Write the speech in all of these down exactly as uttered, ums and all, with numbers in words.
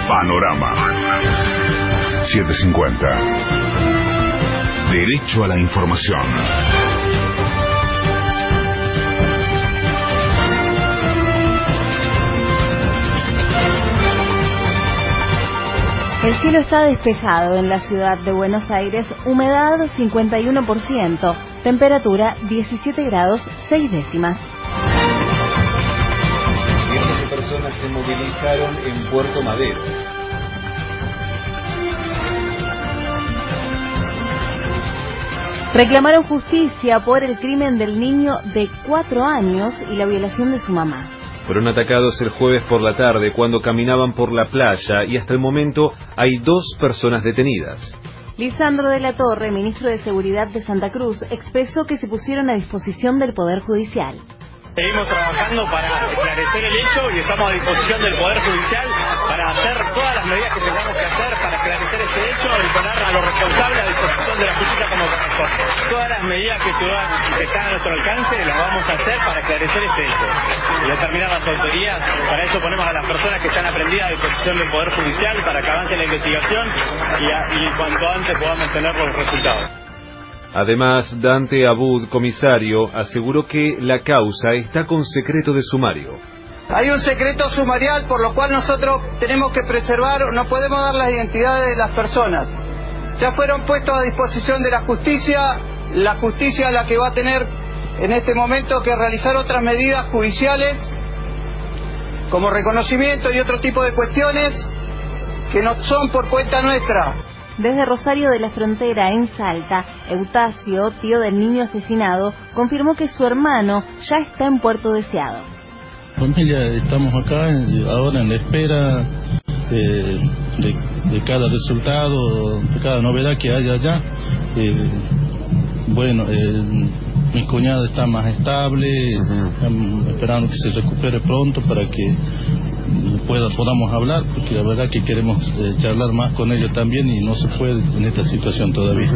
Panorama setecientos cincuenta. Derecho a la información. El cielo está despejado en la ciudad de Buenos Aires, humedad cincuenta y uno por ciento, temperatura diecisiete grados seis décimas. Cientos de personas se movilizaron en Puerto Madero. Reclamaron justicia por el crimen del niño de cuatro años y la violación de su mamá. Fueron atacados el jueves por la tarde cuando caminaban por la playa y hasta el momento hay dos personas detenidas. Lisandro de la Torre, ministro de Seguridad de Santa Cruz, expresó que se pusieron a disposición del Poder Judicial. Seguimos trabajando para esclarecer el hecho y estamos a disposición del Poder Judicial para hacer todas las medidas que tengamos que hacer para esclarecer ese hecho y poner a los responsables a disposición de la justicia como corresponde. Todas las medidas que, que están a nuestro alcance las vamos a hacer para esclarecer este hecho y determinar las autorías. Para eso ponemos a las personas que están aprendidas a disposición del Poder Judicial para que avance la investigación y, a, y cuanto antes podamos tener los resultados. Además, Dante Abud, comisario, aseguró que la causa está con secreto de sumario. Hay un secreto sumarial por lo cual nosotros tenemos que preservar, no podemos dar las identidades de las personas. Ya fueron puestos a disposición de la justicia, la justicia es la que va a tener en este momento que realizar otras medidas judiciales, como reconocimiento y otro tipo de cuestiones que no son por cuenta nuestra. Desde Rosario de la Frontera, en Salta, Eutasio, tío del niño asesinado, confirmó que su hermano ya está en Puerto Deseado. Familia, estamos acá ahora en la espera de, de, de cada resultado, de cada novedad que haya allá. Eh, bueno, eh, mi cuñada está más estable, uh-huh. esperando que se recupere pronto para que Pueda, podamos hablar, porque la verdad que queremos eh, charlar más con ellos también y no se puede en esta situación todavía.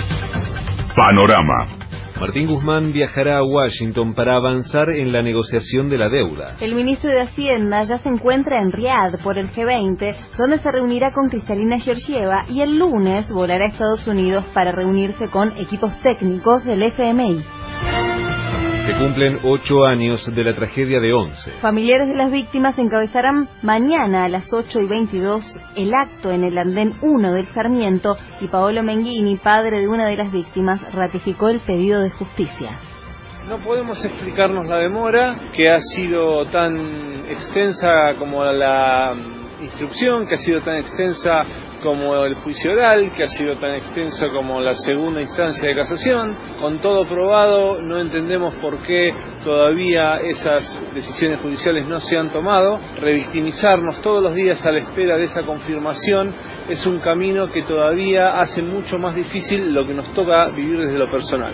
Panorama. Martín Guzmán viajará a Washington para avanzar en la negociación de la deuda. El ministro de Hacienda ya se encuentra en Riad por el G veinte, donde se reunirá con Cristalina Georgieva y el lunes volará a Estados Unidos para reunirse con equipos técnicos del F M I. Se cumplen ocho años de la tragedia de Once. Familiares de las víctimas encabezarán mañana a las ocho y veintidós el acto en el andén uno del Sarmiento y Paolo Menghini, padre de una de las víctimas, ratificó el pedido de justicia. No podemos explicarnos la demora, que ha sido tan extensa como la instrucción, que ha sido tan extensa como el juicio oral, que ha sido tan extenso como la segunda instancia de casación. Con todo probado, no entendemos por qué todavía esas decisiones judiciales no se han tomado. Revictimizarnos todos los días a la espera de esa confirmación es un camino que todavía hace mucho más difícil lo que nos toca vivir desde lo personal.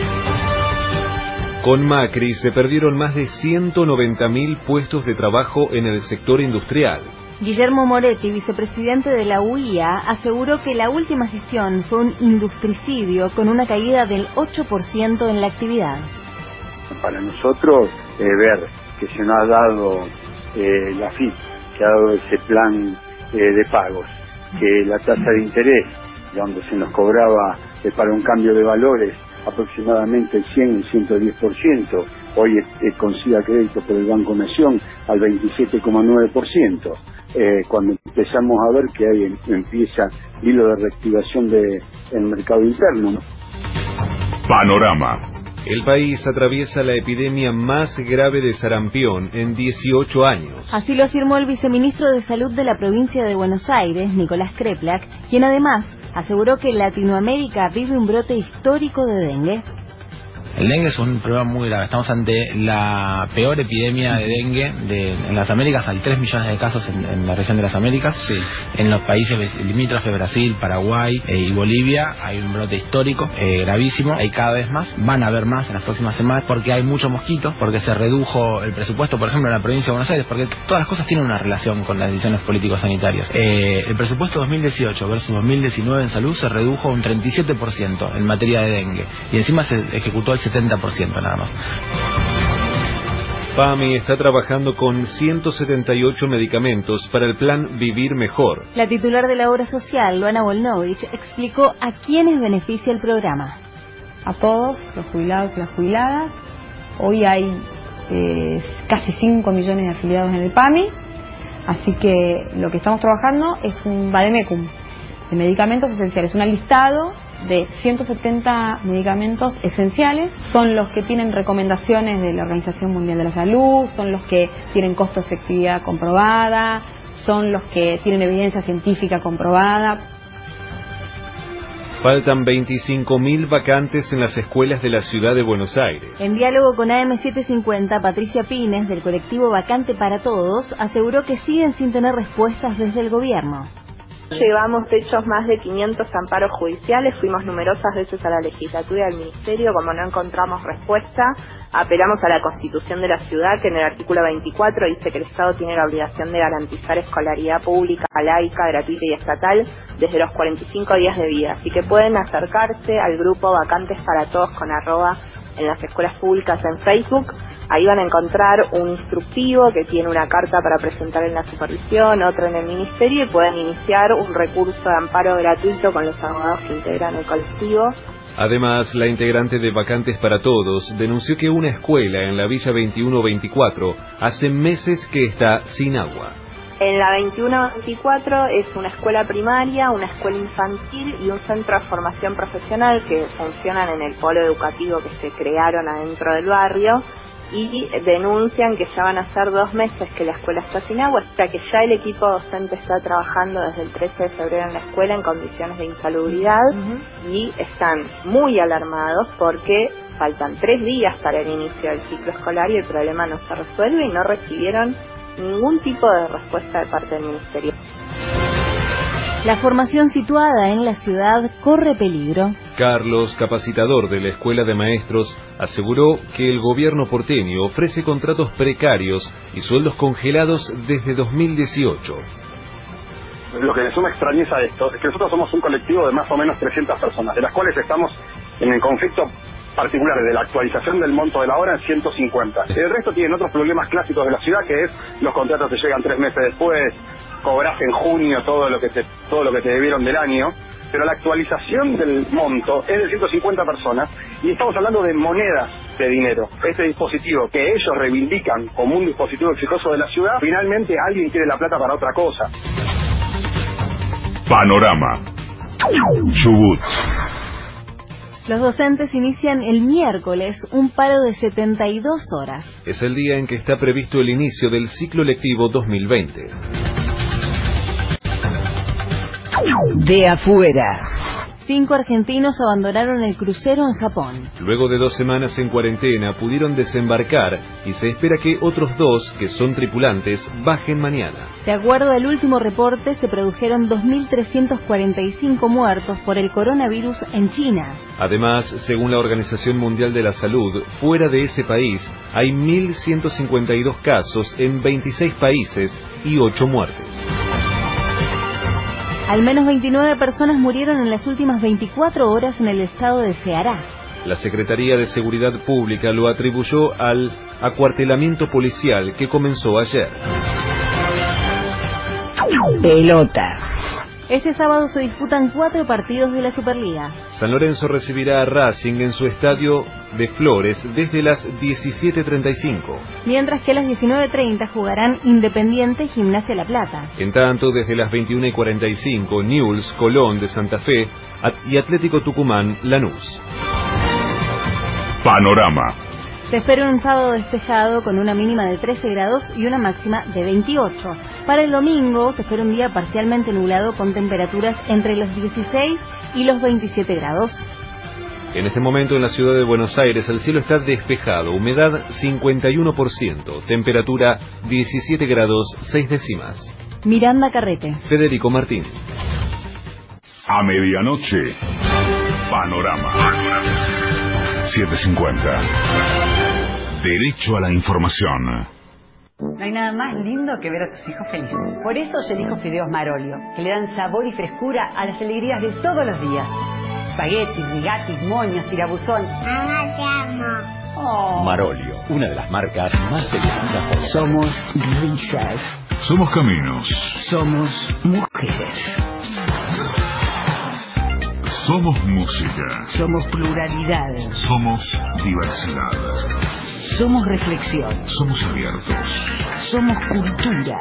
Con Macri se perdieron más de ciento noventa mil puestos de trabajo en el sector industrial. Guillermo Moretti, vicepresidente de la U I A, aseguró que la última gestión fue un industricidio con una caída del ocho por ciento en la actividad. Para nosotros, eh, ver que se nos ha dado eh, la F I P, que ha dado ese plan eh, de pagos, que la tasa de interés, donde se nos cobraba eh, para un cambio de valores aproximadamente el cien y el ciento diez por ciento, hoy eh, consiga crédito por el Banco Nación al veintisiete coma nueve por ciento. Eh, cuando empezamos a ver que hay empieza hilo de reactivación del de, mercado interno. Panorama. El país atraviesa la epidemia más grave de sarampión en dieciocho años. Así lo afirmó el viceministro de Salud de la provincia de Buenos Aires, Nicolás Kreplak, quien además aseguró que Latinoamérica vive un brote histórico de dengue. El dengue es un problema muy grave. Estamos ante la peor epidemia de dengue de, en las Américas. Hay tres millones de casos en, en la región de las Américas. Sí. En los países limítrofes, Brasil, Paraguay eh, y Bolivia, hay un brote histórico, eh, gravísimo. Hay cada vez más. Van a haber más en las próximas semanas porque hay muchos mosquitos, porque se redujo el presupuesto, por ejemplo, en la provincia de Buenos Aires, porque todas las cosas tienen una relación con las decisiones políticos sanitarias. Eh, el presupuesto dos mil dieciocho versus dos mil diecinueve en salud se redujo un treinta y siete por ciento en materia de dengue. Y encima se ejecutó el setenta por ciento nada más. PAMI está trabajando con ciento setenta y ocho medicamentos para el plan Vivir Mejor. La titular de la obra social, Luana Volnovich, explicó a quiénes beneficia el programa. A todos los jubilados y las jubiladas. Hoy hay eh, casi cinco millones de afiliados en el PAMI, así que lo que estamos trabajando es un vademecum de medicamentos esenciales, un listado de ciento setenta medicamentos esenciales. Son los que tienen recomendaciones de la Organización Mundial de la Salud, son los que tienen costo-efectividad comprobada, son los que tienen evidencia científica comprobada. Faltan veinticinco mil vacantes en las escuelas de la ciudad de Buenos Aires. En diálogo con A M setecientos cincuenta, Patricia Pines, del colectivo Vacante para Todos, aseguró que siguen sin tener respuestas desde el gobierno. Llevamos hechos más de quinientos amparos judiciales, fuimos numerosas veces a la legislatura y al ministerio, como no encontramos respuesta, apelamos a la Constitución de la ciudad, que en el artículo veinticuatro dice que el Estado tiene la obligación de garantizar escolaridad pública, laica, gratuita y estatal desde los cuarenta y cinco días de vida, así que pueden acercarse al grupo Vacantes para Todos con arroba en las escuelas públicas en Facebook. Ahí van a encontrar un instructivo que tiene una carta para presentar en la supervisión, otra en el ministerio, y pueden iniciar un recurso de amparo gratuito con los abogados que integran el colectivo. Además, la integrante de Vacantes para Todos denunció que una escuela en la Villa veintiuno veinticuatro hace meses que está sin agua. En la veintiuno veinticuatro es una escuela primaria, una escuela infantil y un centro de formación profesional que funcionan en el polo educativo que se crearon adentro del barrio, y denuncian que ya van a ser dos meses que la escuela está sin agua, hasta que ya el equipo docente está trabajando desde el trece de febrero en la escuela en condiciones de insalubridad. Uh-huh. Y están muy alarmados porque faltan tres días para el inicio del ciclo escolar y el problema no se resuelve y no recibieron ningún tipo de respuesta de parte del ministerio. La formación situada en la ciudad corre peligro. Carlos, capacitador de la Escuela de Maestros, aseguró que el gobierno porteño ofrece contratos precarios y sueldos congelados desde dos mil dieciocho. Lo que le suma extrañeza a esto es que nosotros somos un colectivo de más o menos trescientas personas, de las cuales estamos en el conflicto particular de la actualización del monto de la hora en ciento cincuenta. El resto tienen otros problemas clásicos de la ciudad, que es los contratos que llegan tres meses después, cobras en junio todo lo que te, todo lo que te debieron del año, pero la actualización del monto es de ciento cincuenta personas y estamos hablando de monedas de dinero. Este dispositivo que ellos reivindican como un dispositivo exitoso de la ciudad, finalmente alguien quiere la plata para otra cosa. Panorama. Chubut. Los docentes inician el miércoles un paro de setenta y dos horas. Es el día en que está previsto el inicio del ciclo lectivo dos mil veinte. De afuera. Cinco argentinos abandonaron el crucero en Japón. Luego de dos semanas en cuarentena pudieron desembarcar y se espera que otros dos, que son tripulantes, bajen mañana. De acuerdo al último reporte, se produjeron dos mil trescientos cuarenta y cinco muertos por el coronavirus en China. Además, según la Organización Mundial de la Salud, fuera de ese país hay mil ciento cincuenta y dos casos en veintiséis países y ocho muertes. Al menos veintinueve personas murieron en las últimas veinticuatro horas en el estado de Ceará. La Secretaría de Seguridad Pública lo atribuyó al acuartelamiento policial que comenzó ayer. Pelota. Este sábado se disputan cuatro partidos de la Superliga. San Lorenzo recibirá a Racing en su estadio de Flores desde las diecisiete treinta y cinco. Mientras que a las diecinueve treinta jugarán Independiente y Gimnasia La Plata. En tanto, desde las veintiuna y cuarenta y cinco, Newell's, Colón de Santa Fe y Atlético Tucumán, Lanús. Panorama. Se espera un sábado despejado con una mínima de trece grados y una máxima de veintiocho. Para el domingo se espera un día parcialmente nublado con temperaturas entre los dieciséis y los veintisiete grados. En este momento en la ciudad de Buenos Aires el cielo está despejado, humedad cincuenta y uno por ciento, temperatura diecisiete grados seis décimas. Miranda Carrete. Federico Martín. A medianoche, Panorama. setecientos cincuenta. Derecho a la información. No hay nada más lindo que ver a tus hijos felices. Por eso yo elijo fideos Marolio, que le dan sabor y frescura a las alegrías de todos los días. Espaguetis, rigatis, moños, tirabuzón. Mamá, te amo. Oh. Marolio, una de las marcas más elegidas por... Somos risas. Somos caminos. Somos mujeres. Somos música. Somos pluralidad. Somos diversidad. Somos reflexión. Somos abiertos. Somos cultura.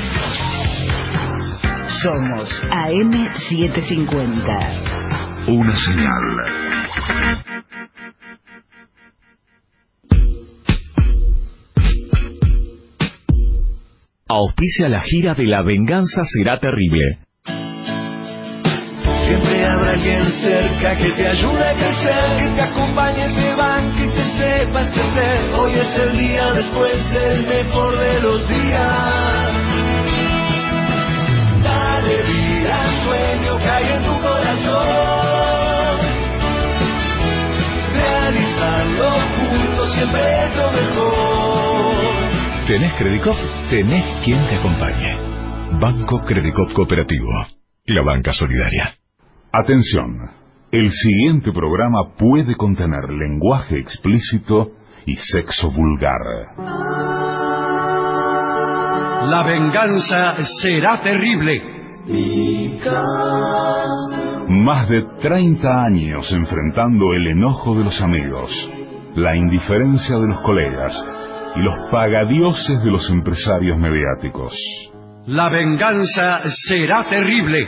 Somos A M setecientos cincuenta. Una señal. Auspicia la gira de La Venganza Será Terrible. Siempre habrá alguien cerca que te ayude a crecer, que te acompañe, te banque y te sepa entender. Hoy es el día después del mejor de los días. Dale vida al sueño que hay en tu corazón. Realizarlo juntos siempre es lo mejor. ¿Tenés Credicop? Tenés quien te acompañe. Banco Credicop Cooperativo. La banca solidaria. Atención. El siguiente programa puede contener lenguaje explícito y sexo vulgar. La venganza será terrible. Más de treinta años enfrentando el enojo de los amigos, la indiferencia de los colegas y los pagadioses de los empresarios mediáticos. La venganza será terrible.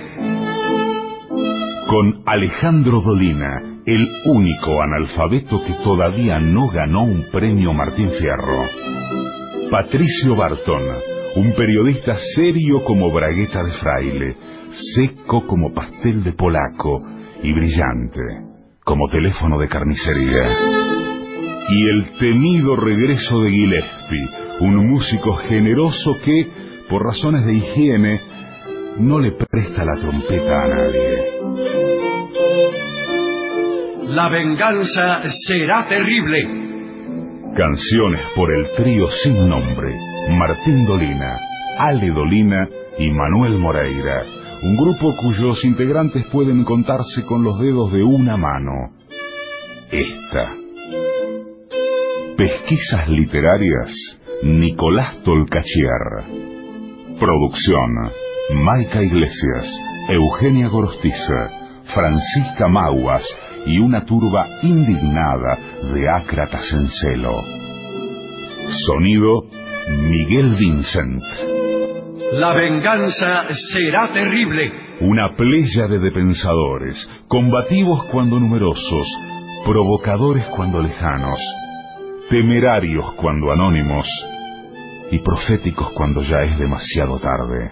Con Alejandro Dolina, el único analfabeto que todavía no ganó un premio Martín Fierro. Patricio Barton, un periodista serio como bragueta de fraile, seco como pastel de polaco y brillante como teléfono de carnicería. Y el temido regreso de Gillespie, un músico generoso que, por razones de higiene, no le presta la trompeta a nadie. La venganza será terrible. Canciones por el trío sin nombre, Martín Dolina, Ale Dolina y Manuel Moreira, un grupo cuyos integrantes pueden contarse con los dedos de una mano. Esta. Pesquisas literarias, Nicolás Tolcachier. Producción, Maica Iglesias, Eugenia Gorostiza, Francisca Maguas y una turba indignada de ácratas en celo. Sonido, Miguel Vincent. La venganza será terrible. Una pléyade de pensadores, combativos cuando numerosos, provocadores cuando lejanos, temerarios cuando anónimos y proféticos cuando ya es demasiado tarde.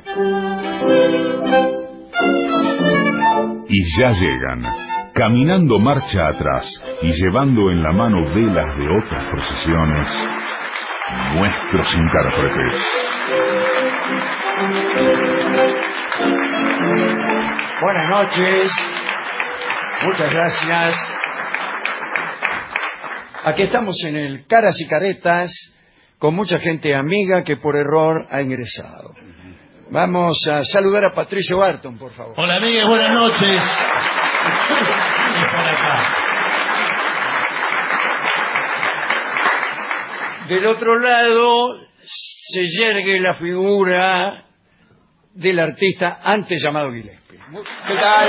Y ya llegan, caminando marcha atrás y llevando en la mano velas de otras procesiones, nuestros intérpretes. Buenas noches, muchas gracias. Aquí estamos en el Caras y Caretas con mucha gente amiga que por error ha ingresado. Vamos a saludar a Patricio Barton, por favor. Hola, amigues, buenas noches. Por acá. Del otro lado se yergue la figura del artista antes llamado Gillespie. ¿Qué tal?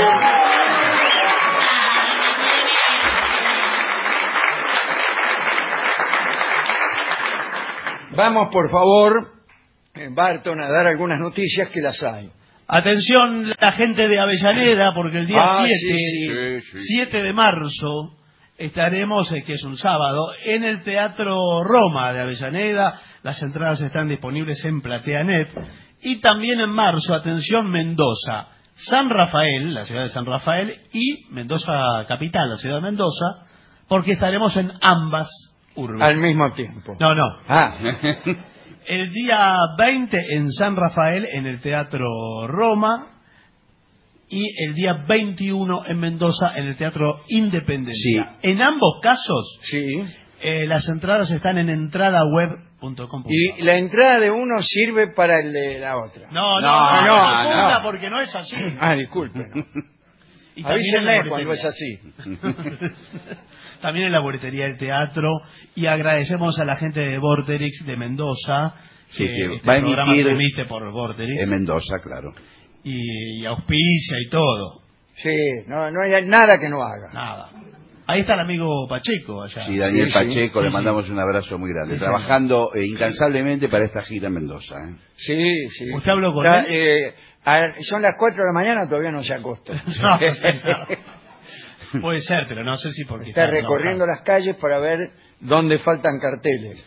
Vamos, por favor, Barton, a dar algunas noticias que las hay. Atención, la gente de Avellaneda, porque el día Ah, siete, sí, sí. Sí, sí. siete de marzo estaremos, eh, que es un sábado, en el Teatro Roma de Avellaneda. Las entradas están disponibles en PlateaNet. Y también en marzo, atención, Mendoza, San Rafael, la ciudad de San Rafael, y Mendoza Capital, la ciudad de Mendoza, porque estaremos en ambas urbes. Al mismo tiempo. No, no. Ah. El día veinte en San Rafael, en el Teatro Roma, y el día veintiuno en Mendoza, en el Teatro Independencia. Sí. En ambos casos, sí. eh, las entradas están en entrada web punto com. Y la entrada de uno sirve para el de la otra. No, no, no, no, no, no, no, porque no es así. Ah, disculpe. No. Y también en la Avísenme cuando es boletería. así. También en la boletería del teatro. Y agradecemos a la gente de Vorterix de Mendoza, Sí, que, que este va a programa emitir se emite por Vorterix. En Mendoza, claro. Y, y auspicia y todo. Sí, no, no hay nada que no haga. Nada. Ahí está el amigo Pacheco allá. Sí, Daniel Sí, sí. Pacheco, Sí, le sí. mandamos un abrazo muy grande. Sí, sí. Trabajando eh, incansablemente para esta gira en Mendoza. ¿eh? Sí, sí. ¿Usted habló con Está, él? eh, a- son las cuatro de la mañana, todavía no se acostó. No, sí, no. Puede ser, pero no sé si porque Está recorriendo no, las calles para ver dónde faltan carteles.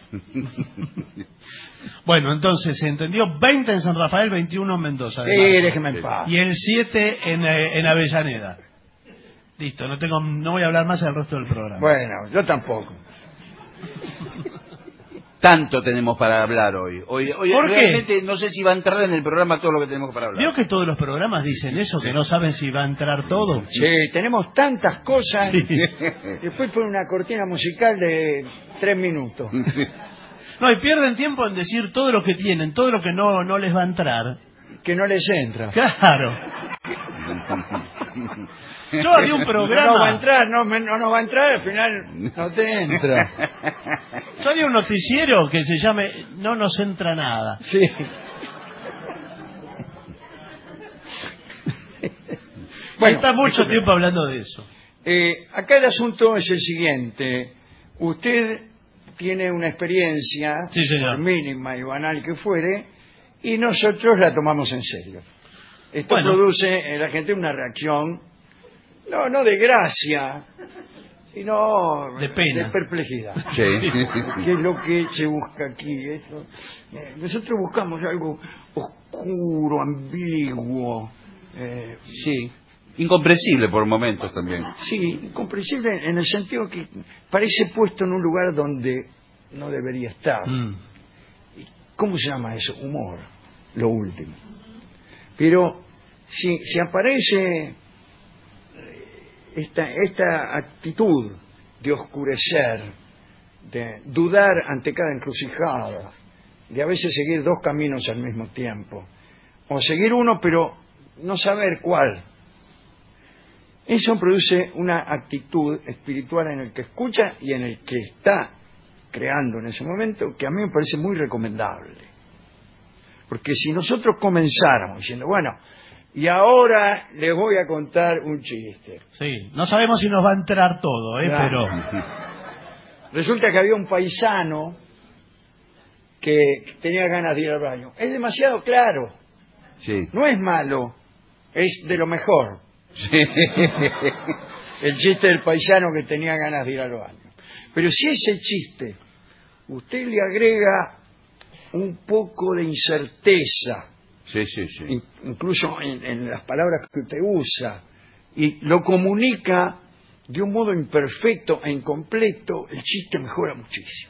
Bueno, entonces se entendió, veinte en San Rafael, veintiuno en Mendoza. Sí, además. déjeme en paz. Y el siete en, eh, en Avellaneda. Listo, no tengo, no voy a hablar más del resto del programa. Bueno, yo tampoco. Tanto tenemos para hablar hoy. Hoy, hoy ¿Por qué? realmente no sé si va a entrar en el programa todo lo que tenemos para hablar. ¿Vio que todos los programas dicen eso, que no saben si va a entrar todo? Sí, tenemos tantas cosas. Sí. Después pone una cortina musical de tres minutos. No, y pierden tiempo en decir todo lo que tienen, todo lo que no, no les va a entrar. Que no les entra. Claro. Yo había un programa. No, no va a entrar, no, me- no nos va a entrar, al final no te entra. Yo había un noticiero que se llame No nos entra nada. Sí. Bueno, Está mucho disculpe. tiempo hablando de eso. Eh, acá el asunto es el siguiente. Usted tiene una experiencia, Sí, señor. por mínima y banal que fuere, y nosotros la tomamos en serio. Esto Bueno. produce en la gente una reacción, no, no de gracia, sino De pena. de perplejidad. Sí. ¿Qué es lo que se busca aquí? Eso, eh, nosotros buscamos algo oscuro, ambiguo, eh, Sí. Incomprensible por momentos también. sí, incomprensible en el sentido que parece puesto en un lugar donde no debería estar. Mm. ¿Cómo se llama eso? Humor, lo último. Pero si, si aparece esta, esta actitud de oscurecer, de dudar ante cada encrucijada, de a veces seguir dos caminos al mismo tiempo, o seguir uno pero no saber cuál, eso produce una actitud espiritual en el que escucha y en el que está creando en ese momento, que a mí me parece muy recomendable. Porque si nosotros comenzáramos diciendo, bueno, y ahora les voy a contar un chiste. Sí, no sabemos si nos va a entrar todo, ¿eh? Claro. Pero Resulta que había un paisano que tenía ganas de ir al baño. Es demasiado claro, Sí. no es malo, es de lo mejor. Sí. El chiste del paisano que tenía ganas de ir al baño. Pero si ese chiste usted le agrega un poco de incerteza, Sí, sí, sí. in- incluso en, en las palabras que usted usa, y lo comunica de un modo imperfecto e incompleto, el chiste mejora muchísimo.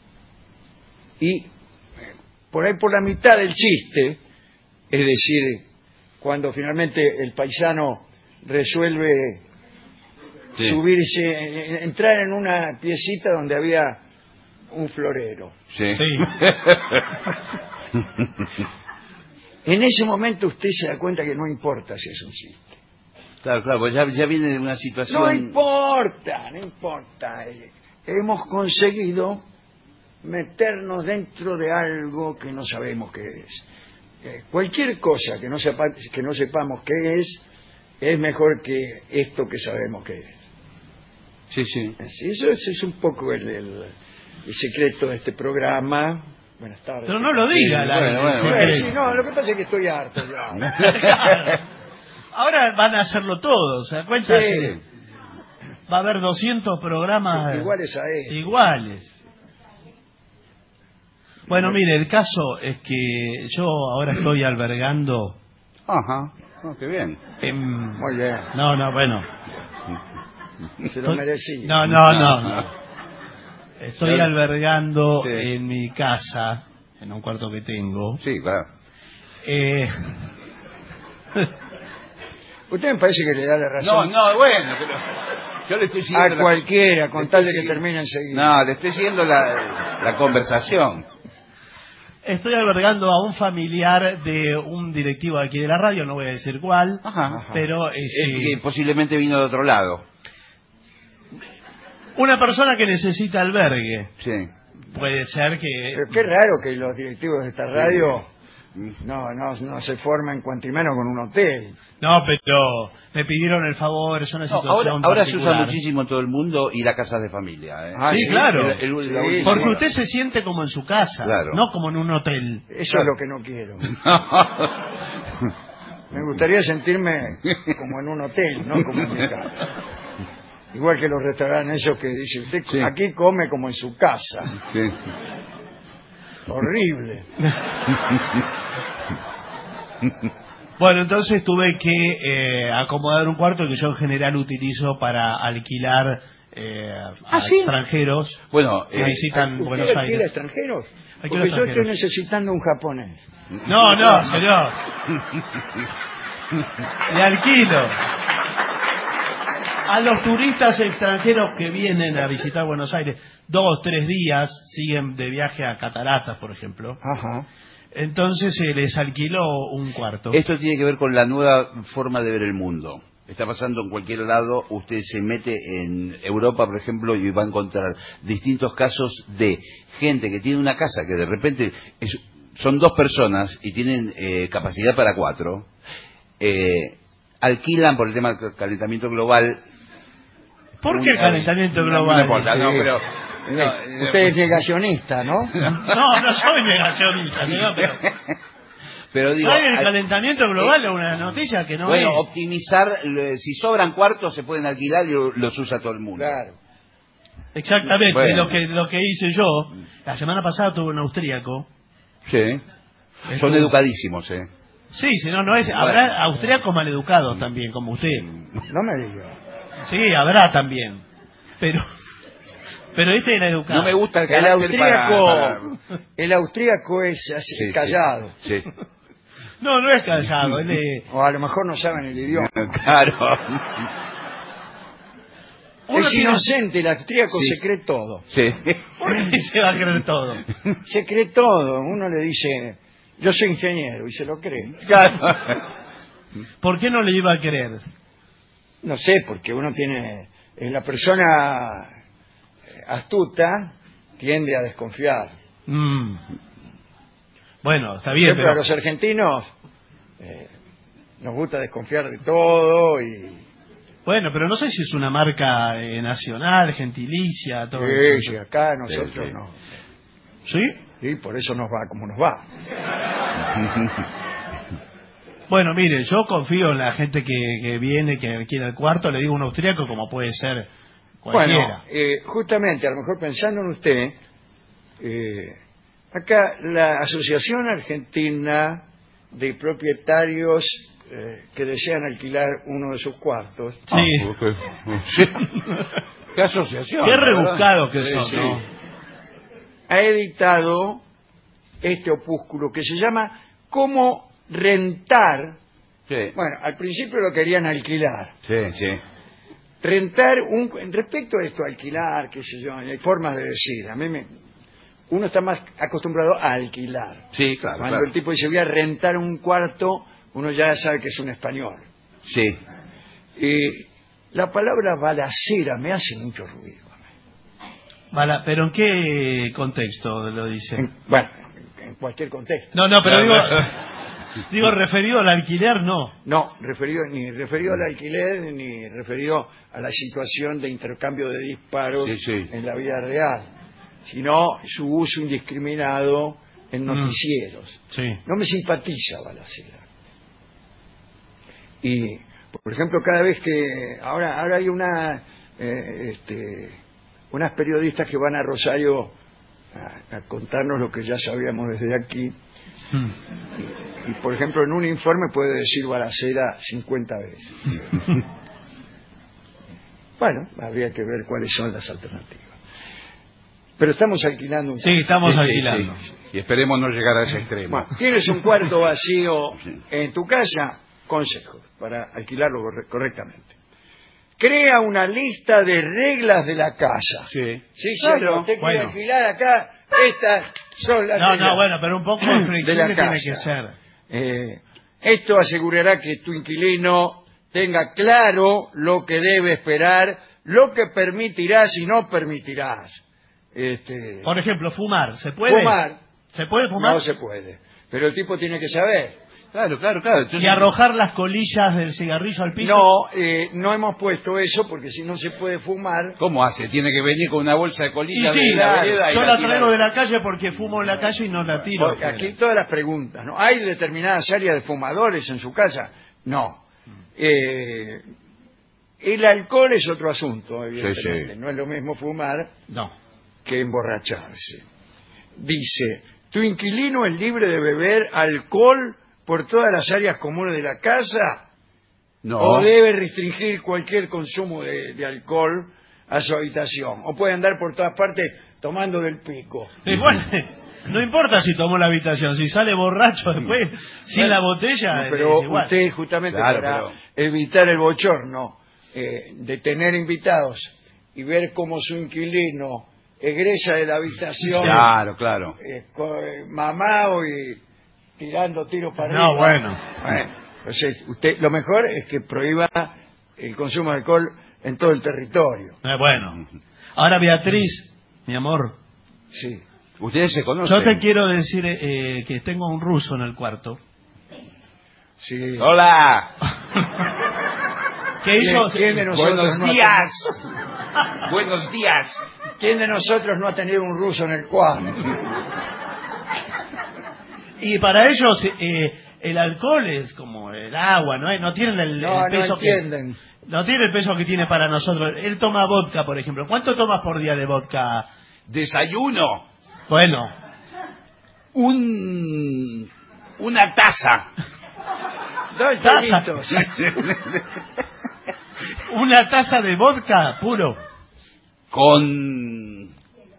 Y eh, por ahí por la mitad del chiste, es decir, cuando finalmente el paisano resuelve Sí. subirse, eh, entrar en una piecita donde había un florero. Sí. sí. En ese momento usted se da cuenta que no importa si es un chiste. Claro, claro, pues ya, ya viene de una situación... No importa, no importa. Eh, Hemos conseguido meternos dentro de algo que no sabemos qué es. Eh, cualquier cosa que no, sepa, que no sepamos qué es, es mejor que esto que sabemos qué es. Sí, sí. Así, eso es, es un poco el, el- el secreto de este programa. Buenas tardes. Pero no lo diga, Sí, la- bueno, bueno, el Bueno, secreto. sí, no, lo que pasa es que estoy harto ya. Ahora van a hacerlo todos, ¿se da cuenta? Sí. Sí. Va a haber doscientos programas eh, Iguales a él. iguales. Bueno, mire, el caso es que yo ahora estoy albergando Ajá. Oh, qué bien. en... Muy bien. No, no, bueno. Se lo merecía. No, no, no. no. Estoy Claro. albergando Sí. en mi casa, en un cuarto que tengo. Sí, claro. Eh, Usted me parece que le da la No, razón no, bueno, pero yo le estoy siguiendo... a la- cualquiera, con le tal estoy de que siguiendo- termine enseguida. No, le estoy siguiendo la, la conversación. Estoy albergando a un familiar de un directivo aquí de la radio, no voy a decir cuál, Ajá. pero eh, Es sí. que posiblemente vino de otro lado. Una persona que necesita albergue. Sí. Puede ser que... Pero qué raro que los directivos de esta radio no, no, no se formen cuanto y menos con un hotel. No, pero me pidieron el favor, es una No, situación ahora ahora se usa particular. muchísimo en todo el mundo ir a casas de familia. ¿eh? Ah, sí, claro. El- el- la Sí, última- Porque usted se siente como en su casa, Claro. no como en un hotel. Eso es lo que no quiero. Me gustaría sentirme como en un hotel, no como en mi casa. Igual que los restaurantes esos que dicen, usted Sí. aquí come como en su casa. Sí. Horrible. Bueno, entonces tuve que eh, acomodar un cuarto que yo en general utilizo para alquilar eh, a ¿Ah, sí? extranjeros Bueno, que eh, visitan ¿Usted Buenos alquila Aires. extranjeros? Alquilo Porque yo estoy extranjeros. necesitando un japonés. No, no, señor. Le alquilo. A los turistas extranjeros que vienen a visitar Buenos Aires, dos, tres días, siguen de viaje a Cataratas, por ejemplo. Ajá. Entonces se les alquiló un cuarto. Esto tiene que ver con la nueva forma de ver el mundo. Está pasando en cualquier lado. Usted se mete en Europa, por ejemplo, y va a encontrar distintos casos de gente que tiene una casa que de repente es- son dos personas y tienen eh, capacidad para cuatro. Eh, alquilan por el tema del calentamiento global. ¿Por qué el una- calentamiento no, global? No, importa, no, Sí. pero... Eh, no, eh, Usted es negacionista, ¿no? No, no soy negacionista, señor, pero... pero digo, ¿Sabe el al- calentamiento global es una noticia que no bueno, es? optimizar, eh, si sobran cuartos se pueden alquilar y lo- los usa todo el mundo. Claro. Exactamente, Bueno. lo que lo que hice yo. La semana pasada tuve un austríaco. Sí. Es Son un- educadísimos, ¿eh? Sí, si no, no es. Habrá austríacos maleducados también, como usted. No me diga. Sí, habrá también. Pero. Pero este era educado. No me gusta el El carácter para- austríaco, para- el austríaco es así, Sí, sí. callado. Sí. No, no es callado. Él es... O a lo mejor no saben el idioma. Claro. Uno Es tiene- inocente, el austríaco Sí. se cree todo. Sí. ¿Por qué se va a creer todo? Se cree todo. Uno le dice, yo soy ingeniero, y se lo cree. ¿Por qué no le iba a creer? No sé, porque uno tiene... eh, la persona eh, astuta tiende a desconfiar. Mm. Bueno, está Por bien, ejemplo, pero... a los argentinos eh, nos gusta desconfiar de todo y... Bueno, pero no sé si es una marca eh, nacional, gentilicia, todo Sí, eso. sí, acá nosotros Sí, sí. no. ¿Sí? Y por eso nos va como nos va. Bueno, mire, yo confío en la gente que, que viene, que quiere el cuarto, le digo un austríaco como puede ser cualquiera. Bueno, eh, justamente, a lo mejor pensando en usted, eh, acá la Asociación Argentina de Propietarios eh, que desean alquilar uno de sus cuartos. Sí. Sí. ¿Qué asociación? Qué ¿verdad? rebuscado que Sí, son, sí. ¿no? Ha editado este opúsculo que se llama Cómo rentar. Sí. Bueno, al principio lo querían alquilar. Sí, sí. Rentar un... Respecto a esto, alquilar, qué sé yo, hay formas de decir. A mí me... Uno está más acostumbrado a alquilar. Sí, claro. Cuando claro. el tipo dice voy a rentar un cuarto, uno ya sabe que es un español. Sí. Y la palabra balacera me hace mucho ruido. Bala- ¿Pero en qué contexto lo dice? En- bueno, en cualquier contexto. No, no, pero digo, digo referido al alquiler, no. No, referido, ni referido al alquiler, ni referido a la situación de intercambio de disparos Sí, sí. en la vida real, sino su uso indiscriminado en noticieros. Sí. No me simpatiza balacera. Y, por ejemplo, cada vez que... Ahora ahora hay una eh, este, unas periodistas que van a Rosario a, a contarnos lo que ya sabíamos desde aquí. Mm. Y, por ejemplo, en un informe puede decir balacera cincuenta veces. Bueno, habría que ver cuáles son las alternativas. Pero estamos alquilando un Sí, estamos Sí, sí, alquilando. sí. Y esperemos no llegar a ese extremo. Bueno, tienes un cuarto vacío en tu casa, consejos para alquilarlo corre- correctamente. Crea una lista de reglas de la casa. Sí. Sí, Claro. señor, usted quiere Bueno. alquilar acá Estas son las No, reglas no, bueno, pero un poco de flexible la tiene que casa. ser. Eh, esto asegurará que tu inquilino tenga claro lo que debe esperar, lo que permitirás y no permitirás. Este, Por ejemplo, fumar, ¿se puede? Fumar. ¿Se puede fumar? No se puede. Pero el tipo tiene que saber. Claro, claro, claro. Entonces, ¿Y arrojar las colillas del cigarrillo al piso? No, eh, no hemos puesto eso porque si no se puede fumar. ¿Cómo hace? Tiene que venir con una bolsa de Y colillas sí, de la vereda y yo la la tira- traigo de la calle porque fumo en la calle y no la tiro. Porque aquí todas las preguntas, ¿no? ¿Hay determinadas áreas de fumadores en su casa? No. Eh, el alcohol es otro asunto, evidentemente. Sí, sí. No es lo mismo fumar No. que emborracharse. Dice, tu inquilino es libre de beber alcohol por todas las áreas comunes de la casa No. o debe restringir cualquier consumo de, de alcohol a su habitación o puede andar por todas partes tomando del pico. Y bueno, no importa si tomó la habitación, si sale borracho después, sin Bueno, la botella, no, es pero igual. usted justamente Claro, para pero- evitar el bochorno eh, de tener invitados y ver cómo su inquilino egresa de la habitación Claro, claro. eh, co- eh, mamado y tirando tiros para No, arriba. bueno. Bueno, entonces, usted, lo mejor es que prohíba el consumo de alcohol en todo el territorio. Eh, bueno. Ahora, Beatriz, mi amor, Sí. Ustedes se conocen. yo te quiero decir eh, que tengo un ruso en el cuarto. Sí. Hola. ¿Qué hizo? ¿Quién, quién de nosotros Buenos no ha días. Buenos días. tenido- ¿Quién de nosotros no ha tenido un ruso en el cuarto? Y para ellos eh, el alcohol es como el agua, ¿no? No tienen el, No, el peso no que entienden. no tiene el peso que tiene para nosotros. Él toma vodka, por ejemplo. ¿Cuánto tomas por día de vodka? Desayuno. Bueno, Un... Una taza. Dos Taza. toritos. una taza de vodka puro. Con...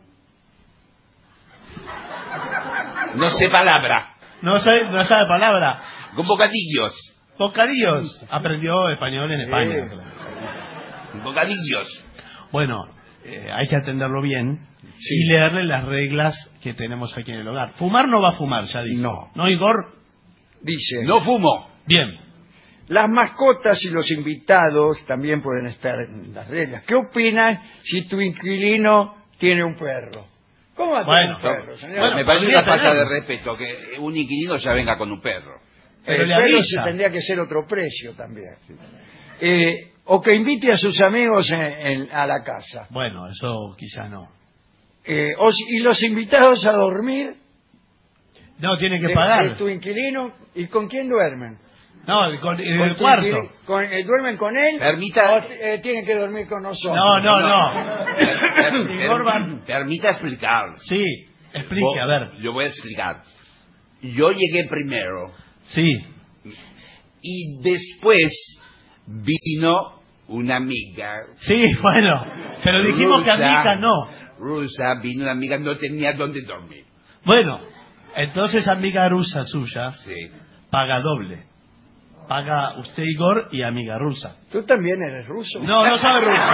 No sé palabra. No sabe, no sabe palabra. Con bocadillos. Bocadillos. Aprendió español en España. Bocadillos. Bueno, eh, hay que atenderlo bien y leerle las reglas que tenemos aquí en el hogar. Fumar no va a fumar, ya dijo. No. ¿No, Igor? Dice, No fumo. Bien. las mascotas y los invitados también pueden estar en las reglas. ¿Qué opinas si tu inquilino tiene un perro? ¿Cómo va a tener Bueno, un perro, señor? bueno, Me parece podría una falta tener. de respeto que un inquilino ya venga con un perro. Pero el le perro avisa. se tendría que ser otro precio también. Eh, o que invite a sus amigos en- en- a la casa. Bueno, eso quizá no. Eh, o si- y los invitados a dormir No, tiene que de, pagar. de tu inquilino. ¿Y con quién duermen? No, con- en ¿Con el tu cuarto. inquilino? ¿Con- eh, ¿Duermen con él? Permita- ¿O eh, tienen que dormir con nosotros? No, no, no. Per- Igor per- va- permita explicar. Sí, explique, a ver. Yo voy a explicar. Yo llegué primero Sí. y después vino una amiga. Sí, bueno. Pero dijimos que rusa, amiga no. Rusa, vino una amiga, no tenía dónde dormir. Bueno, entonces amiga rusa suya Sí. paga doble. Paga usted, Igor, y amiga rusa. ¿Tú también eres ruso? No, no sabe ruso.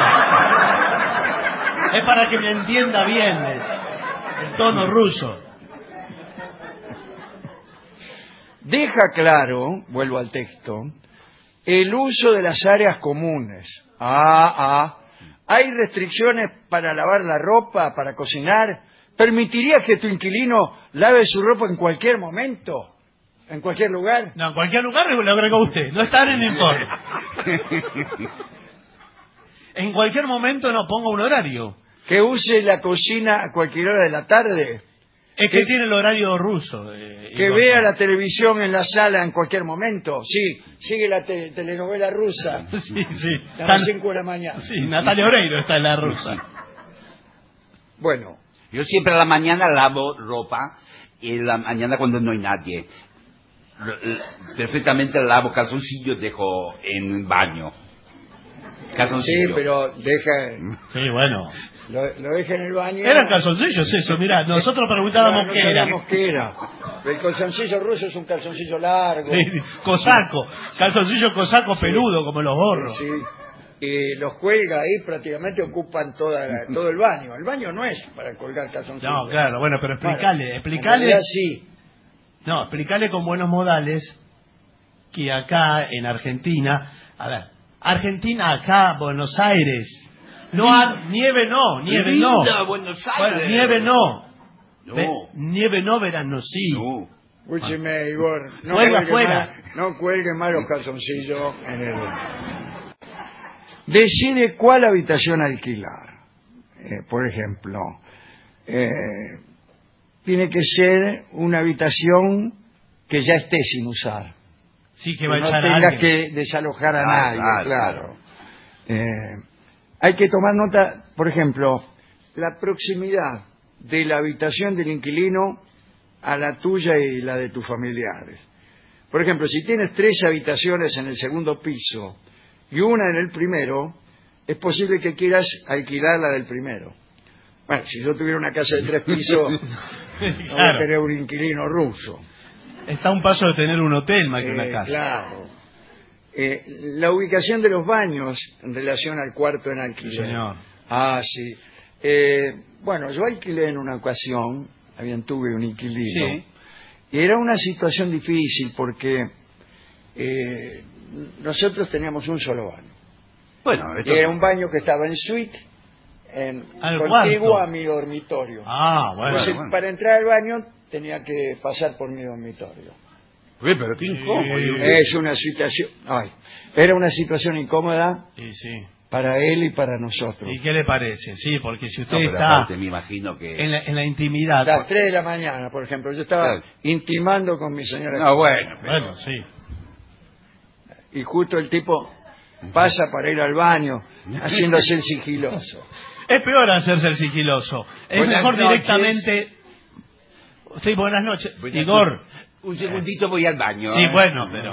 Es para que me entienda bien el, el tono ruso. Deja claro, vuelvo al texto, el uso de las áreas comunes. Ah, ah. ¿Hay restricciones para lavar la ropa, para cocinar? ¿Permitirías que tu inquilino lave su ropa en cualquier momento? ¿En cualquier lugar? No, en cualquier lugar lo agregó usted. No está en el informe. En cualquier momento no ponga un horario. ¿Que use la cocina a cualquier hora de la tarde? Es que ¿Que- tiene el horario ruso. eh, ¿Que Igor. vea la televisión en la sala en cualquier momento? Sí, sigue la te- telenovela rusa Sí, sí. a Tan- las cinco de la mañana. Sí, Natalia Oreiro está en la rusa. Bueno, Yo siempre a la mañana lavo ropa y en la mañana cuando no hay nadie. L- l- Perfectamente lavo calzoncillos, dejo en baño. sí, Calzoncillo. pero deja, Sí, bueno. lo, lo deja en el baño. Eran calzoncillos eso, mirá. Nosotros preguntábamos no, no qué era. sabíamos qué era. El calzoncillo ruso es un calzoncillo largo. Sí, sí. Cosaco. Calzoncillo cosaco peludo, como los gorros. Sí. y los cuelga ahí, prácticamente ocupan toda la- todo el baño. El baño no es para colgar calzoncillos. No, claro, bueno, pero explicale, Bueno, explicale. en realidad sí. No, explicale con buenos modales que acá en Argentina, a ver, Argentina acá, Buenos Aires, no ha, nieve no, nieve no. Linda Buenos Bueno, Aires. nieve no. No. Ve- nieve no, verano sí. No. Escúcheme, Igor, no Juega cuelgue, fuera. más, no cuelgue más los calzoncillos en el... Decide cuál habitación alquilar. Eh, por ejemplo, eh, tiene que ser una habitación que ya esté sin usar. Sí, que va a no echar a tengas alguien. que desalojar a Ah, nadie, claro, claro. Eh, hay que tomar nota, por ejemplo, la proximidad de la habitación del inquilino a la tuya y la de tus familiares. Por ejemplo, si tienes tres habitaciones en el segundo piso y una en el primero, es posible que quieras alquilar la del primero. Bueno, si yo tuviera una casa de tres pisos, no voy a Claro. tener un inquilino ruso. Está a un paso de tener un hotel más que una Eh, casa. Claro. Eh, la ubicación de los baños en relación al cuarto en alquiler. Sí, señor. Ah, sí. Eh, bueno, yo alquilé en una ocasión, habían tuve un inquilino, Sí. y era una situación difícil porque eh, nosotros teníamos un solo baño. Bueno, Y esto... era un baño que estaba en suite, en, Al contiguo cuarto. a mi dormitorio. Ah, bueno. Entonces, bueno. para entrar al baño tenía que pasar por mi dormitorio. Uy, pero qué incómodo. Es una situación, ay, era una situación incómoda Sí, sí. para él y para nosotros. ¿Y qué le parece? Sí, porque si usted No, pero está aparte me imagino que... en la, en la A intimidad... las tres de la mañana, por ejemplo, yo estaba Claro. intimando con mi señora. No, bueno, pero... Bueno, sí. Y justo el tipo pasa para ir al baño, haciéndose el sigiloso. Es peor hacerse el sigiloso. Es Buenas mejor noches. directamente... Sí, buenas noches. Buenas Igor. noches. Un segundito voy al baño. Sí, ¿eh? bueno, pero...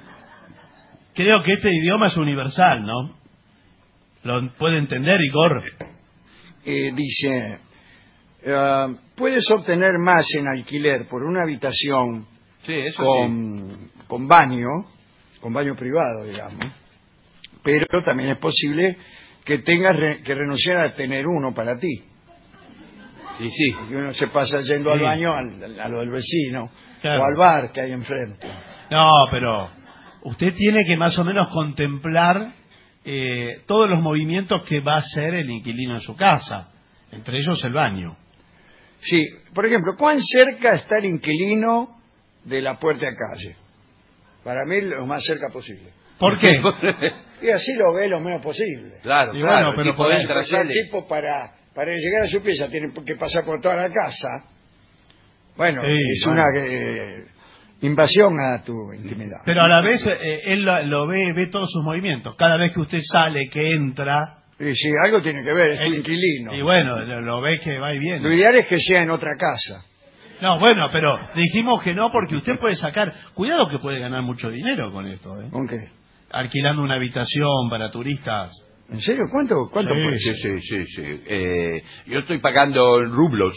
Creo que este idioma es universal, ¿no? Lo puede entender Igor. Eh, dice, eh, puedes obtener más en alquiler por una habitación Sí, eso sí. con, con baño, con baño privado, digamos, pero también es posible que tengas re- que renunciar a tener uno para ti. Y sí. Y uno se pasa yendo Sí. al baño al- a lo del vecino, Claro. o al bar que hay enfrente. No, pero usted tiene que más o menos contemplar eh, todos los movimientos que va a hacer el inquilino en su casa, entre ellos el baño. Sí, por ejemplo, ¿cuán cerca está el inquilino de la puerta de calle? Para mí lo más cerca posible. ¿Por qué? Y así lo ve lo menos posible. Claro, Y claro. bueno, pero el tipo por ahí- entra, Porque el sale. tipo para, para llegar a su pieza tiene que pasar por toda la casa. Bueno, Sí, es bueno. una eh, invasión a tu intimidad. Pero a la vez eh, él lo, lo ve, ve todos sus movimientos. Cada vez que usted sale, que entra, Y sí, algo tiene que ver, es tu él- inquilino. y bueno, lo, lo ve que va y Lo viene. ideal es que sea en otra casa. No, bueno, pero dijimos que no porque usted puede sacar, cuidado que puede ganar mucho dinero con esto, ¿eh? ¿Con qué? Alquilando una habitación para turistas. ¿En serio? ¿Cuánto, cuánto Sí, puede Sí, ser? sí, sí, sí. Eh, yo estoy pagando en rublos.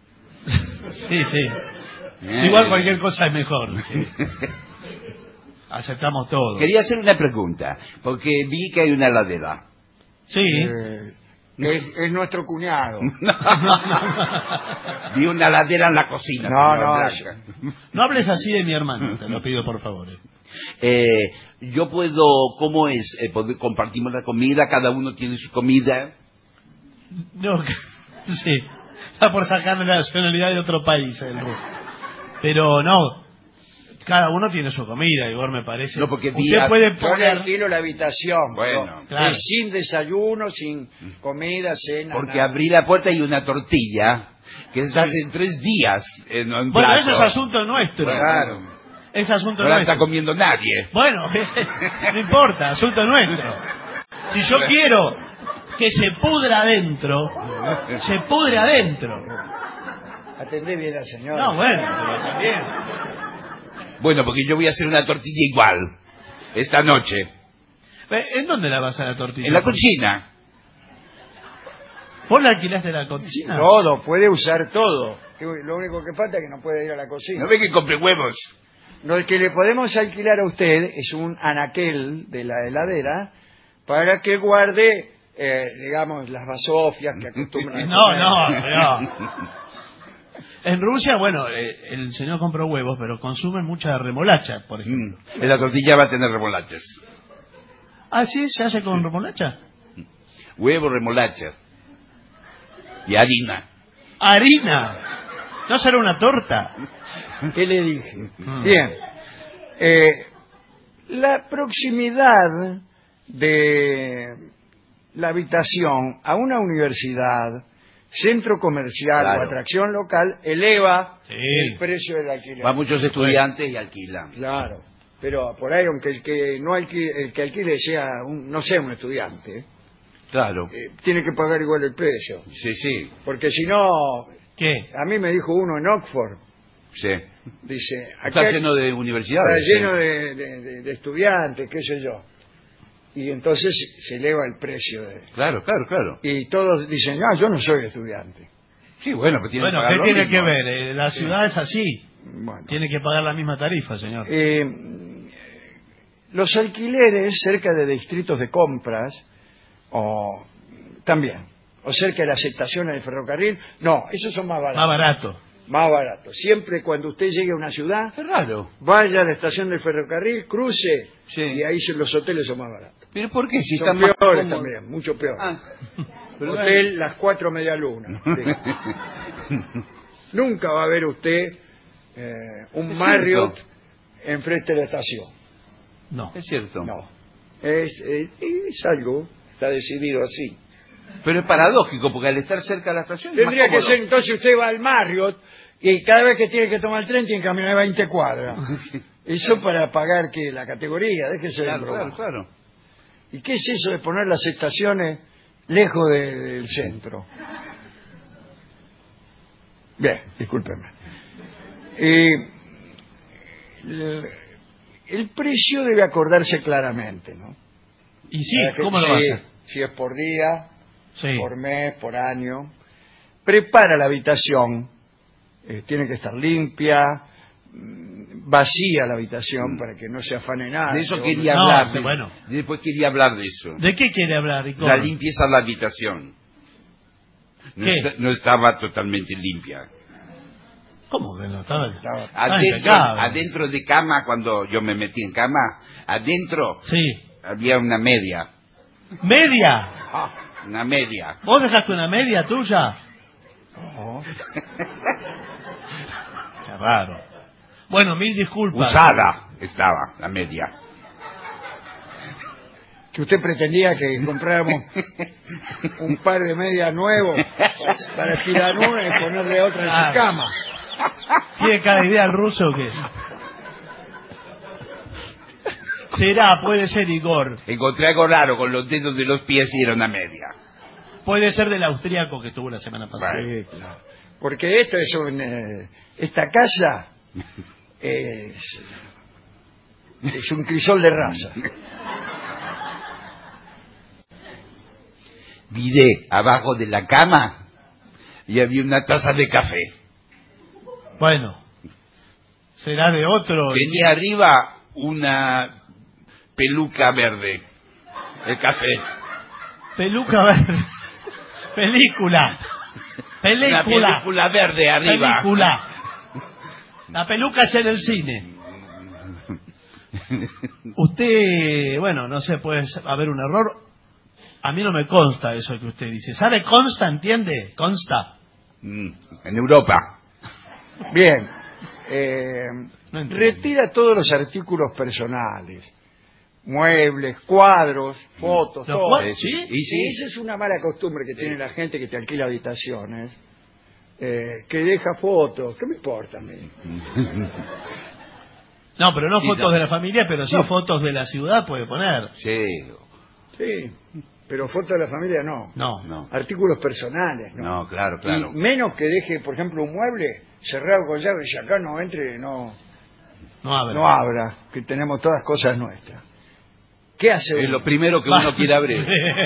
Sí, sí. Eh. Igual cualquier cosa es mejor. Aceptamos todo. Quería hacer una pregunta, porque vi que hay una heladera. Sí. Eh, es, es nuestro cuñado. Vi una heladera en la cocina. No, señor no, Blanca. No hables así de mi hermano, te lo pido por favor. eh. Eh, yo puedo, ¿cómo es? Eh, poder- compartimos la comida, cada uno tiene su comida. No, sí. Está por sacarle la nacionalidad de otro país, el ruso. Pero no, cada uno tiene su comida, Igor, me parece. No, porque vi usted a- puede Yo le poner... alquilo la habitación. Bueno, pero claro. es sin desayuno, sin comida, cena. Porque nada. abrí la puerta y una tortilla que se hace en tres días en un Bueno, plato. eso es asunto nuestro. Claro. Es asunto No la nuestro. está comiendo nadie. Bueno, no importa, asunto nuestro. Si yo quiero que se pudra adentro, se pudre adentro. Atendé bien a la señora. No, bueno, pero también. Bueno, porque yo voy a hacer una tortilla igual esta noche ¿En dónde la vas a la tortilla? en la cocina. ¿Vos la alquilaste la cocina? Todo, puede usar todo. Lo único que falta es que no puede ir a la cocina. ¿No ve que compré huevos? Lo que le podemos alquilar a usted es un anaquel de la heladera para que guarde, eh, digamos, las basofias que acostumbran a No, comer. no, señor. En Rusia, bueno, eh, el señor compró huevos, pero consumen mucha remolacha, por ejemplo. Mm. En la tortilla va a tener remolachas. Ah, sí, se hace con remolacha. Huevo, remolacha. Y harina. Harina. ¿No será una torta? ¿Qué le dije? Mm. Bien. Eh, la proximidad de la habitación a una universidad, centro comercial Claro. o atracción local eleva Sí. el precio del alquiler. Va muchos estudiantes y alquilan. Claro. Pero por ahí, aunque el que no alquile, el que alquile sea un, no sea un estudiante, Claro. eh, tiene que pagar igual el precio. Sí, sí. Porque si no, ¿Qué? a mí me dijo uno en Oxford, Sí. dice, Está acá lleno de universidades. está lleno sí. de, de- de- de estudiantes, qué sé yo. Y entonces se eleva el precio. De, Claro, claro, claro. y todos dicen, no, yo no soy estudiante. Sí, bueno, pero tiene Bueno, que pagar ¿qué lo tiene mismo. que ver? Eh, La ciudad es así. Bueno. Tiene que pagar la misma tarifa, señor. Eh, los alquileres cerca de distritos de compras, o también, o cerca de las estaciones del ferrocarril, no, esos son más baratos. Más barato. Más barato. Siempre cuando usted llegue a una ciudad, Es raro. vaya a la estación del ferrocarril, cruce, Sí. y ahí se- los hoteles son más baratos. ¿Pero por qué? Si Son están más peores cómodos. también, mucho peor. Ah. Pero no Hotel hay- Las Cuatro Medialunas. Nunca va a ver usted eh, un Es Marriott cierto. enfrente de la estación. No. Es cierto. No. Es, es, es algo, está decidido así. Pero es paradójico, porque al estar cerca de la estación es Tendría más que cómodo. ser, entonces usted va al Marriott y cada vez que tiene que tomar el tren tiene que caminar veinte cuadras. Eso para pagar que la categoría, déjese de Claro, broma. claro, claro. ¿Y qué es eso de poner las estaciones lejos de- del centro? Bien, discúlpeme. Eh, el, el precio debe acordarse claramente, ¿no? Y sí, Para que- ¿cómo lo sí, va a hacer? Si es por día, Sí. por mes, por año. Prepara la habitación, eh, tiene que estar limpia, mm, vacía la habitación para que no se afane nada. De eso que quería No, hablar. sí, de- bueno. Después quería hablar de eso. ¿De qué quiere hablar? ¿Y cómo? La limpieza de la habitación. No, ¿Qué? está- no estaba totalmente limpia. ¿Cómo que no? Estaba, estaba Adentro, impecable. adentro de cama, cuando yo me metí en cama, adentro Sí. había una media. ¿Media? Una media. ¿Vos dejaste una media tuya? No. Qué raro. Bueno, mil disculpas. Usada estaba la media. Que usted pretendía que compráramos un par de medias nuevos para tirar una y ponerle otra en Ah. su cama. ¿Tiene cada idea el ruso que será? Puede ser Igor. Encontré algo raro con los dedos de los pies y era una media. Puede ser del austríaco que estuvo la semana pasada. Sí, claro. Porque esto es un, eh, esta casa es, es un crisol de raza. Miré abajo de la cama y había una taza de café. Bueno, será de otro. Tenía arriba una peluca verde. El café. Peluca verde. Película. Película. Una película verde arriba. Película. La peluca es en el cine. Usted, bueno, no sé, puede haber un error. A mí no me consta eso que usted dice. ¿Sabe? Consta, ¿entiende? Consta. Mm, en Europa. Bien. Eh, No entiendo. retira todos los artículos personales. Muebles, cuadros, fotos, ¿Los todo. cuadros? ¿Sí? Y sí. Esa es una mala costumbre que tiene la gente que te alquila habitaciones, eh, que deja fotos. ¿Qué me importa a mí? No, pero no Sí, fotos no. de la familia, pero sí No. fotos de la ciudad puede poner. Sí. Sí, pero fotos de la familia no. No. No. Artículos personales, ¿no? No, claro, claro. Y menos que deje, por ejemplo, un mueble cerrado con llave y acá no entre, no, No abre. no abra, que tenemos todas cosas nuestras. ¿Qué hace Es uno? lo primero que uno quiere abrir.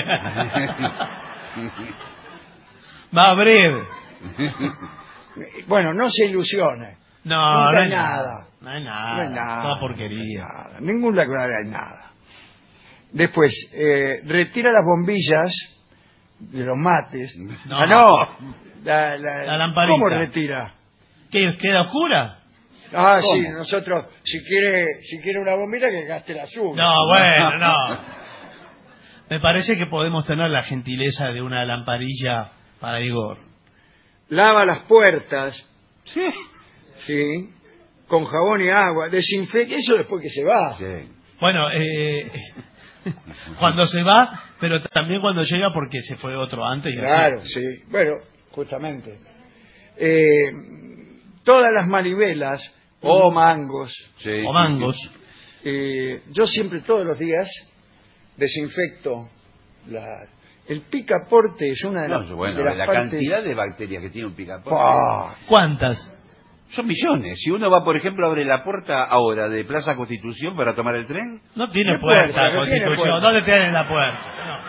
Va a abrir. Bueno, no se ilusione. No, Nunca no hay hay nada. nada. No hay nada. No hay nada. Toda porquería. Nada. En ningún lugar hay nada. Después, eh, retira las bombillas de los mates. No. Ah, no. La, la, La lamparita. ¿Cómo retira? ¿Qué? ¿Queda oscura? Ah, ¿Cómo? sí, nosotros, si quiere si quiere una bombilla, que gaste la azul. No, bueno, no. Me parece que podemos tener la gentileza de una lamparilla para Igor. Lava las puertas. Sí. Sí. Con jabón y agua. Desinfecta. Eso después que se va. Sí. Bueno, eh, cuando se va, pero también cuando llega porque se fue otro antes. Y Claro, así. sí. Bueno, justamente. Eh, todas las manivelas o mangos. Sí. O mangos. Eh, yo siempre, todos los días, desinfecto la... El picaporte es una de No, las, bueno, de las la partes... cantidad de bacterias que tiene un picaporte. ¡Pah! ¿Cuántas? Son millones. Si uno va, por ejemplo, abre la puerta ahora de Plaza Constitución para tomar el tren. No tiene ¿Qué puerta, puerta? No tiene Constitución. puerta. ¿Dónde tiene la puerta?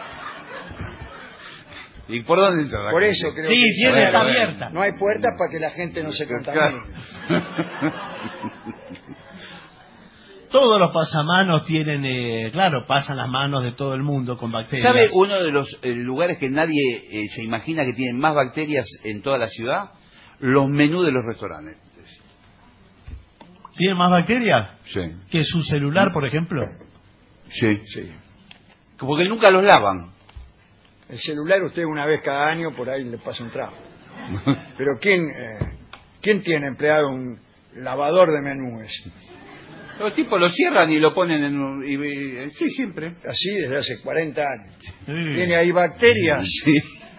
No. ¿Y por dónde entra la Por gente? eso creo Sí, que tiene, Bueno, está bueno. abierta. no hay puertas para que la gente no se contamine. Todos los pasamanos tienen, eh, claro, pasan las manos de todo el mundo con bacterias. ¿Sabe uno de los eh, lugares que nadie eh, se imagina que tienen más bacterias en toda la ciudad? Los menús de los restaurantes. ¿Tiene más bacterias Sí. que su celular, por ejemplo? Sí. Sí. Porque nunca los lavan. El celular usted una vez cada año por ahí le pasa un trago. Pero ¿quién, eh, ¿quién tiene empleado un lavador de menúes? Los tipos lo cierran y lo ponen en un... y- y- sí, siempre. Así desde hace cuarenta años. Sí. Tiene ahí bacterias Sí.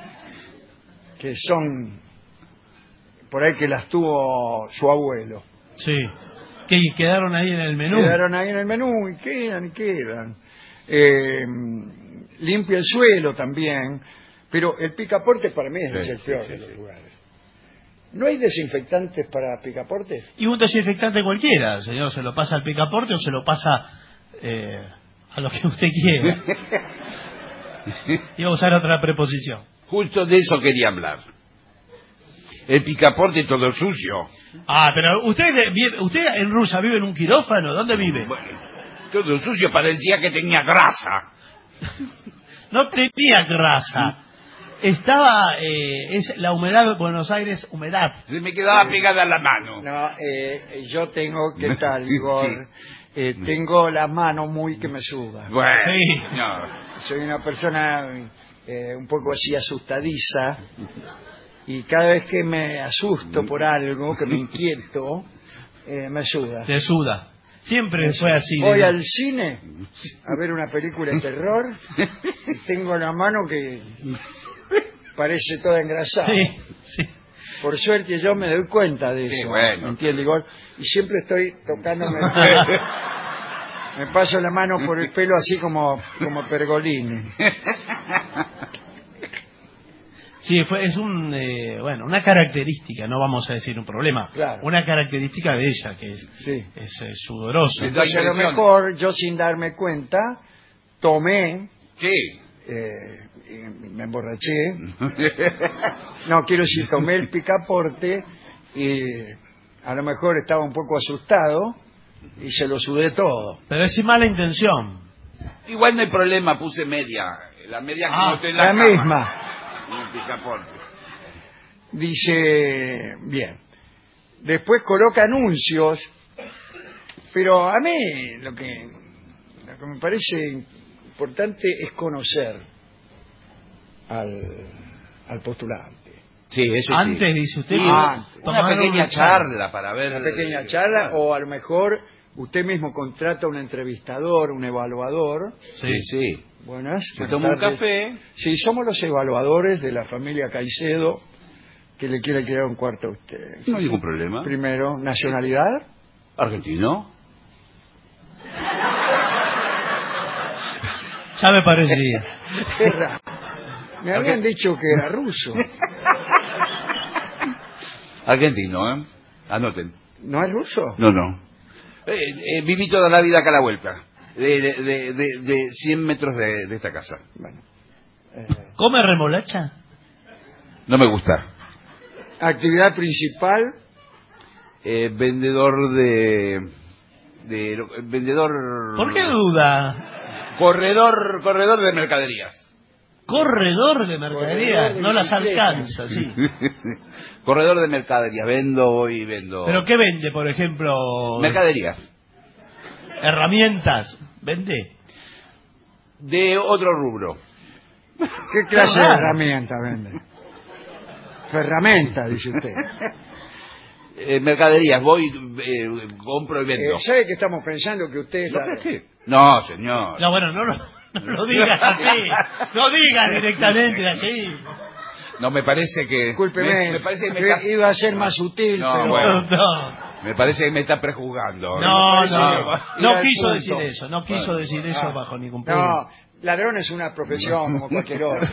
que son por ahí que las tuvo su abuelo. Sí. ¿Que quedaron ahí en el menú? Quedaron ahí en el menú y quedan y quedan. Eh, limpia el suelo también, pero el picaporte para mí es Sí, el sí, peor sí, de los sí. lugares. ¿No hay desinfectantes para picaportes? Y un desinfectante cualquiera, señor. ¿Se lo pasa al picaporte o se lo pasa eh, a lo que usted quiera? Iba a usar otra preposición. Justo de eso quería hablar. El picaporte todo sucio. Ah, pero usted, vive- usted en Rusia vive en un quirófano. ¿Dónde vive? Bueno, todo sucio, parecía que tenía grasa. No tenía grasa. Estaba, eh, es la humedad de Buenos Aires, humedad. Se me quedaba pegada la mano. No, eh, yo tengo, ¿qué tal, Igor? Sí. Eh, tengo la mano muy que me suda. Bueno, Sí. no. Soy una persona eh, un poco así asustadiza y cada vez que me asusto por algo, que me inquieto, eh, me suda. Te suda. Siempre fue así. Voy de- al cine a ver una película de terror y tengo la mano que parece toda engrasada. Sí, sí. Por suerte yo me doy cuenta de Sí, eso, bueno. ¿entiende, Igor? Y siempre estoy tocándome el pelo. Me paso la mano por el pelo así como, como Pergolini. Sí, fue, es un, eh, bueno, una característica, no vamos a decir un problema. Claro. Una característica de ella, que es, Sí. es, eh, sudoroso. Entonces a lo impresión. mejor yo sin darme cuenta tomé, Sí. eh, y me emborraché. No, quiero decir, tomé el picaporte y a lo mejor estaba un poco asustado y se lo sudé todo. Pero es sin mala intención. Igual no hay problema, puse media. La media que Ah, no esté en la, La cama. misma. Un picaporte. Dice, bien. Después coloca anuncios, pero a mí lo que, lo que me parece importante es conocer al, al postulante. Sí, eso Antes, sí. dice usted, Sí, que Ah, una tomaron pequeña una charla. charla para ver... Una pequeña charla o a lo mejor usted mismo contrata un entrevistador, un evaluador. Sí, sí. Buenas. Se buenas toma un tardes. café. Sí, somos los evaluadores de la familia Caicedo que le quiere quedar un cuarto a usted. No hay ningún problema. Primero, nacionalidad. Argentino. Ya me parecía. Qué raro. Me habían dicho que era ruso. Argentino, ¿eh? Anoten. ¿No es ruso? No, no. Eh, eh, viví toda la vida acá a la vuelta. De, de, de, de, de cien metros de, de esta casa. Bueno. Eh, ¿Come remolacha? No me gusta. actividad principal. Eh, vendedor de... de vendedor... ¿Por qué duda? Corredor, corredor de mercaderías. Corredor de mercaderías, Corredor de no las bicicleta. alcanza, sí. Corredor de mercaderías, vendo y vendo. ¿Pero qué vende, por ejemplo? Mercaderías. Herramientas, ¿vende? De otro rubro. ¿Qué clase de herramienta vende? Ferramenta, dice usted. Eh, mercaderías, voy, eh, compro y vendo. Eh, ¿Sabe que estamos pensando que usted es ¿No, la... por qué? No, señor. No, bueno, no, lo- no lo digas así. No digas directamente así. No, me parece que... Discúlpeme, me, me parece que me que está... iba a ser más sutil, No, pero... bueno. No, Me parece que me está prejuzgando. no, parece no. que No ir al quiso punto. decir eso, no quiso Bueno. decir eso Ah. bajo ningún punto. No, ladrón es una profesión como cualquier otra.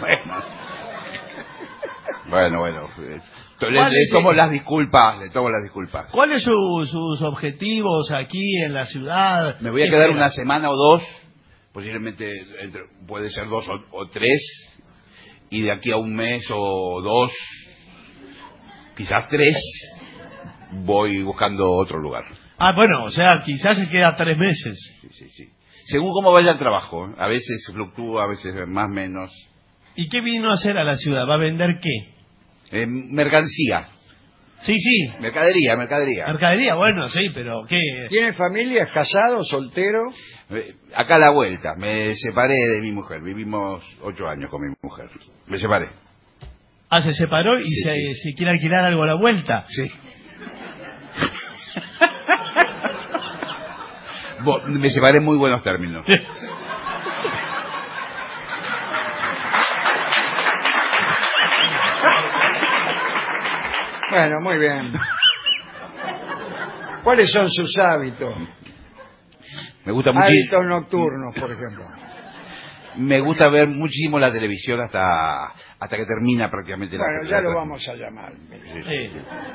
Bueno, bueno. eh, Le, ¿Cuál le es tomo el- las disculpas, le tomo las disculpas. ¿Cuáles son su- sus objetivos aquí en la ciudad? Me voy a ¿Qué quedar espera? una semana o dos, posiblemente entre- puede ser dos o, o tres, y de aquí a un mes o dos, quizás tres, voy buscando otro lugar. Ah, bueno, o sea, quizás se queda tres meses. Sí, sí, sí. Según cómo vaya el trabajo, ¿eh? A veces fluctúa, a veces más menos. ¿Y qué vino a hacer a la ciudad? ¿Va a vender qué? Eh, mercancía. Sí, sí. Mercadería, mercadería. Mercadería, bueno, sí, pero ¿qué? ¿Tiene familia? ¿Es casado? ¿Soltero? Eh, Acá a la vuelta, me separé de mi mujer. Vivimos ocho años con mi mujer. Me separé. Ah, se separó y Sí, se, sí. se quiere alquilar algo a la vuelta. Sí. Bo- me separé en muy buenos términos. Bueno, muy bien. ¿Cuáles son sus hábitos? Me gusta muchísimo. Hábitos nocturnos, por ejemplo. Me gusta ver muchísimo la televisión hasta hasta que termina prácticamente la Bueno, la- ya lo la- vamos a llamar. Sí, Sí.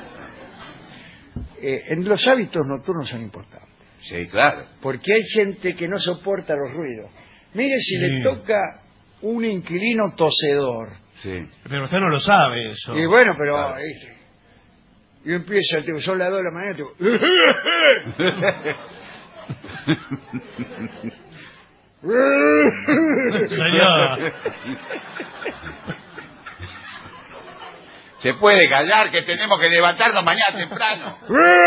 Eh, en los hábitos nocturnos son importantes. sí, claro. Porque hay gente que no soporta los ruidos. Mire si Sí. le toca un inquilino tosedor. Sí. Pero usted no lo sabe eso. Y bueno, pero... Claro. eh, y empieza, tipo, son las dos de la mañana, tipo... Señor. Se puede callar que tenemos que levantarnos mañana temprano.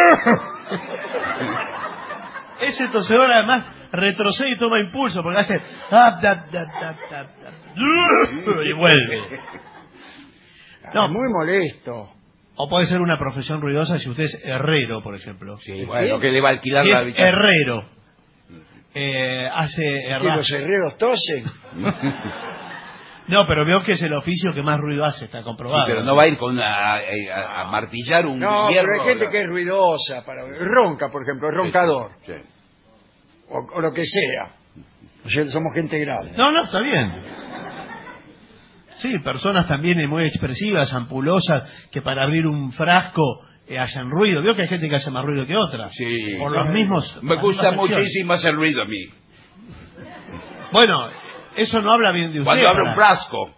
Ese tosedor además retrocede y toma impulso porque hace... tap, tap, tap, tap, tap, tap, y vuelve. No. Es muy molesto. O puede ser una profesión ruidosa si usted es herrero, por ejemplo. Sí, bueno, que le va a alquilar Si la es habitación. herrero, eh, hace Y herraje. los herreros tosen. No, pero veo que es el oficio que más ruido hace, está Sí, comprobado. pero no va a ir con a, a- a martillar un No, hierro. pero hay gente la- que es ruidosa, para ronca, por ejemplo, es roncador, Sí. o, o lo que sea. O sea, somos gente grande. No, no, está bien. Sí, personas también muy expresivas, ampulosas, que para abrir un frasco eh, hacen ruido. Veo que hay gente que hace más ruido que otra. Sí. Por los mismos... Me las gusta mismas acciones. muchísimo hacer ruido a mí. Bueno, eso no habla bien de usted. Cuando abro para- un frasco.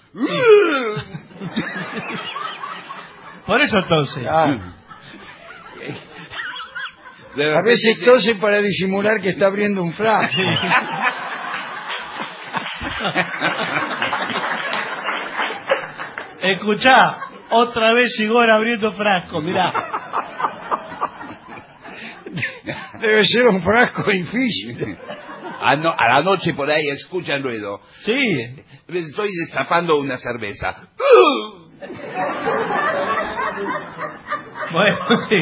Por eso entonces. Ah, De a repente veces te- tosen para disimular que está abriendo un frasco. Escuchá, otra vez Sigor abriendo frasco, mirá. Debe ser un frasco difícil. A, no- a la noche por ahí escucha el ruido. Sí. Estoy destapando una cerveza. Bueno, sí.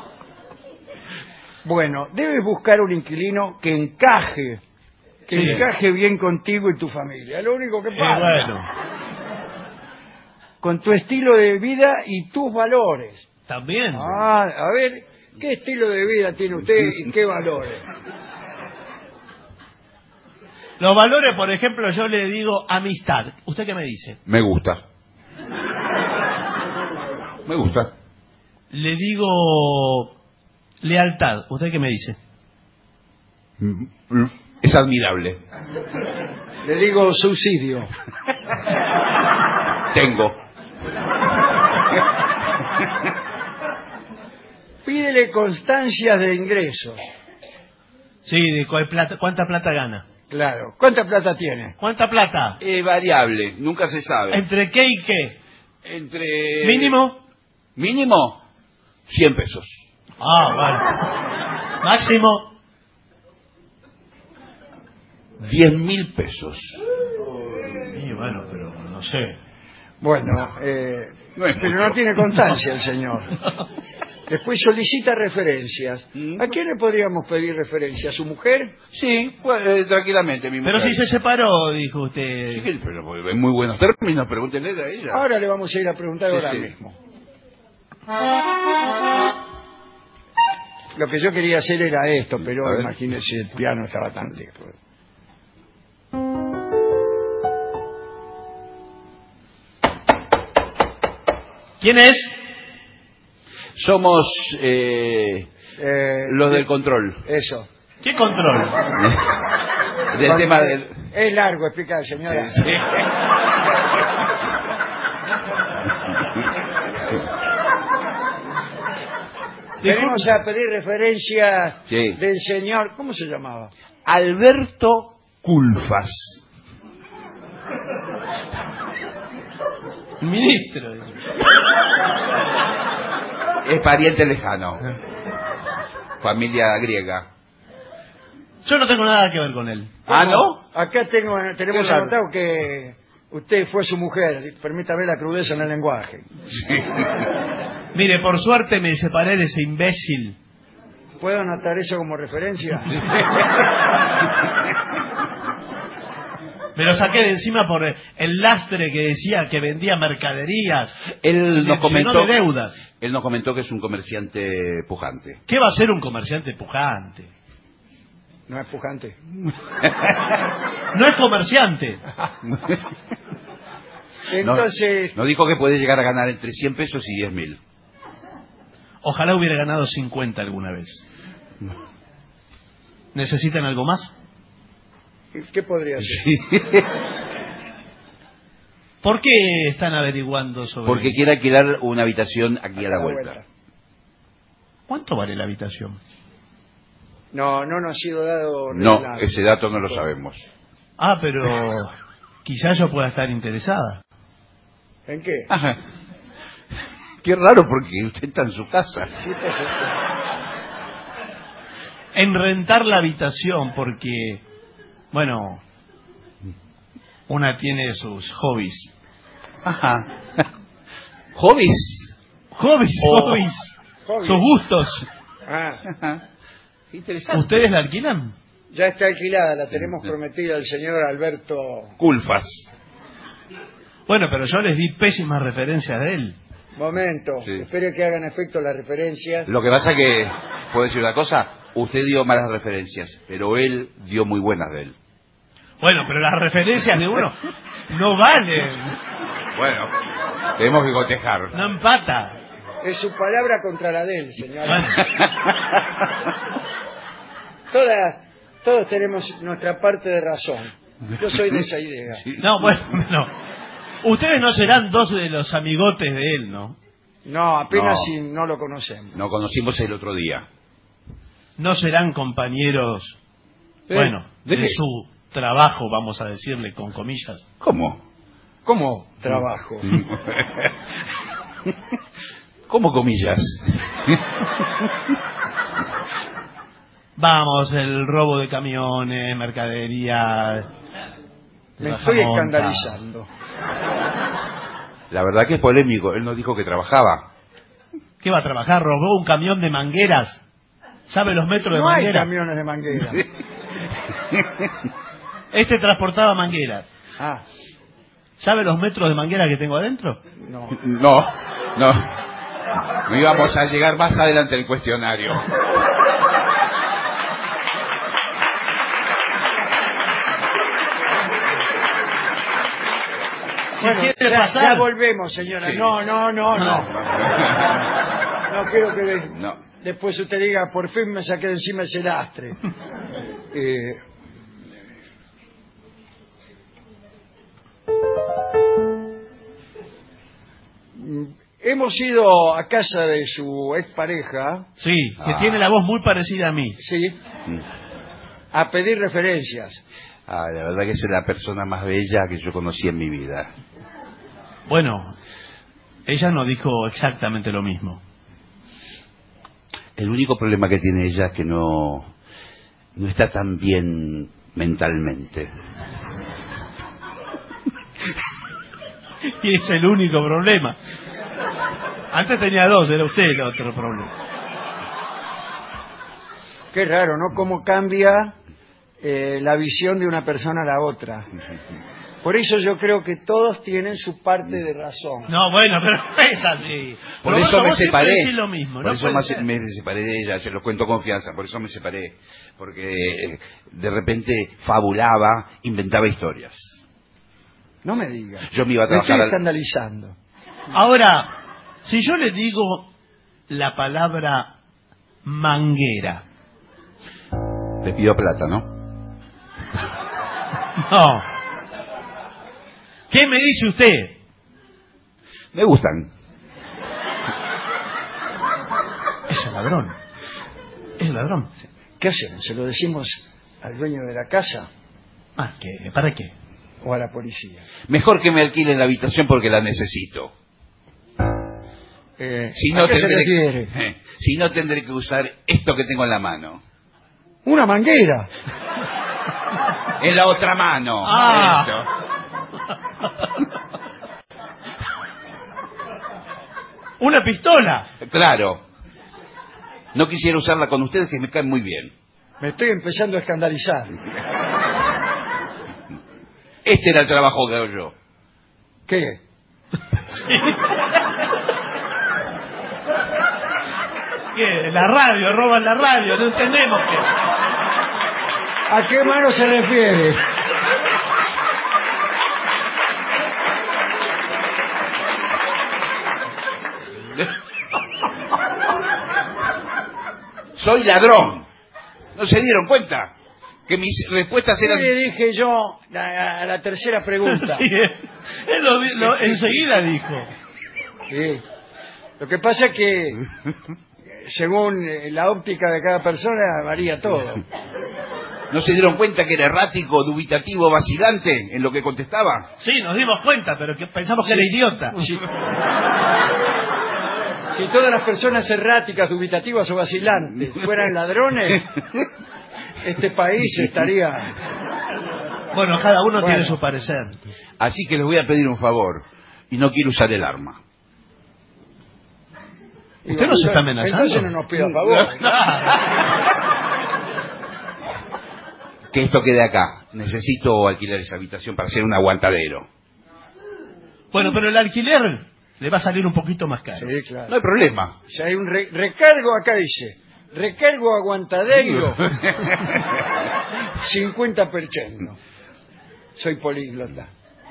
Bueno, debes buscar un inquilino que encaje, que Sí. encaje bien contigo y tu familia. Lo único que Eh, pasa. bueno, Con tu estilo de vida y tus valores. también. Ah, a ver, ¿qué estilo de vida tiene usted y qué valores? Los valores, por ejemplo, yo le digo amistad. ¿Usted qué me dice? Me gusta. Me gusta. Le digo lealtad. ¿Usted qué me dice? Es admirable. Le digo subsidio. Tengo. Pídele constancias de ingresos. Sí, de cuál plata, ¿cuánta plata gana? Claro. ¿Cuánta plata tiene? ¿Cuánta plata? Es variable, nunca se sabe. ¿Entre qué y qué? Entre... ¿Mínimo? ¿Mínimo? cien pesos. Ah, vale. ¿Máximo? diez mil pesos. Y bueno, pero no sé. Bueno, eh, no es pero mucho. no tiene constancia el señor. Después solicita referencias. ¿A quién le podríamos pedir referencia? ¿A su mujer? Sí, pues, eh, tranquilamente, mi mujer. Pero si se separó, dijo usted. Sí, pero en muy buenos términos, pregúntenle a ella. Ahora le vamos a ir a preguntar Sí, ahora sí. mismo. Lo que yo quería hacer era esto, pero A ver. imagínese, el piano estaba tan lejos. ¿Quién es? Somos eh, Eh, los de- del control. Eso. ¿Qué control? Del tema del... Es largo explicar, señora. Sí, sí. Venimos a pedir referencias Sí. del señor... ¿Cómo se llamaba? Alberto Culfas. Ministro. Es pariente lejano. Familia griega. Yo no tengo nada que ver con él. ¿Ah, no? Acá tengo, tenemos Qué raro. anotado que usted fue su mujer. Permítame la crudeza en el lenguaje. Mire, por suerte me separé de ese imbécil. ¿Puedo anotar eso como referencia? Me lo saqué de encima por el lastre que decía que vendía mercaderías. Él Me nos comentó, llenó de deudas. él nos comentó que es un comerciante pujante. ¿Qué va a ser un comerciante pujante? No es pujante. No es comerciante. Entonces, Nos dijo que puede llegar a ganar entre cien pesos y diez mil. Ojalá hubiera ganado cincuenta alguna vez. ¿Necesitan algo más? ¿qué podría ser? ¿Por qué están averiguando sobre...? Porque quiere alquilar una habitación aquí a la A la vuelta. vuelta. ¿Cuánto vale la habitación? No, no nos ha sido dado... No, revelar. ese dato no lo sabemos. Ah, pero quizás yo pueda estar interesada. ¿En qué? Ajá. Qué raro porque usted está en su casa. ¿Qué pasa? En rentar la habitación porque, bueno, una tiene sus hobbies. Ajá. ¿Hobbies? Hobbies, Oh. hobbies. Hobbies. Sus gustos. Ah, Ajá. Qué interesante. ¿Ustedes la alquilan? ya está alquilada, la tenemos prometida al señor Alberto... Culfas. Bueno, pero yo les di pésimas referencias de él. Momento, Sí. espere que hagan efecto las referencias. Lo que pasa que, ¿puedo decir una cosa? Usted dio malas referencias, pero él dio muy buenas de él. Bueno, pero las referencias de uno no valen. Bueno, tenemos que cotejar. No empata. Es su palabra contra la de él, señora. Bueno, Todas, todos tenemos nuestra parte de razón. Yo soy de esa idea. Sí. no, bueno, no. Ustedes no serán dos de los amigotes de él, ¿no? No, apenas No. si no lo conocemos. Nos conocimos el otro día. No serán compañeros, Eh, bueno, ¿de de qué? su trabajo, vamos a decirle con comillas. ¿Cómo? ¿Cómo trabajo? ¿Cómo comillas? Vamos, el robo de camiones, mercadería. Me de estoy baja monta. escandalizando. La verdad que es polémico. Él nos dijo que trabajaba. ¿Qué va a trabajar? ¿Robó un camión de mangueras? ¿Sabe los metros de No hay manguera? camiones de manguera. Este transportaba mangueras. Ah, ¿Sabe los metros de manguera que tengo adentro? no. No, no. No íbamos a llegar más adelante el cuestionario. Si Bueno, quiere ya, pasar. ya volvemos, señora. Sí. No, no, no, no. No quiero que de- No. después usted diga, por fin me saqué de encima ese lastre. Eh, mm, hemos ido a casa de su expareja, Sí, que Ah. tiene la voz muy parecida a mí. sí, a pedir referencias. Ah, la verdad que es la persona más bella que yo conocí en mi vida. Bueno, ella no dijo exactamente lo mismo. El único problema que tiene ella es que no, no está tan bien mentalmente. Y es el único problema. Antes tenía dos, era usted el otro problema. Qué raro, ¿no? Cómo cambia eh, la visión de una persona a la otra. Por eso yo creo que todos tienen su parte de razón. No, bueno, pero es así. Por Pero eso vos, me vos separé. decís lo mismo, Por no eso puede más- ser. me separé de ella, se lo cuento confianza, por eso me separé. Porque eh, de repente fabulaba, inventaba historias. No me diga. Yo me iba a Me estoy trabajar al- escandalizando. Ahora, si yo le digo la palabra manguera. Le pido plata, ¿no? No. ¿Qué me dice usted? Me gustan. Es el ladrón. Es el ladrón. ¿Qué hacemos? ¿Se lo decimos al dueño de la casa? Ah, ¿qué? ¿Para qué? ¿O a la policía? Mejor que me alquilen la habitación porque la necesito. Eh, Si ¿a no, qué se tendré, refiere? eh, si no tendré que usar esto que tengo en la mano. Una manguera. En la otra mano. Ah. Esto. Una pistola. Claro. No quisiera usarla con ustedes que me caen muy bien. Me estoy empezando a escandalizar. Este era el trabajo que hago yo. ¿Qué? ¿Qué? La radio, roban la radio, no entendemos qué. ¿A qué mano se refiere? Soy ladrón. ¿No se dieron cuenta? Que mis respuestas ¿Qué eran... le dije yo a, a la tercera pregunta? Sí, él lo, di- lo- enseguida dijo. Sí. Lo que pasa es que, según eh, la óptica de cada persona, varía todo. ¿No se dieron cuenta que era errático, dubitativo, vacilante en lo que contestaba? Sí, nos dimos cuenta, pero que pensamos que era idiota. Si, si todas las personas erráticas, dubitativas o vacilantes fueran ladrones, este país estaría... Bueno, cada uno Bueno. tiene su parecer. Así que les voy a pedir un favor. Y no quiero usar el arma. ¿Usted nos está amenazando? Entonces no nos pida favor. Que esto quede acá. Necesito alquilar esa habitación para hacer un aguantadero. Bueno, pero el alquiler le va a salir un poquito más caro. Sí, claro. No hay problema. O sea, hay un re- recargo acá, dice. Recargo aguantadero. cincuenta por ciento. Soy políglota.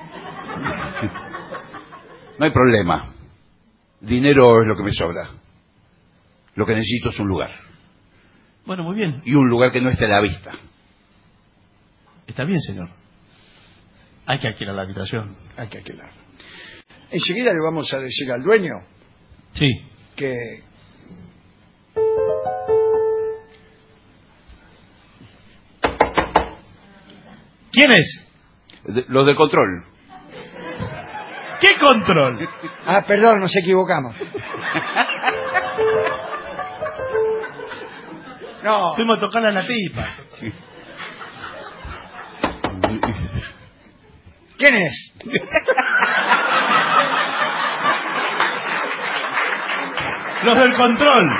No hay problema. Dinero es lo que me sobra. Lo que necesito es un lugar. Bueno, muy bien. Y un lugar que no esté a la vista. Está bien, señor. Hay que alquilar la habitación. Hay que alquilar. Enseguida le vamos a decir al dueño Sí. que... ¿Quién es? De- los del control. ¿Qué control? Ah, perdón, nos equivocamos. No, Fuimos a tocarle a la tipa. ¿quién es? Los del control.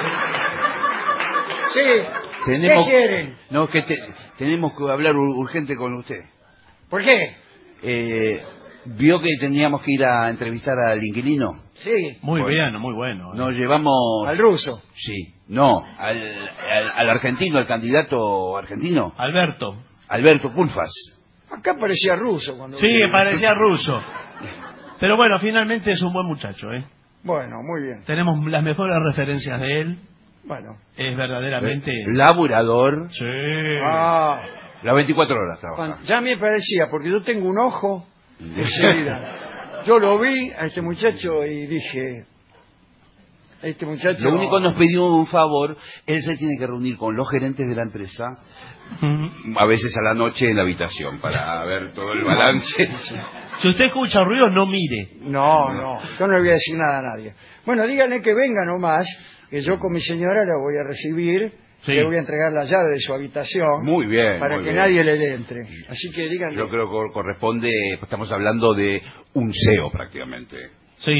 Sí, Tenemos- ¿qué quieren? No, que te- tenemos que hablar ur- urgente con usted. ¿Por qué? Eh, ¿Vio que teníamos que ir a entrevistar al inquilino? Sí, Muy Bueno. bien, muy bueno. Nos llevamos... al ruso. Sí, no, al, al, al argentino, al candidato argentino, Alberto. Alberto Pulfas. Acá parecía ruso cuando... Sí, parecía ruso. Pero bueno, finalmente es un buen muchacho, ¿eh? Bueno, muy bien. Tenemos las mejores referencias de él. Bueno. Es verdaderamente... Laburador, Sí. Ah, las veinticuatro horas trabaja. cuando- ya me parecía, porque yo tengo un ojo enseguida. Yo lo vi a este muchacho y dije, Este muchacho... Lo único nos pidió un favor, él se tiene que reunir con los gerentes de la empresa, a veces a la noche en la habitación, para ver todo el balance. Si usted escucha ruido, no mire. No, no, yo no le voy a decir nada a nadie. Bueno, díganle que venga nomás, que yo con mi señora la voy a recibir, Sí. le voy a entregar la llave de su habitación. Muy bien. Para muy que bien. nadie le entre. Así que díganle. Yo creo que corresponde, estamos hablando de un C E O prácticamente. Sí.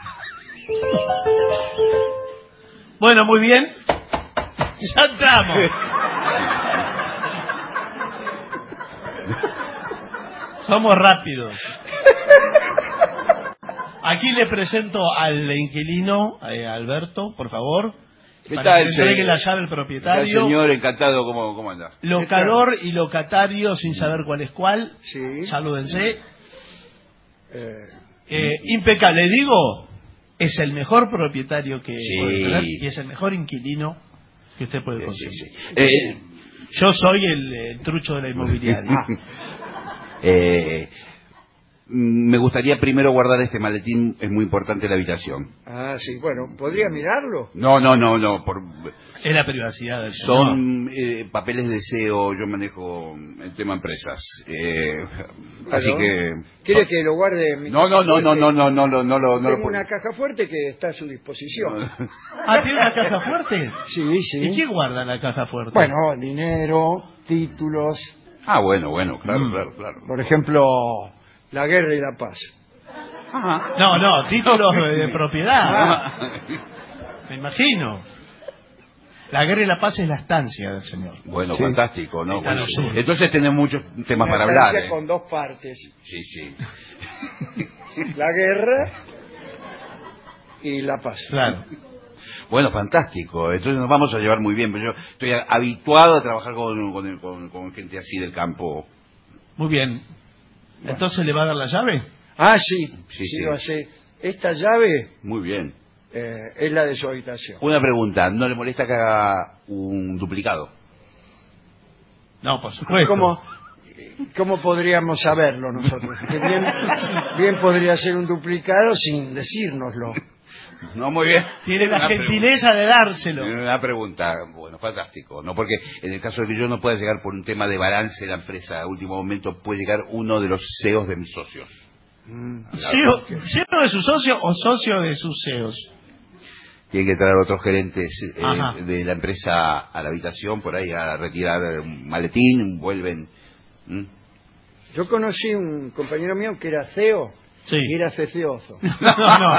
Bueno, muy bien. Ya estamos. Somos rápidos. Aquí le presento al inquilino, eh, Alberto, por favor. ¿Qué Para tal, que le entregue señor? la llave al ¿Qué tal, propietario. señor? Encantado, ¿cómo, cómo anda? Locador y locatario sin saber cuál es cuál. Sí. Salúdense. Eh, Eh, impecable, digo, es el mejor propietario que Sí. puede tener y es el mejor inquilino que usted puede conseguir. Sí, sí. Eh, Yo soy el, el trucho de la inmobiliaria. eh, me gustaría primero guardar este maletín, es muy importante la habitación. ah, sí, bueno, ¿podría mirarlo? No, no, no, no. Por, Es la privacidad del señor. son eh, papeles de S E O, yo manejo el tema empresas. Eh, así que... ¿Quiere que lo guarde en mi No, no, caja no, no, fuerte? no, no, no, no, no, lo- no lo Tengo puedo. una caja fuerte que está a su disposición. Ah, ¿tiene una caja fuerte? Sí, sí. ¿Y qué guarda en la caja fuerte? Bueno, dinero, títulos. Ah, bueno, bueno, claro, Mm. claro, claro. Por ejemplo, la guerra y la paz. No, no, títulos de, de propiedad. Ah. Me imagino. La guerra y la paz es la estancia del señor. Bueno, Sí. fantástico, ¿no? Está en lo Bueno, sur. entonces tenemos muchos temas Una para hablar. estancia ¿eh? con dos partes. Sí, sí. La guerra y la paz. Claro. Bueno, fantástico. Entonces nos vamos a llevar muy bien. Pero yo estoy a- habituado a trabajar con, con, con- con gente así del campo. Muy bien. ¿Entonces le va a dar la llave? Ah, sí, Sí, sí, sí. lo hace. Esta llave Muy bien. eh, es la de su habitación. Una pregunta. ¿No le molesta que haga un duplicado? No, por supuesto. ¿Cómo, ¿Cómo podríamos saberlo nosotros? Que bien, bien podría ser un duplicado sin decírnoslo. No, muy bien. Tiene la Una gentileza de dárselo. pregunta. Una pregunta. Bueno, fantástico. No, porque en el caso de que yo no pueda llegar por un tema de balance de la empresa, a último momento puede llegar uno de los C E Os de mis socios. ¿C E O ¿C E O de su socio o socio de sus C E Os? Tienen que traer otros gerentes eh, Ajá. de la empresa a la habitación, por ahí, a retirar un maletín, vuelven. ¿Mm? Yo conocí un compañero mío que era C E O Sí. y era fecioso. No,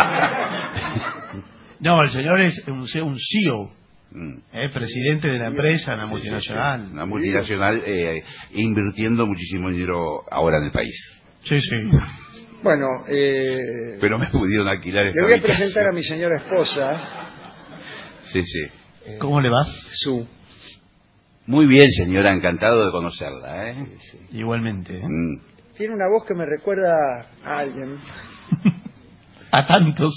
no. No, el señor es un, C- un C E O. Mm. Es presidente de la empresa, una multinacional. Una multinacional eh, invirtiendo muchísimo dinero ahora en el país. Sí, sí. Bueno, eh, Pero me pudieron alquilar esta le voy a habitación. presentar a mi señora esposa, Sí, sí. ¿Cómo le va? Su. Muy bien, señora, encantado de conocerla. ¿eh? Igualmente. ¿eh? Mm. Tiene una voz que me recuerda a alguien. A tantos.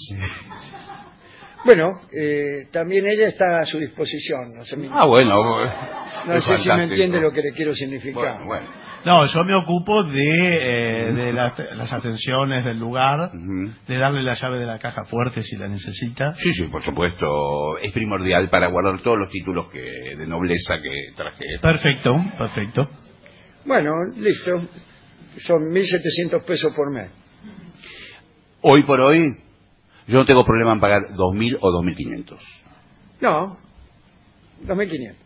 Bueno, eh, también ella está a su disposición. No, sé, Ah, bueno. no es sé si me fantástico. entiende lo que le quiero significar. Bueno, bueno. No, yo me ocupo de, eh, de las, las atenciones del lugar, Ujú. de darle la llave de la caja fuerte si la necesita. Sí, sí, por supuesto. Es primordial para guardar todos los títulos que de nobleza que traje. Perfecto, perfecto. Bueno, listo. Son mil setecientos pesos por mes. Hoy por hoy, yo no tengo problema en pagar dos mil o dos mil quinientos. No, dos mil quinientos.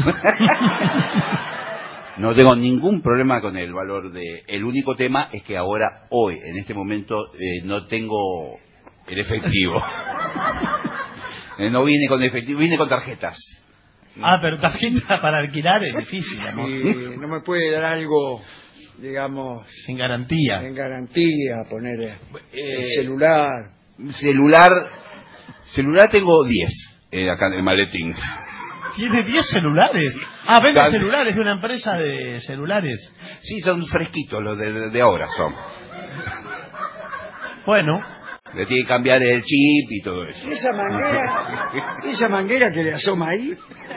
No tengo ningún problema con el valor de... El único tema es que ahora, hoy, en este momento, eh, no tengo el efectivo. Eh, no vine con efectivo, vine con tarjetas. Ah, pero tarjeta para alquilar es difícil, amor. Y no me puede dar algo, digamos, En garantía. en garantía, poner eh, el Eh, celular. Celular... Celular tengo diez eh, acá en el maletín. ¿Tiene diez celulares? Ah, vende Tal- celulares de una empresa de celulares. Sí, son fresquitos los de, de- de ahora son. Bueno, Le tiene que cambiar el chip y todo eso. ¿Y esa manguera? ¿Esa manguera que le asoma ahí?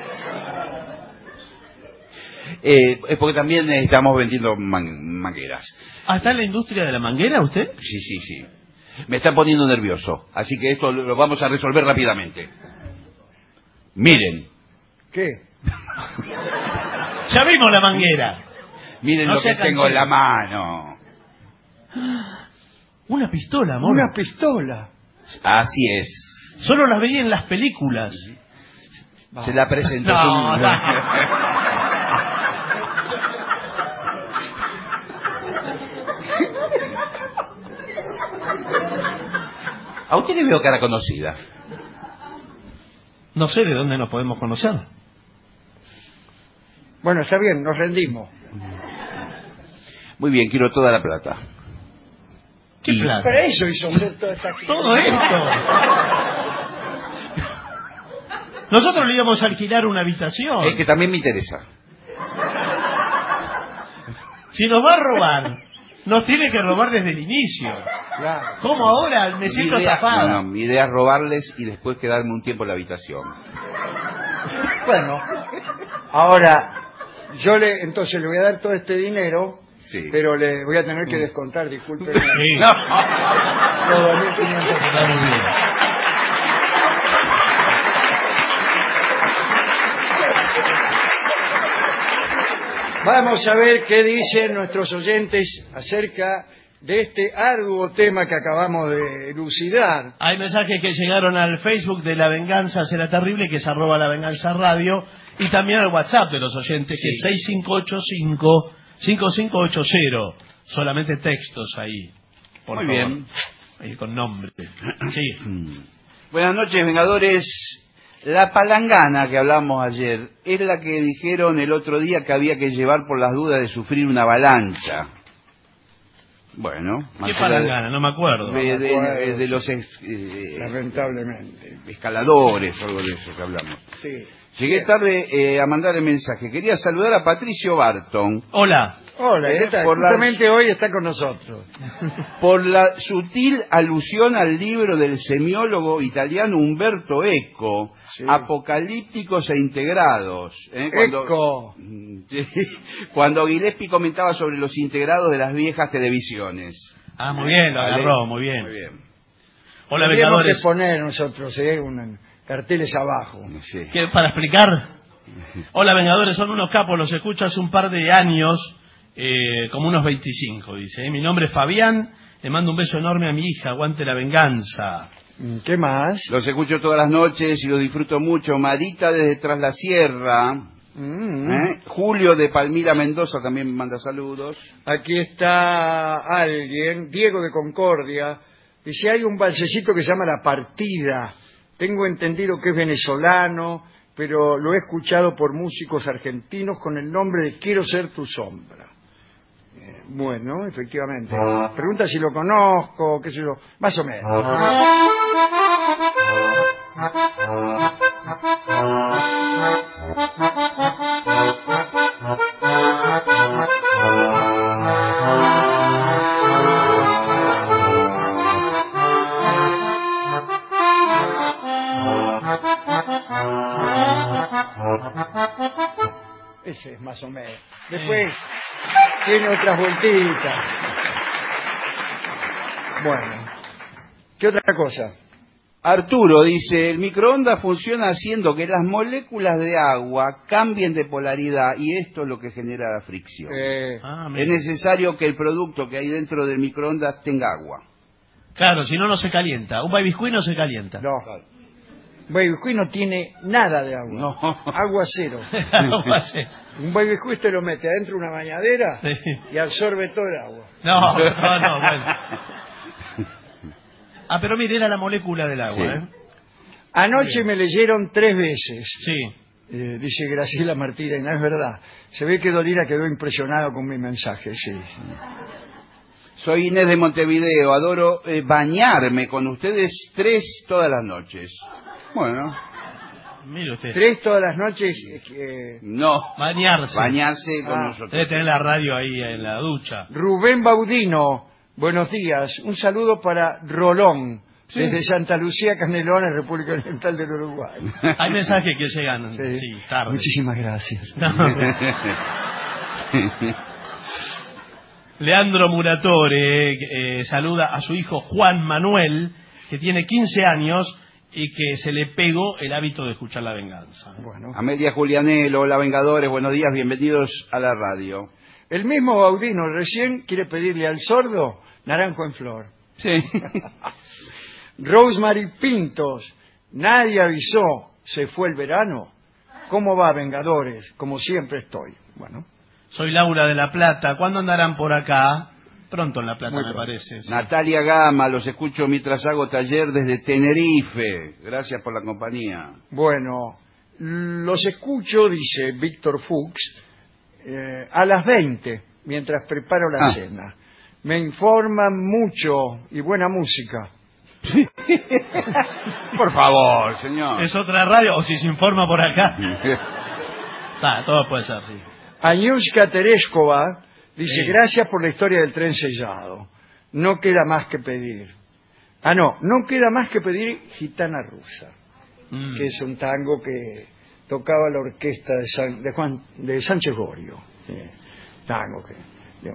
Eh, es porque también estamos vendiendo man- mangueras. ¿ah, está en la industria de la manguera usted? Sí, sí, sí. Me está poniendo nervioso, así que esto lo vamos a resolver rápidamente. Miren. ¿Qué? Ya vimos la manguera. Miren No lo que sea tengo en canchero. la mano. Una pistola, amor. Una pistola. Así es. Solo las veía en las películas. Se la presentó. No, su- no. A usted le veo cara conocida. No sé de dónde nos podemos conocer. Bueno, está bien, nos rendimos. Muy bien, quiero toda la plata. ¿Qué plata? Para eso hizo usted toda esta... Todo esto. Nosotros le íbamos a alquilar una habitación. Es que también me interesa. Si nos va a robar, nos tiene que robar desde el inicio. Claro. ¿Cómo ahora me siento Mi idea, estafada? no, no, mi idea es robarles y después quedarme un tiempo en la habitación. Bueno, ahora, yo le, entonces le voy a dar todo este dinero, Sí. pero le voy a tener que descontar, disculpe. Sí. No. Los dos mil quinientos. Está muy bien. Vamos a ver qué dicen nuestros oyentes acerca de este arduo tema que acabamos de elucidar. Hay mensajes que llegaron al Facebook de La Venganza Será Terrible, que es arroba La Venganza Radio, y también al WhatsApp de los oyentes, que es seis cinco ocho cinco, cinco cinco ocho cero. Solamente textos ahí. Por Muy favor. bien. Ahí con nombre. Sí. Buenas noches, Vengadores. La palangana que hablamos ayer es la que dijeron el otro día que había que llevar por las dudas de sufrir una avalancha. Bueno, ¿Qué Marcela, palangana? No me acuerdo. de, de- No me acuerdo. de los ex- eh, Lamentablemente. escaladores, algo de eso que hablamos. Sí. Llegué tarde eh, a mandar el mensaje. Quería saludar a Patricio Barton. Hola. Hola, ¿qué Eh, tal? por la- Justamente hoy está con nosotros. Por la sutil alusión al libro del semiólogo italiano Umberto Eco, Sí. Apocalípticos e Integrados. ¿eh? Cuando, Eco. Sí, cuando Gillespie comentaba sobre los integrados de las viejas televisiones. Ah, muy bien, lo ¿Vale? agarró, muy bien. Muy bien. Hola, Tendríamos Vengadores. que poner nosotros eh, un, carteles abajo. Sí. ¿Qué, para explicar? Hola, Vengadores, son unos capos, los escucho hace un par de años, eh, como unos veinticinco, dice. ¿eh? Mi nombre es Fabián, le mando un beso enorme a mi hija, aguante la venganza. ¿Qué más? Los escucho todas las noches y los disfruto mucho. Marita desde Tras la Sierra. Mm. ¿eh? Julio de Palmira Mendoza también me manda saludos. Aquí está alguien, Diego de Concordia, dice, hay un balsecito que se llama La Partida. Tengo entendido que es venezolano, pero lo he escuchado por músicos argentinos con el nombre de Quiero ser tu sombra. Eh, bueno, efectivamente. Pregunta si lo conozco, qué sé yo, más o menos. Ese es más o menos. Después tiene otras vueltitas. Bueno, ¿qué otra cosa? Arturo dice, el microondas funciona haciendo que las moléculas de agua cambien de polaridad y esto es lo que genera la fricción. Eh, Ah, Es mira. necesario que el producto que hay dentro del microondas tenga agua. Claro, si no, no se calienta. Un baby no se calienta. no. Baby Squid no tiene nada de agua. No. Agua cero. Agua cero. Un Baby Squid te lo mete adentro de una bañadera Sí. y absorbe todo el agua. No, no, no, bueno. Ah, pero mire, era la molécula del agua, Sí. ¿eh? Anoche me leyeron tres veces. Sí. Eh, dice Graciela Martínez, no es verdad. Se ve que Dolira quedó impresionado con mi mensaje, sí. Soy Inés de Montevideo, adoro eh, bañarme con ustedes tres todas las noches. Bueno, Mire usted. Tres todas las noches. eh, no, Bañarse. bañarse con Ah. nosotros. Debe tener la radio ahí en la ducha. Rubén Baudino, buenos días. Un saludo para Rolón, Sí. desde Santa Lucía, Canelones, República Oriental del Uruguay. Hay mensajes que llegan, sí, Sí. tarde. Muchísimas gracias. No. Leandro Muratore eh, saluda a su hijo Juan Manuel, que tiene quince años y que se le pegó el hábito de escuchar La Venganza. Bueno. Amelia Julianelo, hola Vengadores, buenos días, bienvenidos a la radio. El mismo Baudino recién quiere pedirle al sordo naranjo en flor. Sí. Rosemary Pintos, nadie avisó, se fue el verano. ¿Cómo va, Vengadores? Como siempre estoy. Bueno. Soy Laura de La Plata. ¿Cuándo andarán por acá? Pronto en La Plata, me parece. Sí. Natalia Gama, los escucho mientras hago taller desde Tenerife. Gracias por la compañía. Bueno, los escucho, dice Víctor Fuchs, eh, a las veinte, mientras preparo la ah. cena. Me informan mucho y buena música. Por favor, señor. ¿Es otra radio o si se informa por acá? Ah, todo puede ser, sí. Añushka Tereshkova dice, sí. Gracias por la historia del tren sellado. No queda más que pedir. Ah, no, no queda más que pedir Gitana Rusa, mm. que es un tango que tocaba la orquesta de, San, de, Juan, de Sánchez Gorio. Sí. Tango que... De,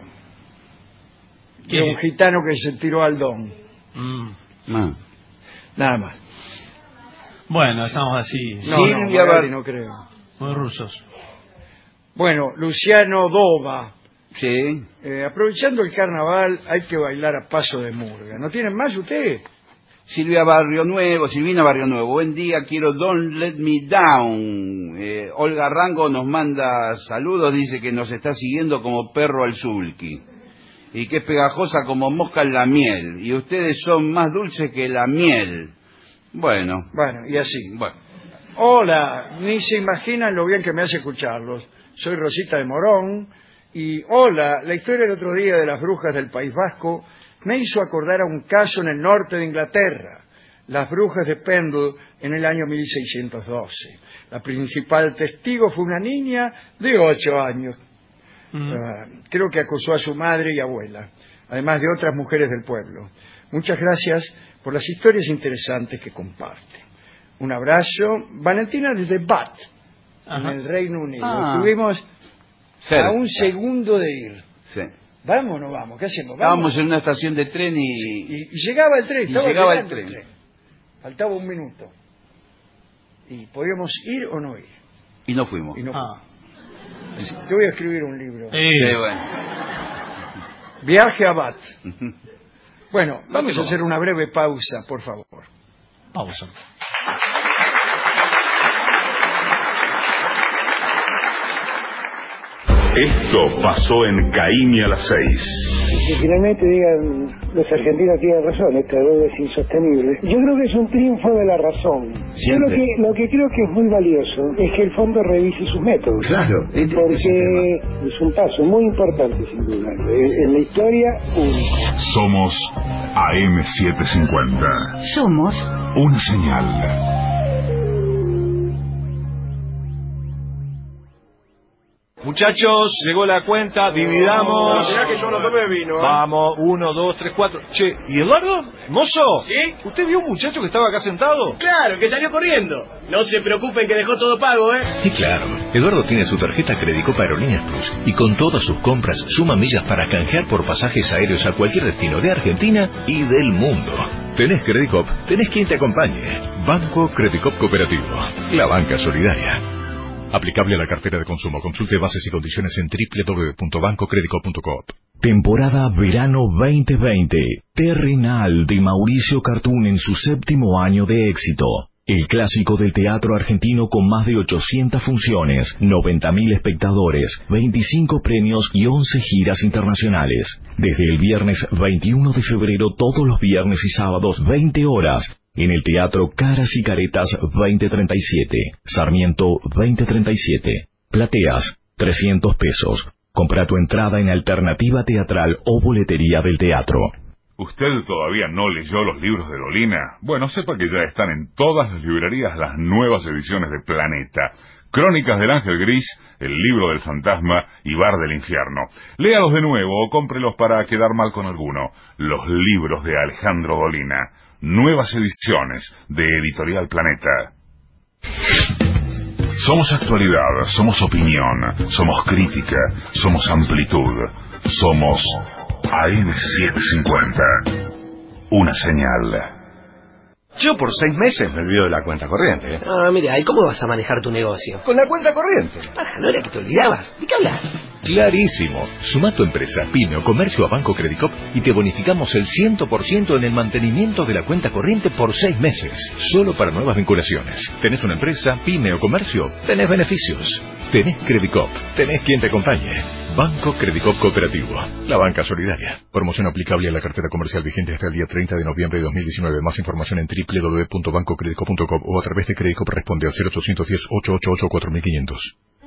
de un gitano que se tiró al don. Mm. No. Nada más. Bueno, estamos así. No, sí, no, Magali, no creo. Muy rusos. Bueno, Luciano Dova. Sí. Eh, aprovechando el carnaval, hay que bailar a paso de murga. ¿No tienen más ustedes? Silvia Barrio Nuevo, Silvina Barrio Nuevo. Buen día, quiero Don't Let Me Down. Eh, Olga Rango nos manda saludos, dice que nos está siguiendo como perro al sulky. Y que es pegajosa como mosca en la miel. Y ustedes son más dulces que la miel. Bueno. Bueno, y así. Bueno. Hola, ni se imaginan lo bien que me hace escucharlos. Soy Rosita de Morón. Y hola, la historia del otro día de las brujas del País Vasco me hizo acordar a un caso en el norte de Inglaterra. Las brujas de Pendle en el año mil seiscientos doce. La principal testigo fue una niña de ocho años. Uh, creo que acosó a su madre y abuela, además de otras mujeres del pueblo. Muchas gracias por las historias interesantes que comparte. Un abrazo. Valentina desde Bath, Ajá. en el Reino Unido. Ah. Estuvimos Cerca. a un segundo de ir. Sí. ¿Vamos o no vamos? ¿Qué hacemos? ¿Vamos? Estábamos en una estación de tren y... Y, y llegaba el tren. Y estaba llegaba el tren. el tren. Faltaba un minuto. ¿Y podíamos ir o no ir? Y no fuimos. Y no ah. fuimos. Yo voy a escribir un libro. Sí, sí bueno. Viaje a Bath. Bueno, vamos a hacer una breve pausa, por favor. Pausa. Esto pasó en Caín a las seis. Que finalmente digan, los argentinos tienen razón, esta deuda es insostenible. Yo creo que es un triunfo de la razón. Yo lo que, lo que creo que es muy valioso es que el fondo revise sus métodos. Claro. Porque es un paso muy importante, sin duda. En la historia, único. Somos A M setecientos cincuenta. Somos una señal. Muchachos, llegó la cuenta, dividamos. Mirá que yo no tomé vino, ¿eh? Vamos, uno, dos, tres, cuatro. Che, ¿y Eduardo? ¿Mozo? ¿Sí? ¿Usted vio un muchacho que estaba acá sentado? Claro, que salió corriendo. No se preocupen que dejó todo pago, ¿eh? Y claro, Eduardo tiene su tarjeta Credicop Aerolíneas Plus y con todas sus compras suma millas para canjear por pasajes aéreos a cualquier destino de Argentina y del mundo. Tenés Credicop, tenés quien te acompañe. Banco Credicop Cooperativo, la banca solidaria. Aplicable a la cartera de consumo. Consulte bases y condiciones en doble u doble u doble u punto banco credicop punto coop. Temporada Verano veinte veinte. Terrenal de Mauricio Cartún en su séptimo año de éxito. El clásico del teatro argentino con más de ochocientas funciones, noventa mil espectadores, veinticinco premios y once giras internacionales. Desde el viernes veintiuno de febrero todos los viernes y sábados veinte horas. En el Teatro Caras y Caretas veinte treinta y siete, Sarmiento veinte treinta y siete. Plateas, trescientos pesos. Compra tu entrada en Alternativa Teatral o Boletería del Teatro. ¿Usted todavía no leyó los libros de Dolina? Bueno, sepa que ya están en todas las librerías las nuevas ediciones de Planeta. Crónicas del Ángel Gris, El Libro del Fantasma y Bar del Infierno. Léalos de nuevo o cómprelos para quedar mal con alguno. Los libros de Alejandro Dolina. Nuevas ediciones de Editorial Planeta. Somos actualidad, somos opinión, somos crítica, somos amplitud, Somos A M setecientos cincuenta. Una señal. Yo por seis meses me olvido de la cuenta corriente. ¿eh? Ah, mira, ¿y cómo vas a manejar tu negocio? Con la cuenta corriente. Ah, no era que te olvidabas. ¿De qué hablas? Clarísimo. Suma tu empresa, pyme o comercio a Banco Credicop y te bonificamos el cien por ciento en el mantenimiento de la cuenta corriente por seis meses. Solo para nuevas vinculaciones. ¿Tenés una empresa, pyme o comercio? Tenés beneficios. Tenés Credicop. Tenés quien te acompañe. Banco Credicop Cooperativo. La banca solidaria. Promoción aplicable a la cartera comercial vigente hasta el día treinta de noviembre de dos mil diecinueve. Más información en doble u doble u doble u punto banco credicop punto com o a través de Credicop responde al cero ochocientos diez, ochocientos ochenta y ocho, cuatro mil quinientos.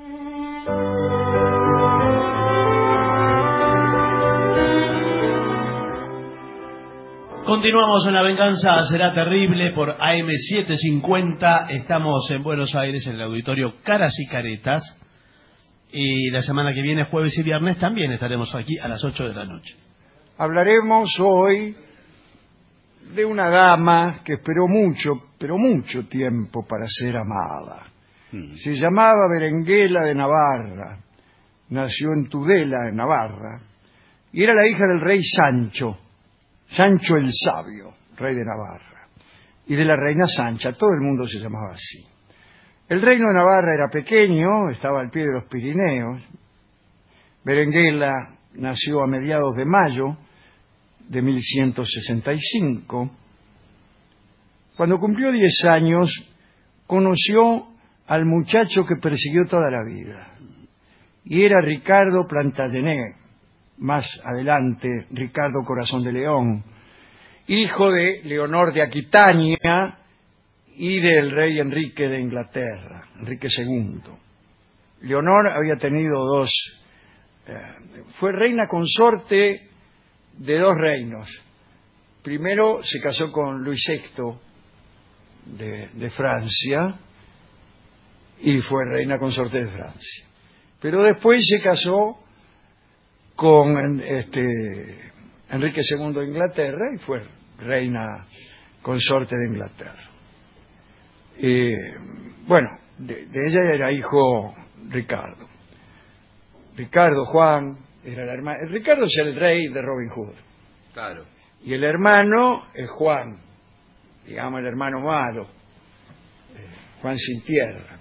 Continuamos en La Venganza Será Terrible por A M setecientos cincuenta. Estamos en Buenos Aires en el auditorio Caras y Caretas. Y la semana que viene, jueves y viernes, también estaremos aquí a las ocho de la noche. Hablaremos hoy de una dama que esperó mucho, pero mucho tiempo para ser amada. Hmm. Se llamaba Berenguela de Navarra, nació en Tudela, en Navarra, y era la hija del rey Sancho, Sancho el Sabio, rey de Navarra, y de la reina Sancha. Todo el mundo se llamaba así. El reino de Navarra era pequeño, estaba al pie de los Pirineos. Berenguela nació a mediados de mayo de mil ciento sesenta y cinco. Cuando cumplió diez años, conoció al muchacho que persiguió toda la vida, y era Ricardo Plantagenet, más adelante Ricardo Corazón de León, hijo de Leonor de Aquitania y del rey Enrique de Inglaterra, Enrique segundo. Leonor había tenido dos, eh, fue reina consorte de dos reinos. Primero se casó con Luis sexto de, de Francia y fue reina consorte de Francia. Pero después se casó con este, Enrique segundo de Inglaterra y fue reina consorte de Inglaterra. Eh, bueno, de, de ella era hijo Ricardo. Ricardo Juan era el hermano. Ricardo es el rey de Robin Hood. Claro. Y el hermano es Juan, digamos el hermano malo, eh, Juan sin tierra.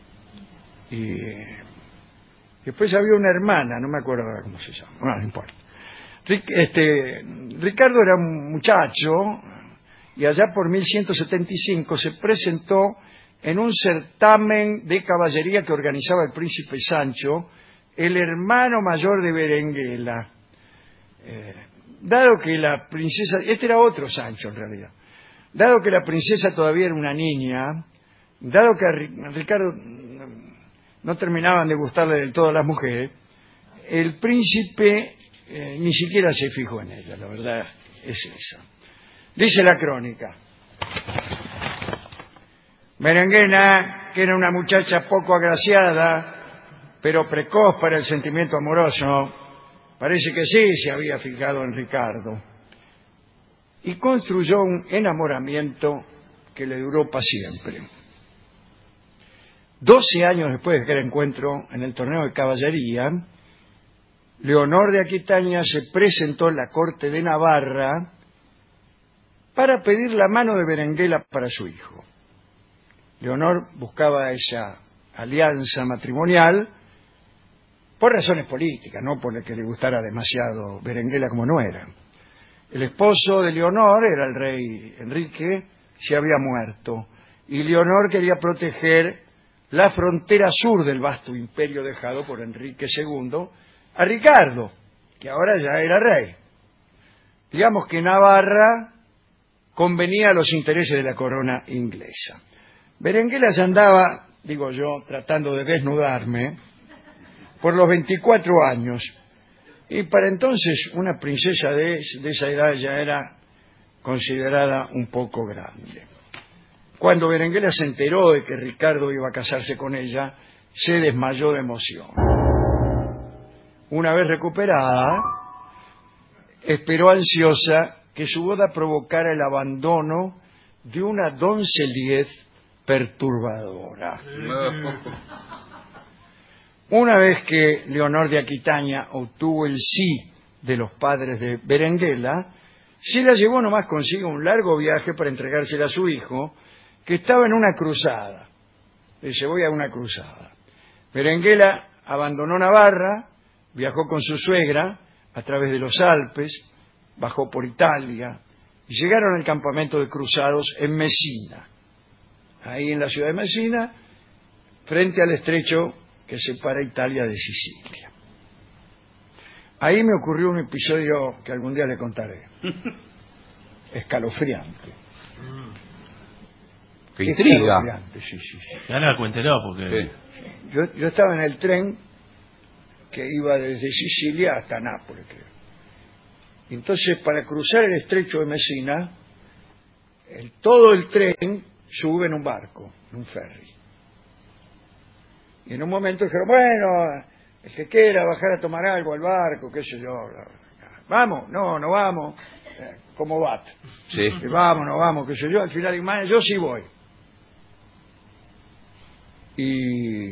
Y eh, después había una hermana, no me acuerdo ahora cómo se llama, bueno, no importa. Ric, este, Ricardo era un muchacho, y allá por mil ciento setenta y cinco se presentó en un certamen de caballería que organizaba el príncipe Sancho, el hermano mayor de Berenguela. Eh, dado que la princesa, este era otro Sancho en realidad, dado que la princesa todavía era una niña, dado que a Ricardo no terminaban de gustarle del todo a las mujeres, el príncipe eh, ni siquiera se fijó en ella, la verdad es esa. Dice la crónica: Berenguela, que era una muchacha poco agraciada, pero precoz para el sentimiento amoroso, parece que sí se había fijado en Ricardo, y construyó un enamoramiento que le duró para siempre. Doce años después de aquel encuentro en el torneo de caballería, Leonor de Aquitania se presentó en la corte de Navarra para pedir la mano de Berenguela para su hijo. Leonor buscaba esa alianza matrimonial por razones políticas, no por que le gustara demasiado Berenguela como no era. El esposo de Leonor era el rey Enrique, se había muerto, y Leonor quería proteger la frontera sur del vasto imperio dejado por Enrique segundo a Ricardo, que ahora ya era rey. Digamos que Navarra convenía a los intereses de la corona inglesa. Berenguela ya andaba, digo yo, tratando de desnudarme, por los veinticuatro años, y para entonces una princesa de, de esa edad ya era considerada un poco grande. Cuando Berenguela se enteró de que Ricardo iba a casarse con ella, se desmayó de emoción. Una vez recuperada, esperó ansiosa que su boda provocara el abandono de una doncellez perturbadora. Una vez que Leonor de Aquitania obtuvo el sí de los padres de Berenguela, se la llevó nomás consigo un largo viaje para entregársela a su hijo, que estaba en una cruzada. Dice, voy a una cruzada. Berenguela abandonó Navarra, viajó con su suegra a través de los Alpes, bajó por Italia y llegaron al campamento de cruzados en Mesina. Ahí en la ciudad de Mesina, frente al estrecho que separa Italia de Sicilia. Ahí me ocurrió un episodio que algún día le contaré. Escalofriante. ¡Qué intriga! Escalofriante, sí, sí, sí. Gana, cuéntelo, porque... Sí. Yo, yo estaba en el tren que iba desde Sicilia hasta Nápoles, creo. Entonces, para cruzar el estrecho de Mesina, el, todo el tren sube en un barco, en un ferry. Y en un momento dijeron, bueno, el que quiera bajar a tomar algo al barco, qué sé yo, bla, bla, bla. Vamos, no, no vamos, eh, como va. Sí. Y vamos, no vamos, qué sé yo, al final, yo sí voy. Y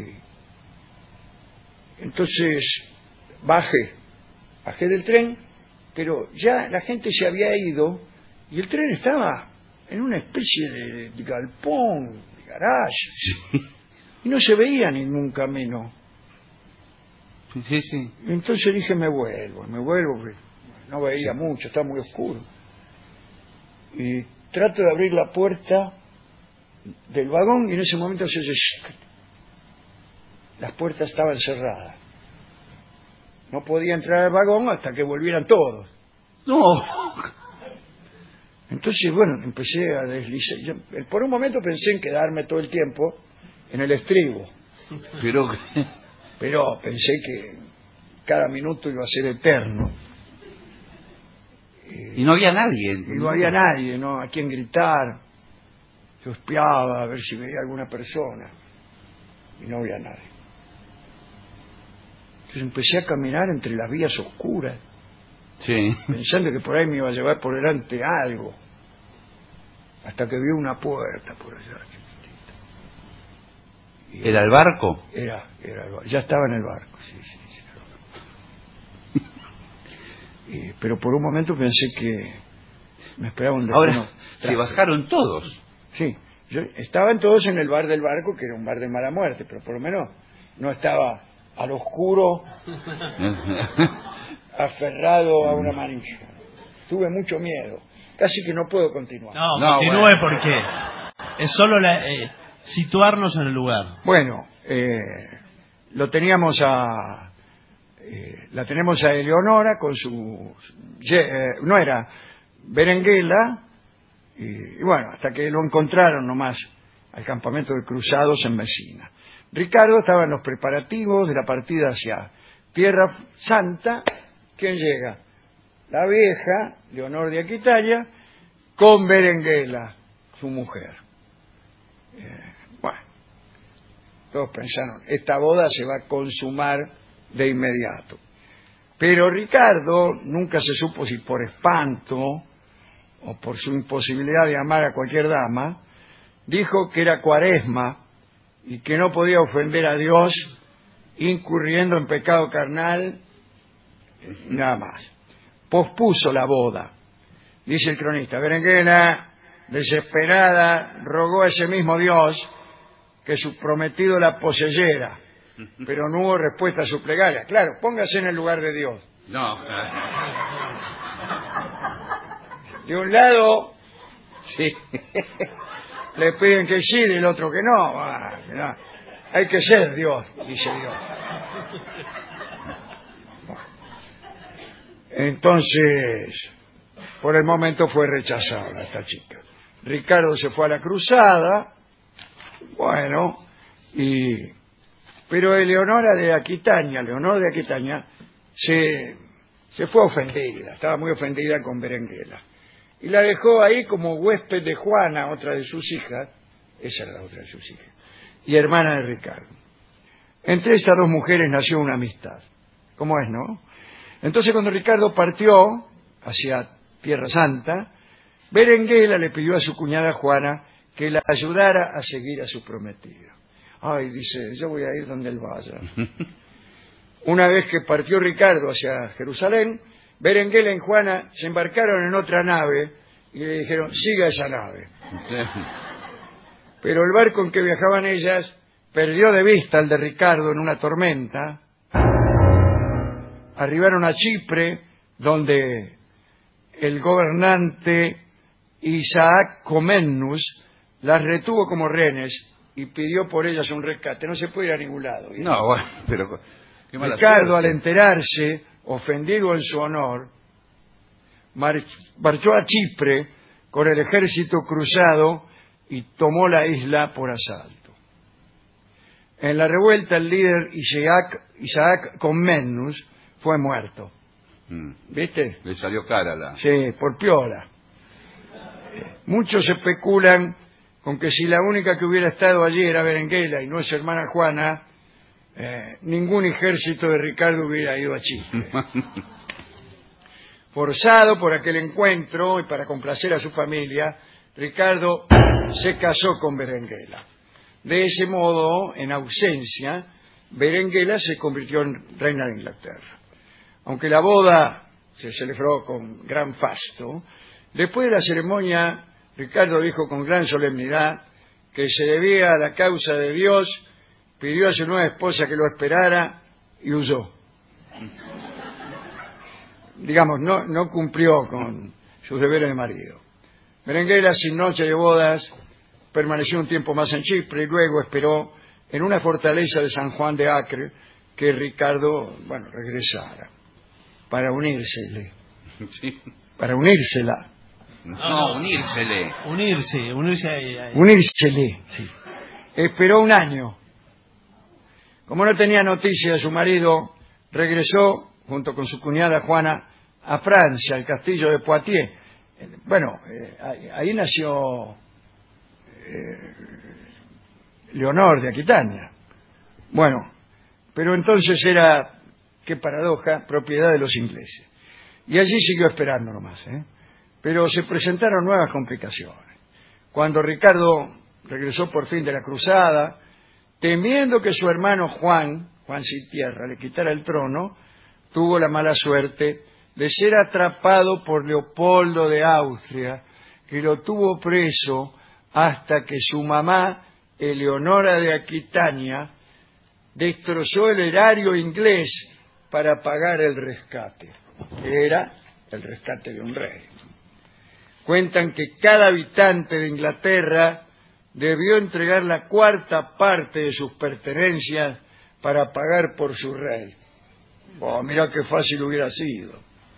entonces bajé, bajé del tren, pero ya la gente se había ido y el tren estaba en una especie de, de galpón, de garage, sí. Y no se veía ningún camino. Sí, sí. Entonces dije, me vuelvo, me vuelvo, porque no veía sí. mucho, estaba muy oscuro. Y trato de abrir la puerta del vagón y en ese momento se oye, las puertas estaban cerradas. No podía entrar al vagón hasta que volvieran todos. No. Entonces, bueno, empecé a deslizar. Yo, por un momento pensé en quedarme todo el tiempo en el estribo. Pero, pero pensé que cada minuto iba a ser eterno. Y no había nadie. Y no había nadie, ¿no? A quien gritar. Yo espiaba a ver si veía alguna persona. Y no había nadie. Entonces empecé a caminar entre las vías oscuras. Sí. Pensando que por ahí me iba a llevar por delante algo. Hasta que vi una puerta por allá. Y ¿era el barco? Era, era el barco. Ya estaba en el barco, sí, sí, sí. Y, pero por un momento pensé que me esperaba un destino. Ahora, se bajaron todos. Sí, yo, estaban todos en el bar del barco, que era un bar de mala muerte, pero por lo menos no estaba al oscuro, aferrado a una manija. Tuve mucho miedo. Casi que no puedo continuar. No, no continúe bueno. Porque es solo la, eh, situarnos en el lugar. Bueno, eh, lo teníamos a... Eh, la tenemos a Eleonora con su... Eh, no era Berenguela, y, y bueno, hasta que lo encontraron nomás al campamento de cruzados en Mesina. Ricardo estaba en los preparativos de la partida hacia Tierra Santa. ¿Quién llega? La vieja, Leonor de Aquitania, con Berenguela, su mujer. Eh, bueno, todos pensaron, esta boda se va a consumar de inmediato. Pero Ricardo nunca se supo si por espanto o por su imposibilidad de amar a cualquier dama, dijo que era cuaresma y que no podía ofender a Dios incurriendo en pecado carnal, nada más. Pospuso la boda. Dice el cronista, Berenguela, desesperada, rogó a ese mismo Dios que su prometido la poseyera, pero no hubo respuesta a su plegaria. Claro, póngase en el lugar de Dios. No. De un lado, sí, le piden que sí, del otro que no. Ah, que no. Hay que ser Dios, dice Dios. Entonces, por el momento fue rechazada esta chica. Ricardo se fue a la cruzada, bueno, y pero Eleonora de Aquitania, Leonor de Aquitania, se, se fue ofendida, estaba muy ofendida con Berenguela. Y la dejó ahí como huésped de Juana, otra de sus hijas, esa era la otra de sus hijas, y hermana de Ricardo. Entre estas dos mujeres nació una amistad. ¿Cómo es, no? Entonces cuando Ricardo partió hacia Tierra Santa, Berenguela le pidió a su cuñada Juana que la ayudara a seguir a su prometido. Ay, dice, yo voy a ir donde él vaya. Una vez que partió Ricardo hacia Jerusalén, Berenguela y Juana se embarcaron en otra nave y le dijeron, siga esa nave. Pero el barco en que viajaban ellas perdió de vista el de Ricardo en una tormenta. Arribaron a Chipre, donde el gobernante Isaac Comnenus las retuvo como rehenes y pidió por ellas un rescate. No se puede ir a ningún lado. ¿Ya? No, bueno, pero... qué mala Ricardo, suerte. al enterarse, ofendido en su honor, mar- marchó a Chipre con el ejército cruzado y tomó la isla por asalto. En la revuelta, el líder Isaac, Isaac Comnenus fue muerto. Mm. ¿Viste? Le salió cara la... Sí, por piola. Muchos especulan con que si la única que hubiera estado allí era Berenguela y no es su hermana Juana, eh, ningún ejército de Ricardo hubiera ido a Chipre. Forzado por aquel encuentro y para complacer a su familia, Ricardo se casó con Berenguela. De ese modo, en ausencia, Berenguela se convirtió en reina de Inglaterra. Aunque la boda se celebró con gran fasto, después de la ceremonia, Ricardo dijo con gran solemnidad que se debía a la causa de Dios, pidió a su nueva esposa que lo esperara y huyó. Digamos, no, no cumplió con sus deberes de marido. Berenguela, sin noche de bodas, permaneció un tiempo más en Chipre y luego esperó en una fortaleza de San Juan de Acre que Ricardo, bueno, regresara para unírsele. Sí. Para unírsela. No, No, no. unírsele. Unirse, unirse ahí. ahí. Unírsele, sí. Esperó un año. Como no tenía noticia de su marido, regresó junto con su cuñada Juana a Francia, al castillo de Poitiers. Bueno, eh, ahí, ahí nació eh, Leonor de Aquitania. Bueno, pero entonces era, qué paradoja, propiedad de los ingleses. Y allí siguió esperando nomás, ¿eh? Pero se presentaron nuevas complicaciones. Cuando Ricardo regresó por fin de la cruzada, temiendo que su hermano Juan, Juan sin tierra, le quitara el trono, tuvo la mala suerte de ser atrapado por Leopoldo de Austria, que lo tuvo preso hasta que su mamá, Eleonora de Aquitania, destrozó el erario inglés para pagar el rescate, que era el rescate de un rey. Cuentan que cada habitante de Inglaterra debió entregar la cuarta parte de sus pertenencias para pagar por su rey. Oh, mira qué fácil hubiera sido.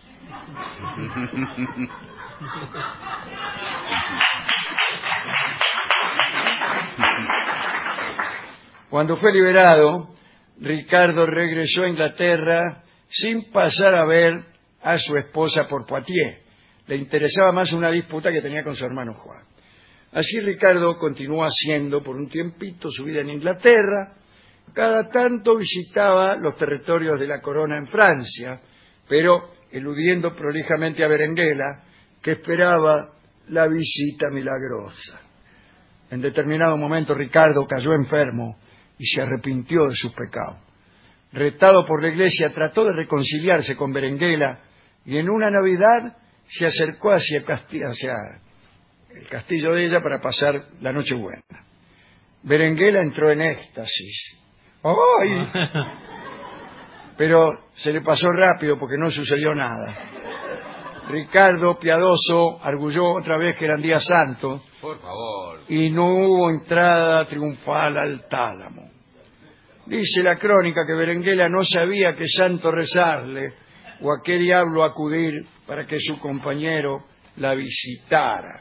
Cuando fue liberado, Ricardo regresó a Inglaterra sin pasar a ver a su esposa por Poitiers. Le interesaba más una disputa que tenía con su hermano Juan. Así Ricardo continuó haciendo por un tiempito su vida en Inglaterra. Cada tanto visitaba los territorios de la corona en Francia, pero eludiendo prolijamente a Berenguela, que esperaba la visita milagrosa. En determinado momento Ricardo cayó enfermo y se arrepintió de sus pecados. Retado por la iglesia, trató de reconciliarse con Berenguela y en una Navidad se acercó hacia, hacia el castillo de ella para pasar la Nochebuena. Berenguela entró en éxtasis. ¡Ay! Pero se le pasó rápido porque no sucedió nada. Ricardo, piadoso, arguyó otra vez que eran días santos. Por favor. Y no hubo entrada triunfal al tálamo. Dice la crónica que Berenguela no sabía qué santo rezarle o a qué diablo acudir para que su compañero la visitara.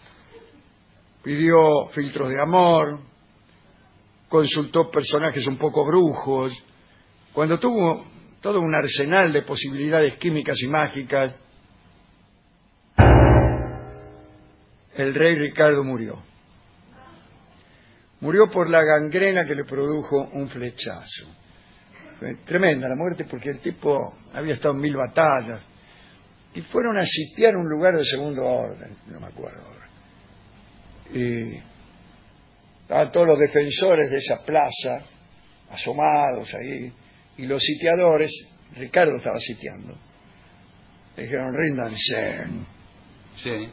Pidió filtros de amor, consultó personajes un poco brujos. Cuando tuvo todo un arsenal de posibilidades químicas y mágicas, el rey Ricardo murió. Murió por la gangrena que le produjo un flechazo. Fue tremenda la muerte porque el tipo había estado en mil batallas y fueron a sitiar un lugar de segundo orden, no me acuerdo ahora. Y estaban todos los defensores de esa plaza asomados ahí y los sitiadores, Ricardo estaba sitiando, le dijeron ríndanse. Sí.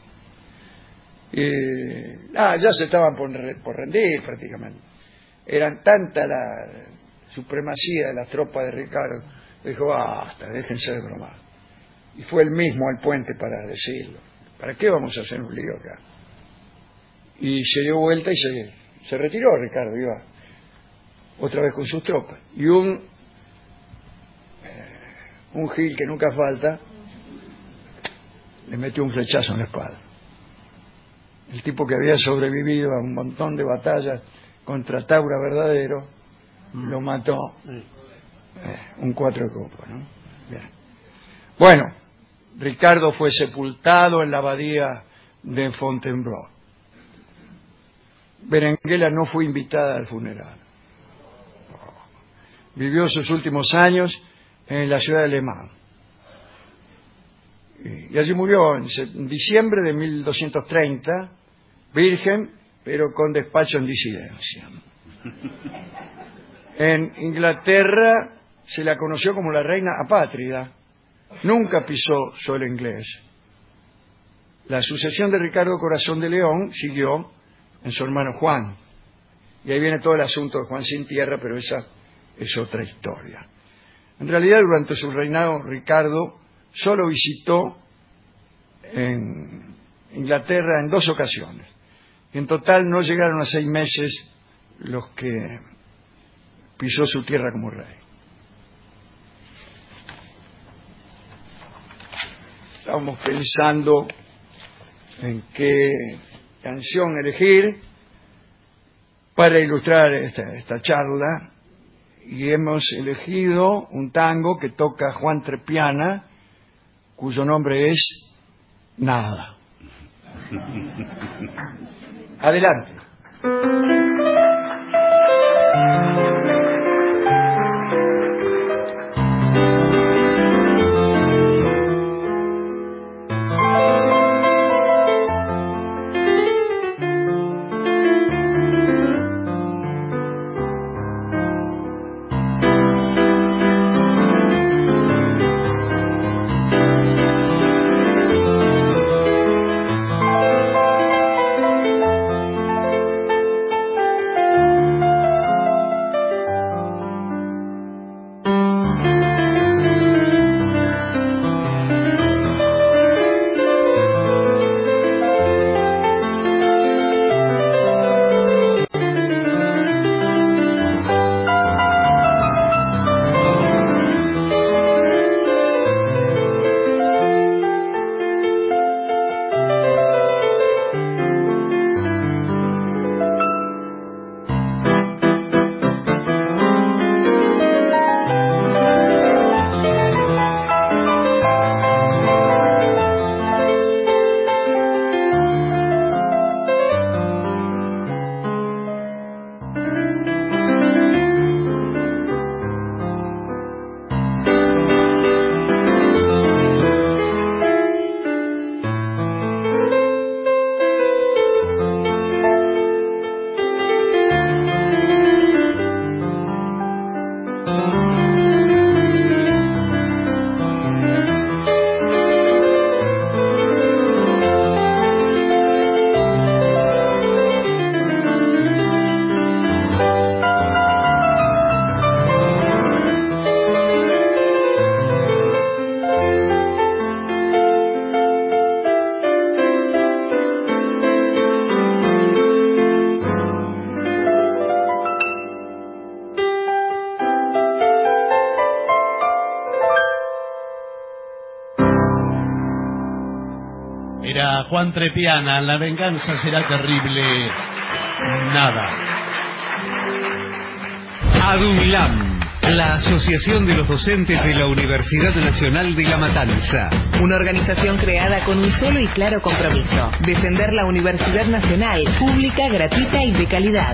Y ah, ya se estaban por, por rendir prácticamente. Eran tanta la supremacía de las tropas de Ricardo, dijo basta, déjense de bromar. Y fue él mismo al puente para decirlo. ¿Para qué vamos a hacer un lío acá? Y se dio vuelta y se, se retiró Ricardo, iba otra vez con sus tropas. Y un eh, un gil que nunca falta le metió un flechazo en la espalda. El tipo que había sobrevivido a un montón de batallas contra Taura Verdadero, mm. lo mató. Eh, un cuatro de copa, ¿no? Bien. Bueno, Ricardo fue sepultado en la abadía de Fontainebleau. Berenguela no fue invitada al funeral. Vivió sus últimos años en la ciudad de Le Mans. Y allí murió en diciembre de mil doscientos treinta, virgen, pero con despacho en disidencia. En Inglaterra se la conoció como la reina apátrida. Nunca pisó suelo inglés. La sucesión de Ricardo Corazón de León siguió en su hermano Juan. Y ahí viene todo el asunto de Juan sin tierra, pero esa es otra historia. En realidad, durante su reinado, Ricardo solo visitó en Inglaterra en dos ocasiones. En total no llegaron a seis meses los que pisó su tierra como rey. Estábamos pensando en qué canción elegir para ilustrar esta, esta charla, y hemos elegido un tango que toca Juan Trepiana, cuyo nombre es Nada. Adelante. Era Juan Trepiana, La venganza será terrible. Nada. ADUNLAM, la Asociación de los Docentes de la Universidad Nacional de La Matanza. Una organización creada con un solo y claro compromiso: defender la Universidad Nacional, pública, gratuita y de calidad.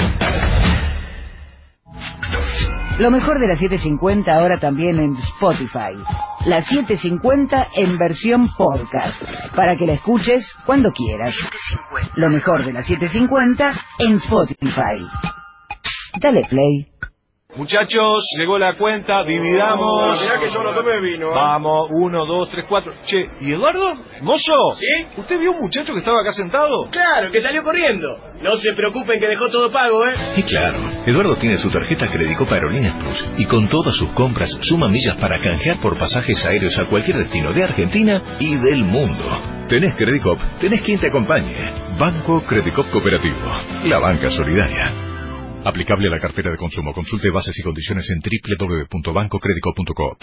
Lo mejor de la setecientos cincuenta ahora también en Spotify. La setecientos cincuenta en versión podcast, para que la escuches cuando quieras. Lo mejor de la setecientos cincuenta en Spotify. Dale play. Muchachos, llegó la cuenta, dividamos. Mirá que yo no tomé vino. ¿eh? Vamos, uno, dos, tres, cuatro. Che, ¿y Eduardo? ¿Mozo? ¿Sí? ¿Usted vio un muchacho que estaba acá sentado? Claro, que salió corriendo. No se preocupen que dejó todo pago, ¿eh? Y claro, Eduardo tiene su tarjeta Credicop Aerolíneas Plus y con todas sus compras suma millas para canjear por pasajes aéreos a cualquier destino de Argentina y del mundo. Tenés Credicop, tenés quien te acompañe. Banco Credicop Cooperativo, la banca solidaria. Aplicable a la cartera de consumo. Consulte bases y condiciones en doble u doble u doble u punto banco credicop punto coop.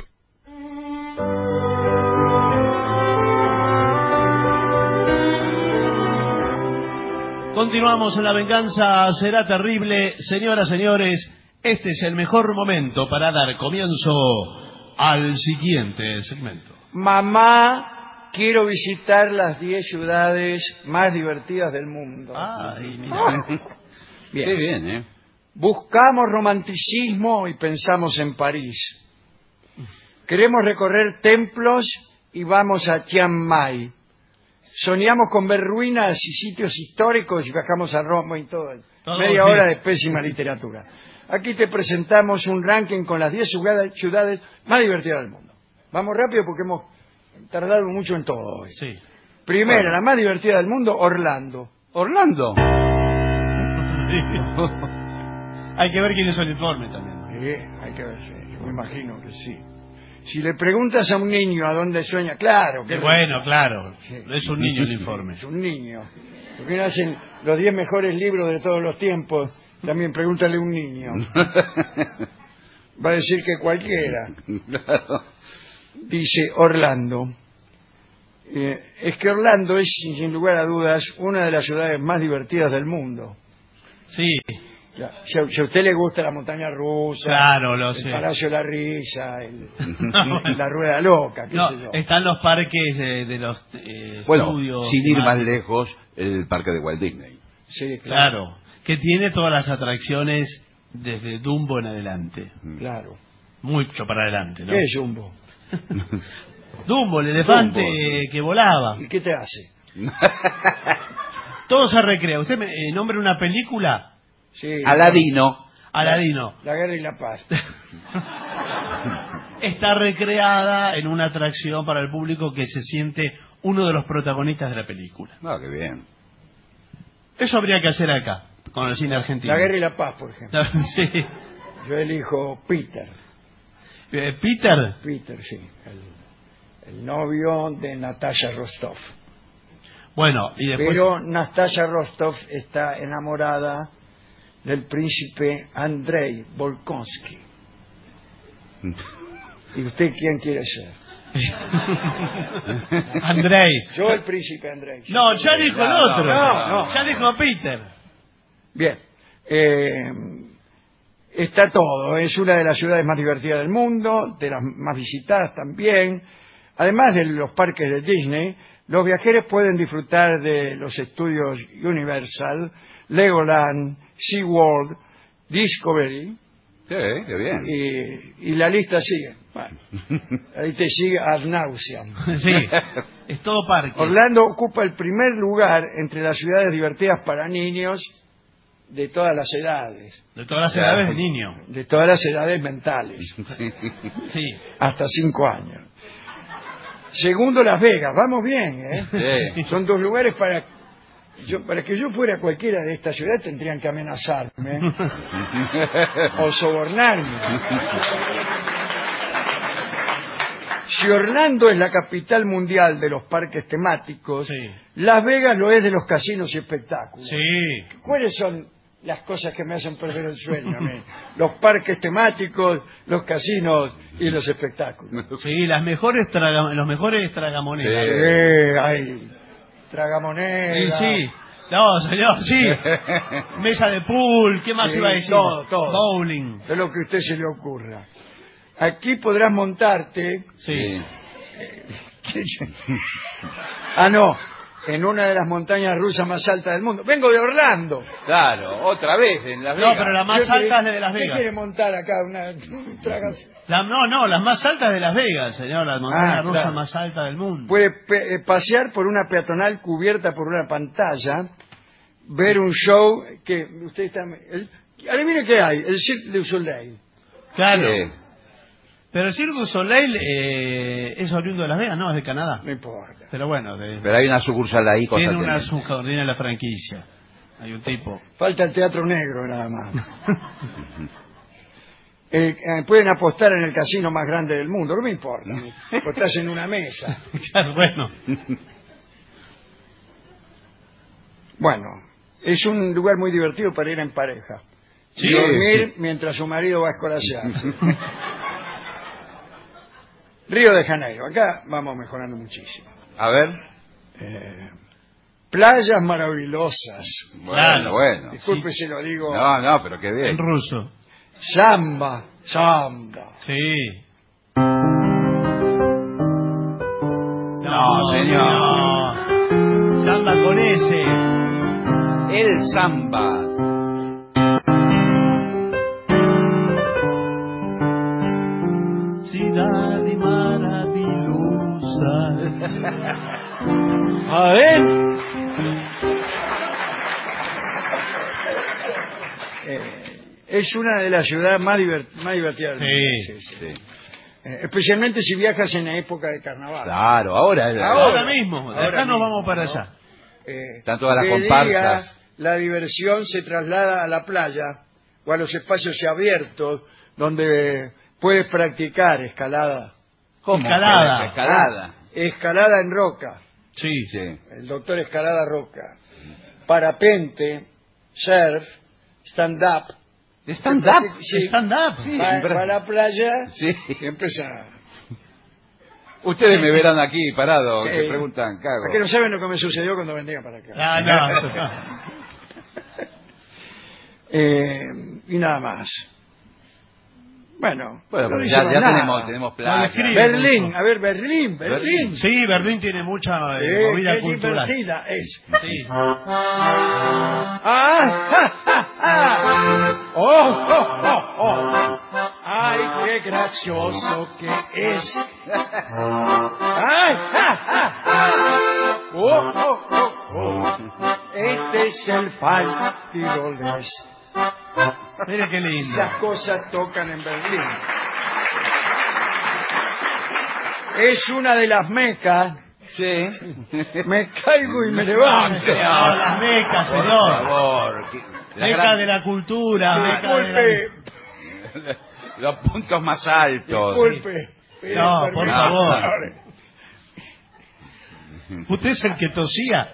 Continuamos en La Venganza Será Terrible. Señoras, señores, este es el mejor momento para dar comienzo al siguiente segmento. Mamá, quiero visitar las diez ciudades más divertidas del mundo. Ay, mira. Bien. Qué bien, ¿eh? Buscamos romanticismo y pensamos en París. Queremos recorrer templos y vamos a Chiang Mai. Soñamos con ver ruinas y sitios históricos y viajamos a Roma y todo. Todo Media bien. hora de pésima literatura. Aquí te presentamos un ranking con las diez ciudades, ciudades más divertidas del mundo. Vamos rápido porque hemos tardado mucho en todo hoy. Sí. Primera, Bueno. la más divertida del mundo, Orlando. ¿Orlando? Sí. Hay que ver quién es el informe también. Sí, hay que ver, sí, yo me imagino que sí. Si le preguntas a un niño a dónde sueña, claro que Bueno, claro. Sí. Es un niño el informe. Es un niño. Porque no hacen los diez mejores libros de todos los tiempos, también pregúntale a un niño. Va a decir que cualquiera. Dice Orlando. Eh, es que Orlando es, sin lugar a dudas, una de las ciudades más divertidas del mundo. Sí. Ya, Si a, si a usted le gusta la montaña rusa, Claro, lo el sé. Palacio de la Risa, el- la Rueda Loca, qué No, sé yo. están los parques de, de los eh, Bueno, estudios. sin ir más- más lejos, el parque de Walt Disney. Sí, Claro, que tiene todas las atracciones desde Dumbo en adelante. Claro. Mucho para adelante, ¿no? ¿Qué es Jumbo? Dumbo, el elefante Dumbo. que volaba. ¿Y qué te hace? Todo se recrea. ¿Usted me eh, nombra una película? Sí, Aladino. Aladino. La Guerra y la Paz. Está recreada en una atracción para el público que se siente uno de los protagonistas de la película. Ah, qué bien. Eso habría que hacer acá, con el cine argentino. La Guerra y la Paz, por ejemplo. Sí. Yo elijo Peter. Eh, Peter. Peter, sí. El, el novio de Natasha Rostov. Bueno, y después... Pero Natasha Rostov está enamorada del príncipe Andrei Volkonsky. ¿Y usted quién quiere ser? Andrei. Yo el príncipe Andrei. No, ya dijo el No, otro. no, no. Ya dijo Peter. Bien. Eh, está todo. Es una de las ciudades más divertidas del mundo, de las más visitadas también. Además de los parques de Disney, los viajeros pueden disfrutar de los estudios Universal, Legoland, SeaWorld, Discovery. Sí, qué bien. Y, y la lista sigue. Bueno, la lista sigue ad nauseam. Sí, es todo parque. Orlando ocupa el primer lugar entre las ciudades divertidas para niños de todas las edades. De todas las edades de niño. De todas las edades mentales. Sí. Sí. Hasta cinco años. Segundo, Las Vegas. Vamos bien, ¿eh? Sí. Son dos lugares para... Yo, para que yo fuera cualquiera de estas ciudades tendrían que amenazarme o sobornarme. Si Orlando es la capital mundial de los parques temáticos, Sí. Las Vegas lo es de los casinos y espectáculos. Sí. ¿Cuáles son las cosas que me hacen perder el sueño a mí? Los parques temáticos, los casinos y los espectáculos. Sí, las mejores traga- los mejores tragamonedas. Sí, hay tragamonedas. Sí, sí. No, señor, sí. Mesa de pool, ¿qué más Sí, iba a decir? todo, todo. Bowling. De lo que a usted se le ocurra. Aquí podrás montarte. Sí. Ah, no. En una de las montañas rusas más altas del mundo. Vengo de Orlando. Claro, otra vez en Las No, Vegas. pero la más ¿Qué quiere- alta es la de Las ¿Qué Vegas. quiere montar acá? Una tragas- La- no, no, las más altas de Las Vegas, señor. La montaña Ah, rusa claro. más alta del mundo. Puede pe- eh, pasear por una peatonal cubierta por una pantalla, ver un show que usted está... El, adivine qué hay, el Cirque du Soleil. Claro. Sí. Pero el Cirque du Soleil eh, es oriundo de Las Vegas, no, es de Canadá. No importa. Pero bueno, de, Pero hay una sucursal ahí. tiene una subcoordina de la franquicia. Hay un tipo. Falta el teatro negro nada más. eh, eh, pueden apostar en el casino más grande del mundo, no me importa. Apostás en una mesa. Claro, bueno. Bueno, es un lugar muy divertido para ir en pareja. Sí. Y dormir mientras su marido va a escolasearse. Río de Janeiro, acá vamos mejorando muchísimo. A ver. Eh, playas maravillosas. Bueno, claro. Bueno. Disculpe Sí. si lo digo. No, no, pero qué bien. En ruso. Samba, samba. Sí. No, señor. No. Samba con ese. El samba. Cidade maravillosa. A ver. Eh, es una de las ciudades más, divert más divertidas del mundo. Sí, sí, sí. Eh, especialmente si viajas en la época de carnaval. Claro, ahora. Ahora, ahora mismo. De acá nos vamos para allá. Eh, Están todas las de comparsas. día, la diversión se traslada a la playa o a los espacios abiertos donde puedes practicar escalada. ¿Cómo? Escalada. Escalada. Ah, escalada en roca. Sí. Sí. El doctor Escalada Roca. Parapente, surf, stand-up. ¿Stand-up? Sí. Stand-up. Sí, Va, en va a la playa Sí. y empieza. Ustedes me verán aquí parado, Sí. se preguntan, ¿qué hago? Es que no saben lo que me sucedió cuando venía para acá. Ah, no, no. eh, y nada más. Bueno, Bueno, no pero hicimos ya, ya nada. tenemos, tenemos playa. escribe. Berlín, a ver, Berlín, Berlín. Sí, Berlín tiene mucha eh, Sí, movida qué cultural. divertida es. Sí. ¡Ah! ¡Ja, ja, ja! ¡Oh, oh, oh, oh! ¡Ay, qué gracioso que es! ¡Ay, ja, ja, ja! ¡Oh, oh, oh, oh! Este es el vals tirolés. Mire qué lindo. Esas cosas tocan en Berlín. Es una de las mecas. Sí. Me caigo y me levanto. No, las mecas, Por señor. favor. que- la Meca gran- de la cultura, meca de la... Disculpe, Los puntos más altos. disculpe. Pide No, permiso. por favor. ¿Usted es el que tosía?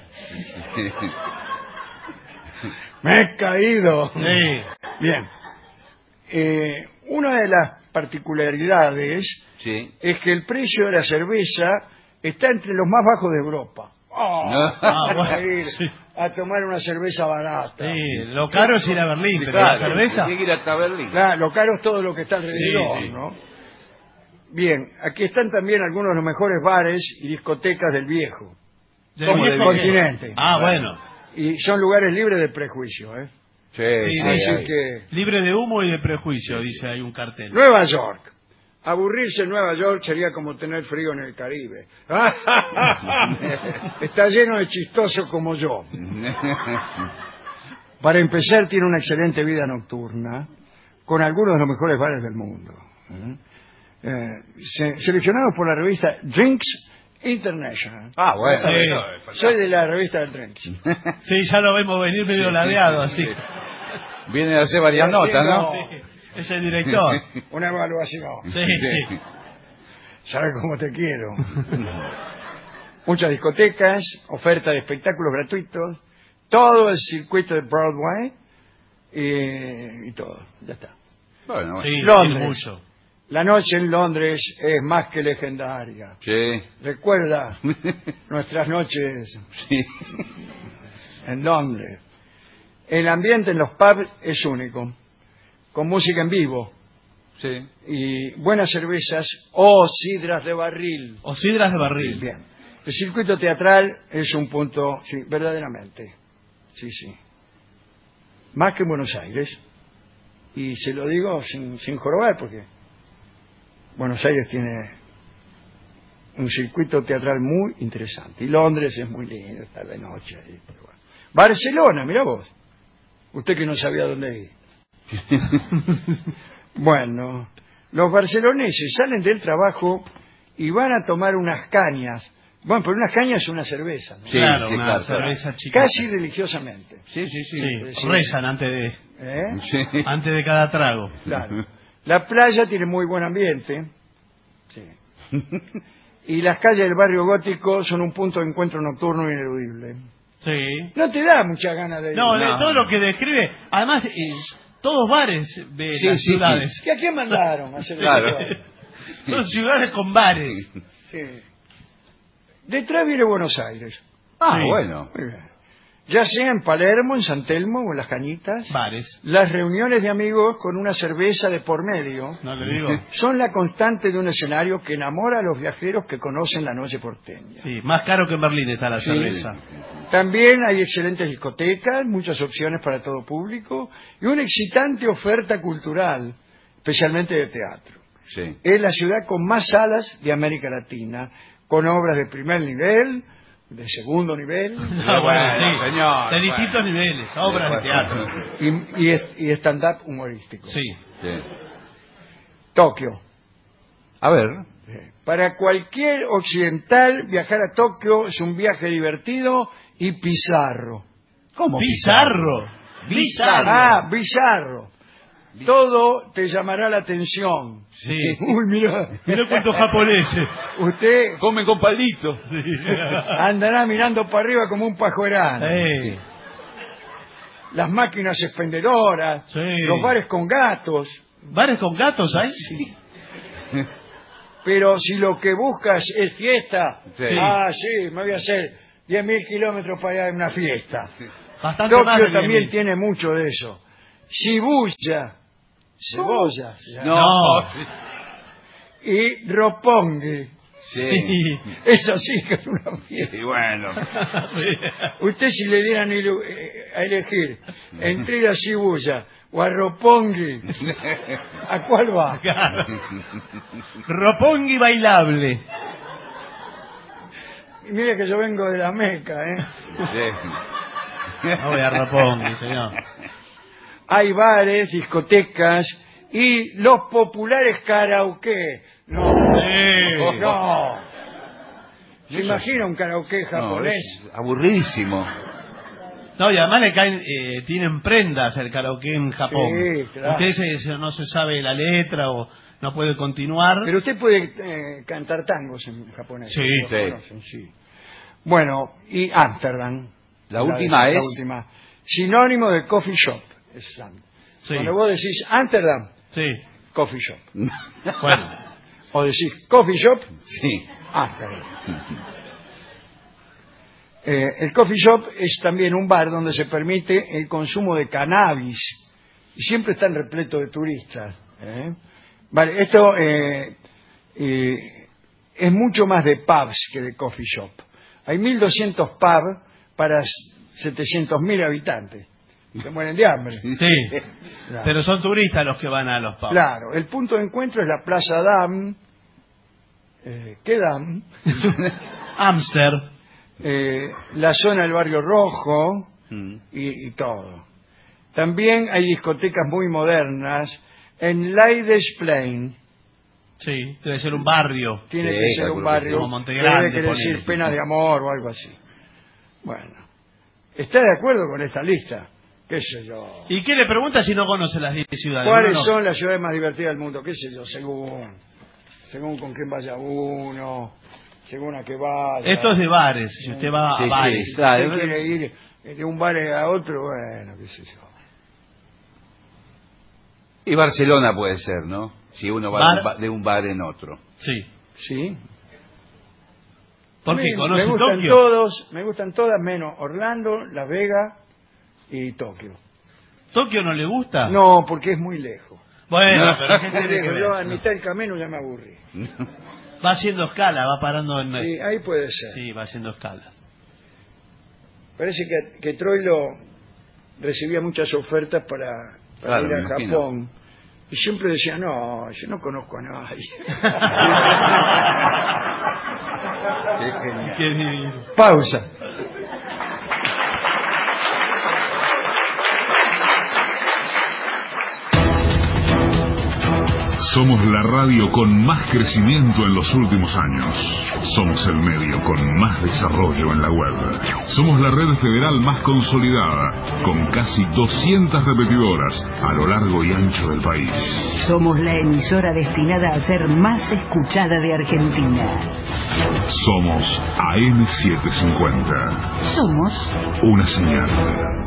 Me he caído. Sí. Bien. Eh, una de las particularidades Sí. es que el precio de la cerveza está entre los más bajos de Europa. Oh, Ah, bueno, a ir sí. a tomar una cerveza barata. Sí, lo caro es ir a Berlín, pero Claro, la cerveza... Tiene que ir hasta Berlín. Claro, lo caro es todo lo que está alrededor, Sí, sí. ¿no? Bien, aquí están también algunos de los mejores bares y discotecas del viejo. Del como viejo del continente. Ah, bueno. Y son lugares libres de prejuicio, ¿eh? Sí, Sí, sí, dice sí. que- Libre de humo y de prejuicio, dice hay un cartel. Nueva York. Aburrirse en Nueva York sería como tener frío en el Caribe. Está lleno de chistosos como yo. Para empezar, tiene una excelente vida nocturna, con algunos de los mejores bares del mundo. ¿eh? Eh, se- seleccionados por la revista Drinks International. Ah, bueno. Sí. Soy de la revista Drinks. Sí, ya lo vemos venir medio Sí, ladeado, sí, así. sí. Vienen a hacer varias Haciendo- notas, ¿no? Sí, es el director. Una evaluación. Sí, Sí. ¿Sabes cómo te quiero? Muchas discotecas, oferta de espectáculos gratuitos, todo el circuito de Broadway y, y todo. Ya está. Bueno, bueno. Sí, Londres. tiene mucho. La noche en Londres es más que legendaria. Sí. Recuerda nuestras noches Sí. en Londres. El ambiente en los pubs es único, con música en vivo Sí. y buenas cervezas o sidras de barril. O sidras de barril. Bien. El circuito teatral es un punto, sí, verdaderamente. Sí, sí. Más que en Buenos Aires. Y se lo digo sin, sin jorobar, porque Buenos Aires tiene un circuito teatral muy interesante. Y Londres es muy lindo, estar de noche ahí. Pero bueno. Barcelona, mira vos. Usted que no sabía dónde ir. Bueno, los barceloneses salen del trabajo y van a tomar unas cañas. Bueno, pero unas cañas es una cerveza, ¿no? Sí, claro, sí, una claro, cerveza chica. Casi religiosamente. Sí, sí, sí. Sí, Sí. rezan antes de, ¿Eh? Sí. antes de cada trago. Claro. La playa tiene muy buen ambiente. Sí. Y las calles del barrio gótico son un punto de encuentro nocturno ineludible. Sí. No te da mucha ganas de ir. No, de todo lo que describe, además, eh, todos bares de Sí, las sí, ciudades. ¿Y a quién mandaron a hacer Claro. esto? Son ciudades con bares. Sí. Detrás viene Buenos Aires. Ah, Sí. bueno. Muy bien. Ya sea en Palermo, en San Telmo o en Las Cañitas, Bares. las reuniones de amigos con una cerveza de por medio No le digo. son la constante de un escenario que enamora a los viajeros que conocen la noche porteña. Sí, más caro que en Berlín está la Sí. cerveza. También hay excelentes discotecas, muchas opciones para todo público y una excitante oferta cultural, especialmente de teatro. Sí. Es la ciudad con más salas de América Latina, con obras de primer nivel, de segundo nivel No, bueno, sí. señor, de distintos bueno. niveles, obras de teatro. y, y, est- y stand-up humorístico. Sí. Sí. Tokio. A ver. Para cualquier occidental, viajar a Tokio es un viaje divertido y bizarro. ¿Cómo? Bizarro. Bizarro. Ah, bizarro. Todo te llamará la atención. Sí. Uy, mira. Mira cuántos japoneses. Usted Comen con palito. andará mirando para arriba como un pajuerano. Sí. Las máquinas expendedoras, Sí. los bares con gatos. ¿Bares con gatos hay? Pero si lo que buscas es fiesta, Sí. ah, sí, me voy a hacer diez mil kilómetros para ir a una fiesta. Bastante más Tokio de también diez mil. tiene mucho de eso. Shibuya, cebolla, No. y Roppongi. Sí. Eso sí que es una fiesta. Sí, bueno. Usted si le dieran ilu- eh, a elegir entre ir a Shibuya o a Roppongi, ¿a cuál va? Roppongi bailable. Y mire que yo vengo de la Meca, ¿eh? Sí. No voy a Roppongi, señor. Hay bares, discotecas y los populares karaoke. No, Sí. no. ¿Se imagina un karaoke No, japonés? es aburridísimo. No, y además le caen, eh, tienen prendas el karaoke en Japón. Sí, claro. Usted se- se- no se sabe la letra o no puede continuar. Pero usted puede eh, cantar tangos en japonés. Sí, Lo sí. conocen, sí. Bueno, y Ámsterdam. La última la es- última. Sinónimo de coffee shop. Es Am- Sí. Cuando vos decís Ámsterdam, Sí. coffee shop. Bueno. O decís coffee shop, Sí. Ámsterdam. Eh, el coffee shop es también un bar donde se permite el consumo de cannabis y siempre están repletos de turistas. ¿eh? Vale, esto eh, eh, es mucho más de pubs que de coffee shop. Hay mil doscientos pubs para setecientos mil habitantes. Se mueren de hambre. Sí. Claro. Pero son turistas los que van a los pubs. Claro, el punto de encuentro es la Plaza Dam. Eh, ¿Qué Dam? Amster. Eh, la zona del Barrio Rojo Mm. y, y todo. También hay discotecas muy modernas en Leidseplein. Sí, debe ser un barrio. Tiene Sí, que ser calculo un que barrio. como Monte Debe Grande, que decir ponele. Penas de Amor o algo así. Bueno, ¿está de acuerdo con esta lista? ¿Qué sé yo? ¿Y qué le pregunta si no conoce las diez ciudades? ¿Cuáles No, no. son las ciudades más divertidas del mundo? ¿Qué sé yo? Según, según con quién vaya uno, según a qué vaya. Esto es de bares. Si usted va Sí, a sí, bares. Si claro. usted quiere ir de un bar a otro, bueno, qué sé yo. Y Barcelona puede ser, ¿no? Si uno va Bar- de un ba- de un bar en otro. Sí. ¿Sí? Porque me, conoce me gustan Tokio. todos, me gustan todas menos Orlando, Las Vegas y Tokio. ¿Tokio no le gusta? No, porque es muy lejos. Bueno, pero ¿qué Muy tiene que lejos. ver? Yo a mitad del camino ya me aburrí. Va haciendo escala, va parando en... Sí, ahí puede ser. Sí, va haciendo escalas. Parece que, que Troilo recibía muchas ofertas para, para Claro, ir a me imagino. Japón. Y siempre decía, no, yo no conozco a nadie. Qué genial. Qué divino. Pausa. Somos la radio con más crecimiento en los últimos años. Somos el medio con más desarrollo en la web. Somos la red federal más consolidada, con casi doscientas repetidoras a lo largo y ancho del país. Somos la emisora destinada a ser más escuchada de Argentina. Somos A M setecientos cincuenta. Somos una señal.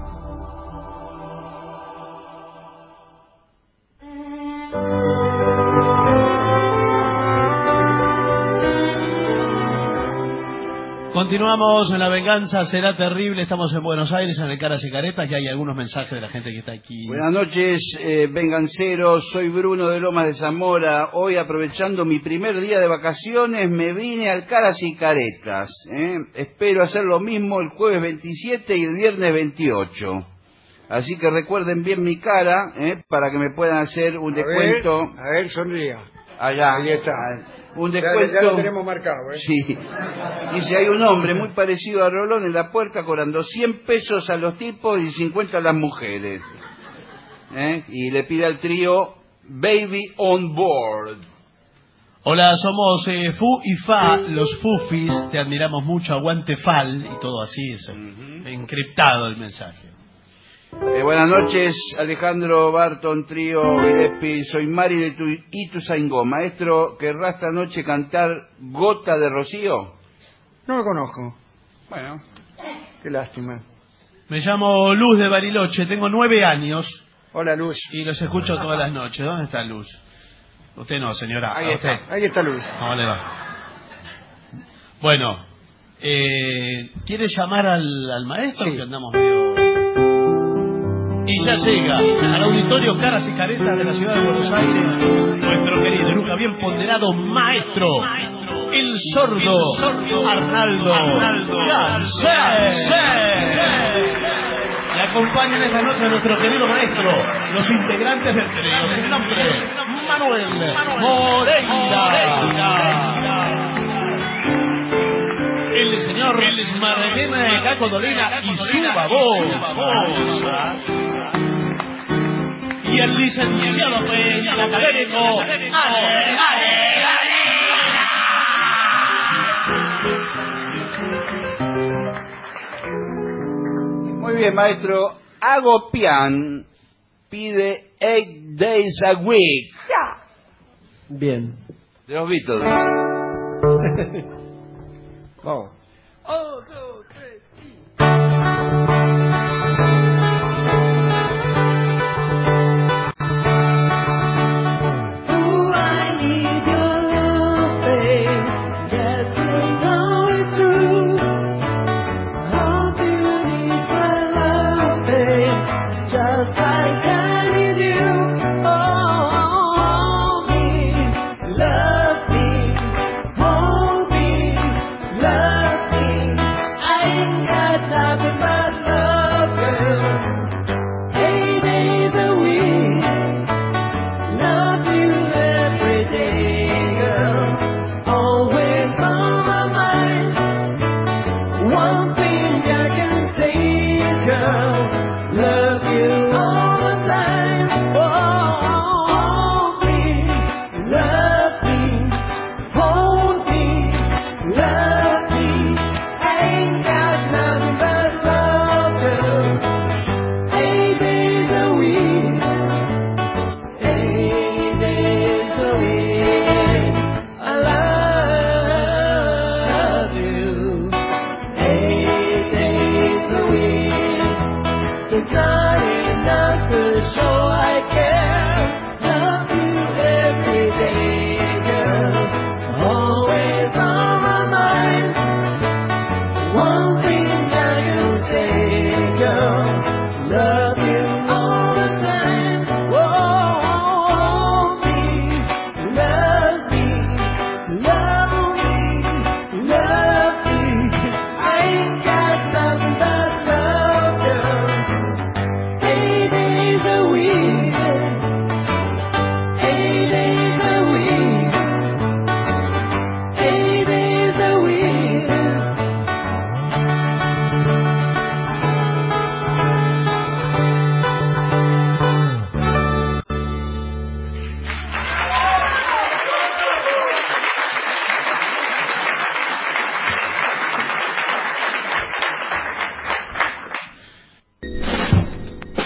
Continuamos en La Venganza Será Terrible. Estamos en Buenos Aires, en el Caras y Caretas, y hay algunos mensajes de la gente que está aquí. Buenas noches, eh, venganceros. Soy Bruno de Lomas de Zamora. Hoy, aprovechando mi primer día de vacaciones, me vine al Caras y Caretas. ¿eh? Espero hacer lo mismo el jueves veintisiete y el viernes veintiocho. Así que recuerden bien mi cara, ¿eh? para que me puedan hacer un a descuento. Ver, a ver, sonría. Allá. Ahí está. Un descuento. Ya, ya lo tenemos marcado, ¿eh? Sí. Dice, hay un hombre muy parecido a Rolón en la puerta cobrando cien pesos a los tipos y cincuenta a las mujeres. ¿Eh? Y le pide al trío Baby on Board. Hola, somos eh, Fu y Fa, los Fufis. Te admiramos mucho, aguante Fal. Y todo así, es uh-huh. encriptado el mensaje. Eh, buenas noches, Alejandro, Barton, Trío, Gillespie. Soy Mari de tu, Ituzaingó. Maestro, ¿querrá esta noche cantar Gota de Rocío? No lo conozco. Bueno, qué lástima. Me llamo Luz de Bariloche, tengo nueve años. Hola, Luz. Y los escucho todas las noches. ¿Dónde está Luz? Usted no, señora. Ahí está, usted. ahí está Luz. ¿Cómo le va? Bueno, eh, ¿quiere llamar al, al maestro? Sí. Que andamos medio... Y ya llega al auditorio Caras y Caretas de la ciudad de Buenos Aires nuestro querido y nunca bien ponderado maestro, el sordo Arnaldo Gansé. Le acompañan esta noche a nuestro querido maestro, los integrantes del trío sin nombre, Manuel Moreira, el señor Marlene de Caco Dolina y su babosa, y el licenciado pues, académico Ale, Ale, Ale. Muy bien, maestro. Agopian pide eight days a week. Bien. De los Beatles. Vamos. Oh, dos, tres, y...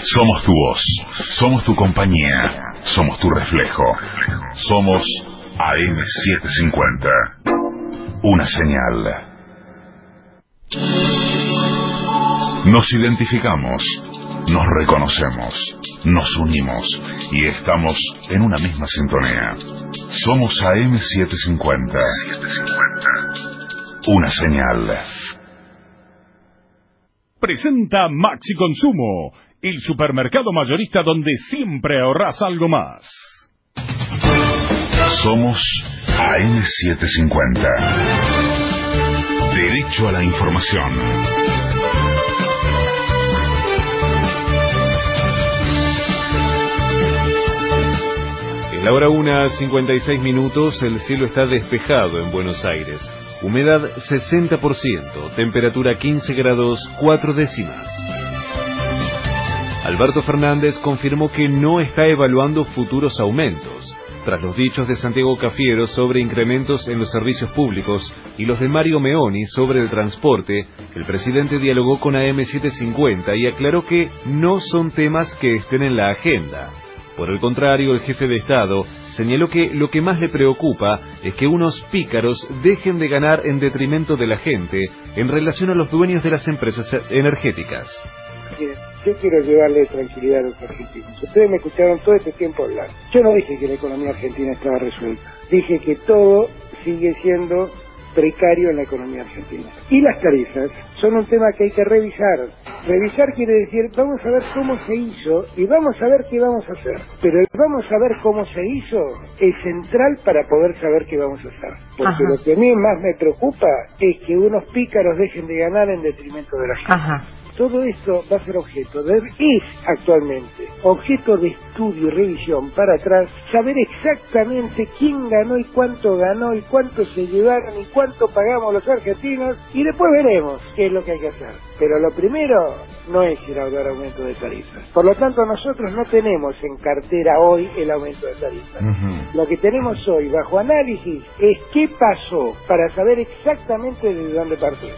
Somos tu voz, somos tu compañía, somos tu reflejo. Somos A M setecientos cincuenta. Una señal. Nos identificamos, nos reconocemos, nos unimos y estamos en una misma sintonía. Somos A M setecientos cincuenta. Una señal. Presenta Maxi Consumo, el supermercado mayorista donde siempre ahorrás algo más. Somos A M setecientos cincuenta. Derecho a la información. En la hora una, cincuenta y seis minutos, el cielo está despejado en Buenos Aires. Humedad sesenta por ciento, temperatura quince grados cuatro décimas. Alberto Fernández confirmó que no está evaluando futuros aumentos. Tras los dichos de Santiago Cafiero sobre incrementos en los servicios públicos y los de Mario Meoni sobre el transporte, el presidente dialogó con A M setecientos cincuenta y aclaró que no son temas que estén en la agenda. Por el contrario, el jefe de Estado señaló que lo que más le preocupa es que unos pícaros dejen de ganar en detrimento de la gente en relación a los dueños de las empresas energéticas. Miren, yo quiero llevarle tranquilidad a los argentinos. Ustedes me escucharon todo este tiempo hablar. Yo no dije que la economía argentina estaba resuelta. Dije que todo sigue siendo precario en la economía argentina. Y las tarifas son un tema que hay que revisar. Revisar quiere decir, vamos a ver cómo se hizo y vamos a ver qué vamos a hacer. Pero el vamos a ver cómo se hizo es central para poder saber qué vamos a hacer. Porque Ajá. lo que a mí más me preocupa es que unos pícaros dejen de ganar en detrimento de la gente. Ajá. Todo esto va a ser objeto de, es actualmente objeto de estudio y revisión para atrás, saber exactamente quién ganó y cuánto ganó y cuánto se llevaron y cuánto pagamos los argentinos y después veremos qué es lo que hay que hacer. Pero lo primero no es ir a hablar aumento de tarifas. Por lo tanto, nosotros no tenemos en cartera hoy el aumento de tarifas. Uh-huh. Lo que tenemos hoy bajo análisis es qué pasó para saber exactamente de dónde partimos.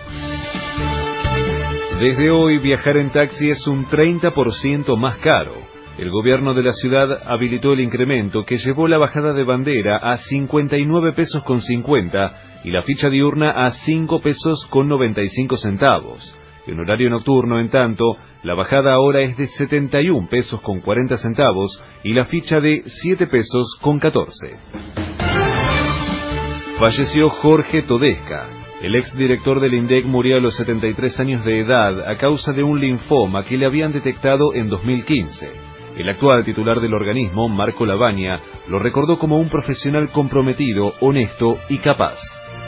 Desde hoy viajar en taxi es un treinta por ciento más caro. El gobierno de la ciudad habilitó el incremento que llevó la bajada de bandera a cincuenta y nueve pesos con cincuenta y la ficha diurna a cinco pesos con noventa y cinco centavos. En horario nocturno, en tanto, la bajada ahora es de setenta y un pesos con cuarenta centavos y la ficha de siete pesos con catorce. Falleció Jorge Todesca. El exdirector del INDEC murió a los setenta y tres años de edad a causa de un linfoma que le habían detectado en dos mil quince. El actual titular del organismo, Marco Lavagna, lo recordó como un profesional comprometido, honesto y capaz.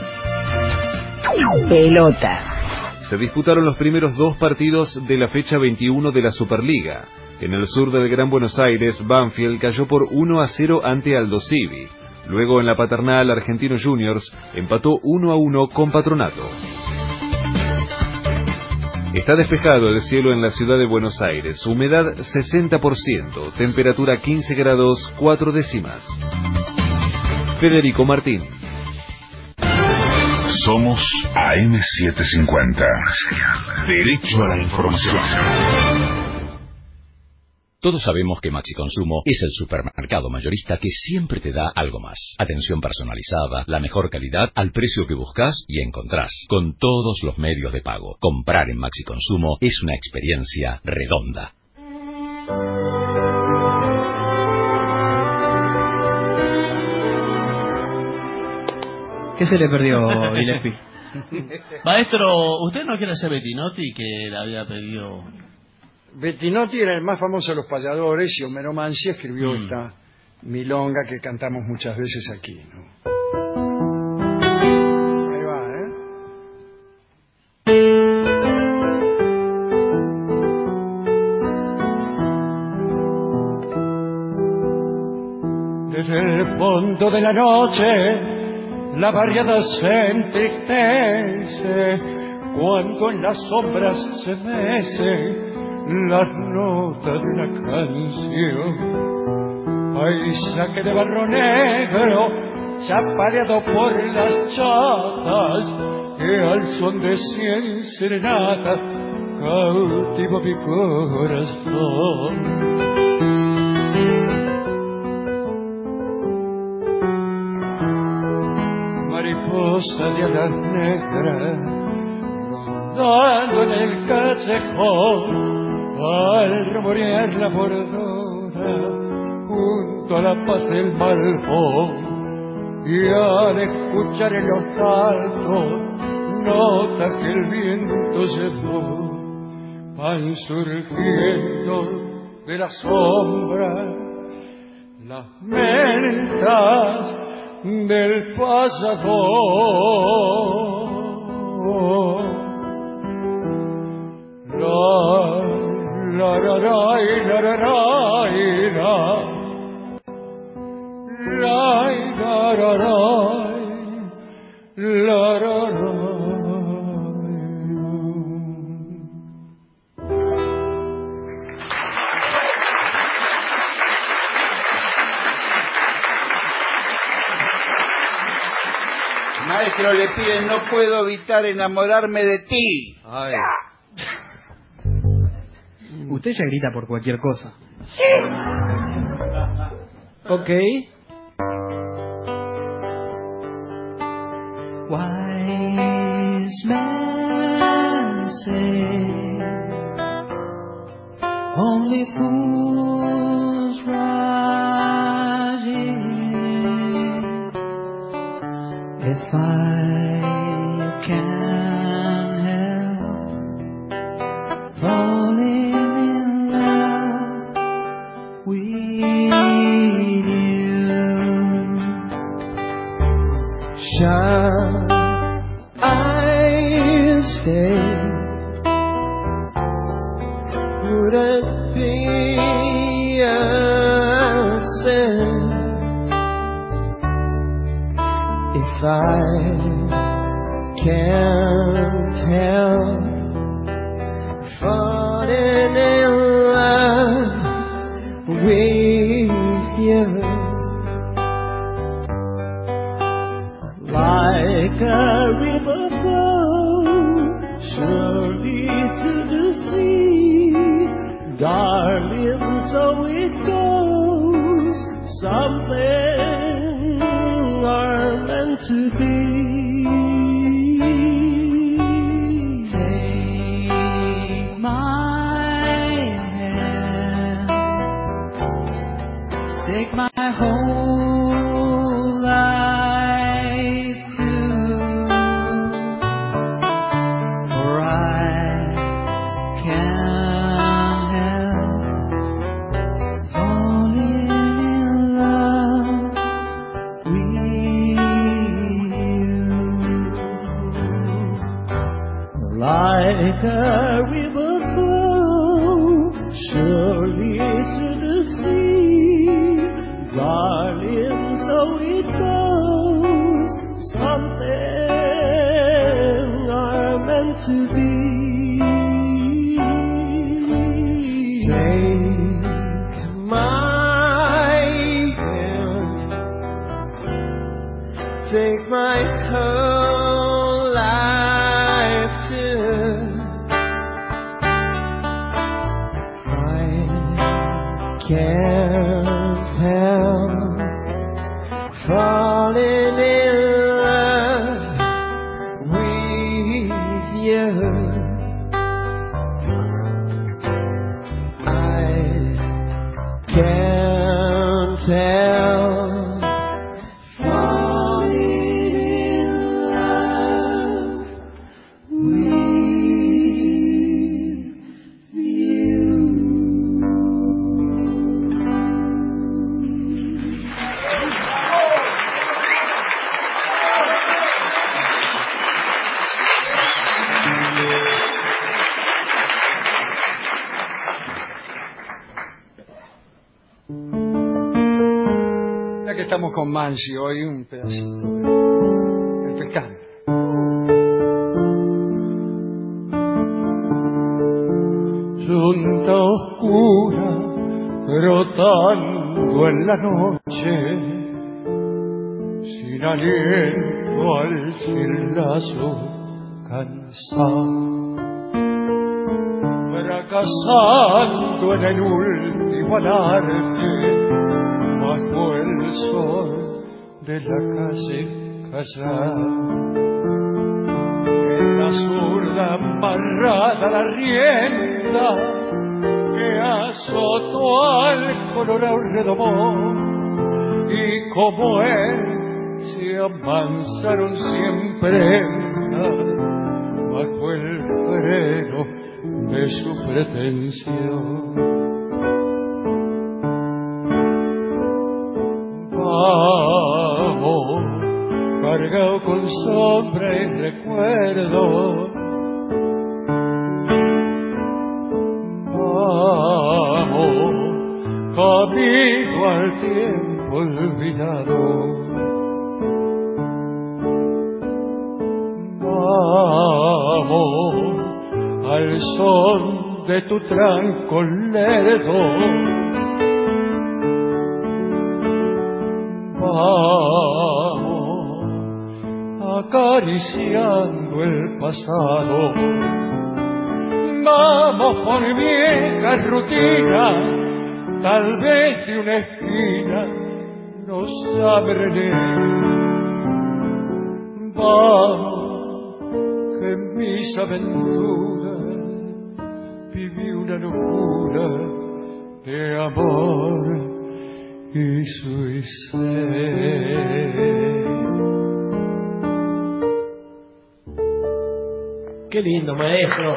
Pelota. Se disputaron los primeros dos partidos de la fecha veintiuno de la Superliga. En el sur del Gran Buenos Aires, Banfield cayó por uno a cero ante Aldo Civi. Luego en la Paternal, Argentino Juniors empató uno a uno con Patronato. Está despejado el cielo en la ciudad de Buenos Aires, humedad sesenta por ciento, temperatura quince grados cuatro décimas. Federico Martín. Somos A M setecientos cincuenta. Derecho a la información. Todos sabemos que Maxi Consumo es el supermercado mayorista que siempre te da algo más. Atención personalizada, la mejor calidad al precio que buscas y encontrás, con todos los medios de pago. Comprar en Maxi Consumo es una experiencia redonda. ¿Qué se le perdió, Gillespie? Maestro, ¿usted no quiere ser Bettinotti que le había pedido...? Bettinotti era el más famoso de los payadores y Homero Mansi escribió mm. esta milonga que cantamos muchas veces aquí, ¿no? Ahí va, ¿eh? Desde el fondo de la noche la barriada se entristece cuando en las sombras se mece las notas de una canción. Paisaje de barro negro, chapareado por las chatas, que al son de cien serenatas cautivo mi corazón. Mariposa de alas negras, rondando en el callejón, al rumorear la bordona, junto a la paz del malvón, y al escuchar en los altos nota que el viento llevó, van surgiendo de la sombra las mentas del pasado. La la la la la la la la la la la la. Maestro, le piden, no puedo evitar enamorarme de ti. Ay. Usted ya grita por cualquier cosa. Ok. Wise men say only fools rush in. If I can help falling in love with you, shall I stay? Would it be a sin if I can't help falling in love with you? Like a river flows surely to the sea, darling, so it goes. Something are meant to be. Take my hand, take my whole life too, for I can't help falling in love with you. Like a river flows surely to the sea, darling, so it goes. Something are meant to be. Take my hand, take my whole life too. I can't help falling in love with you. I can't help falling in love with Ya que estamos con Mansi hoy, un pedacito de El Pecado. Yunta oscura brotando en la noche, sin aliento al sin lazo cansado. fracasando en el último alarde, bajo el sol de la calle callada. En la zurda amarrada a la rienda que azotó al colorado redomón, y como él se avanzaron cien prendas bajo el freno de su pretensión. Vamos, cargado con sombra y recuerdo, vamos, camino al tiempo olvidado. Vamos al son de tu tranco lerdo, vamos acariciando el pasado. Vamos por vieja rutina, tal vez de una esquina nos abren. Vamos que en mis aventuras viví una locura de amor y suicidio. Qué lindo, maestro.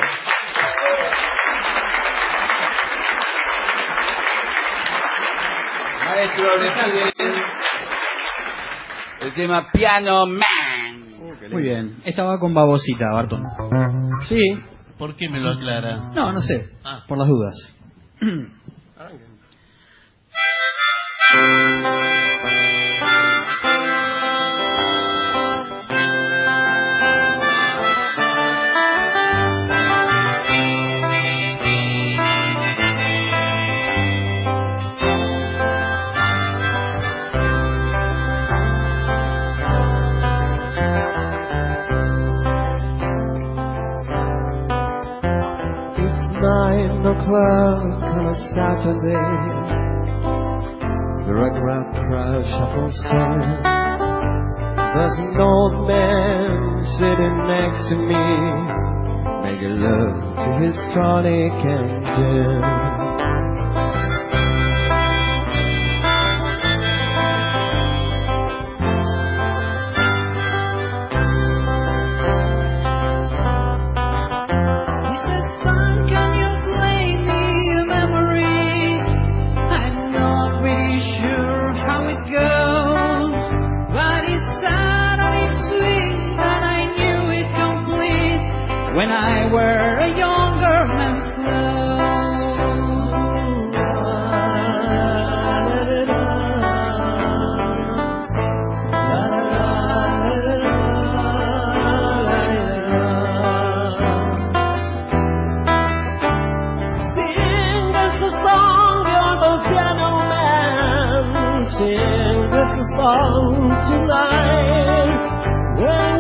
Maestro, le piden el tema Piano Man. Muy bien. Esta va con babosita, Barton. Sí. ¿Por qué me lo aclara? No, no sé. Ah. Por las dudas. Nine o'clock on a Saturday, the rug-around crowd shuffles on. There's an old man sitting next to me, making love to his tonic and gin. When I were a younger man's love. Sing us a song, young piano man. Sing us a song tonight. When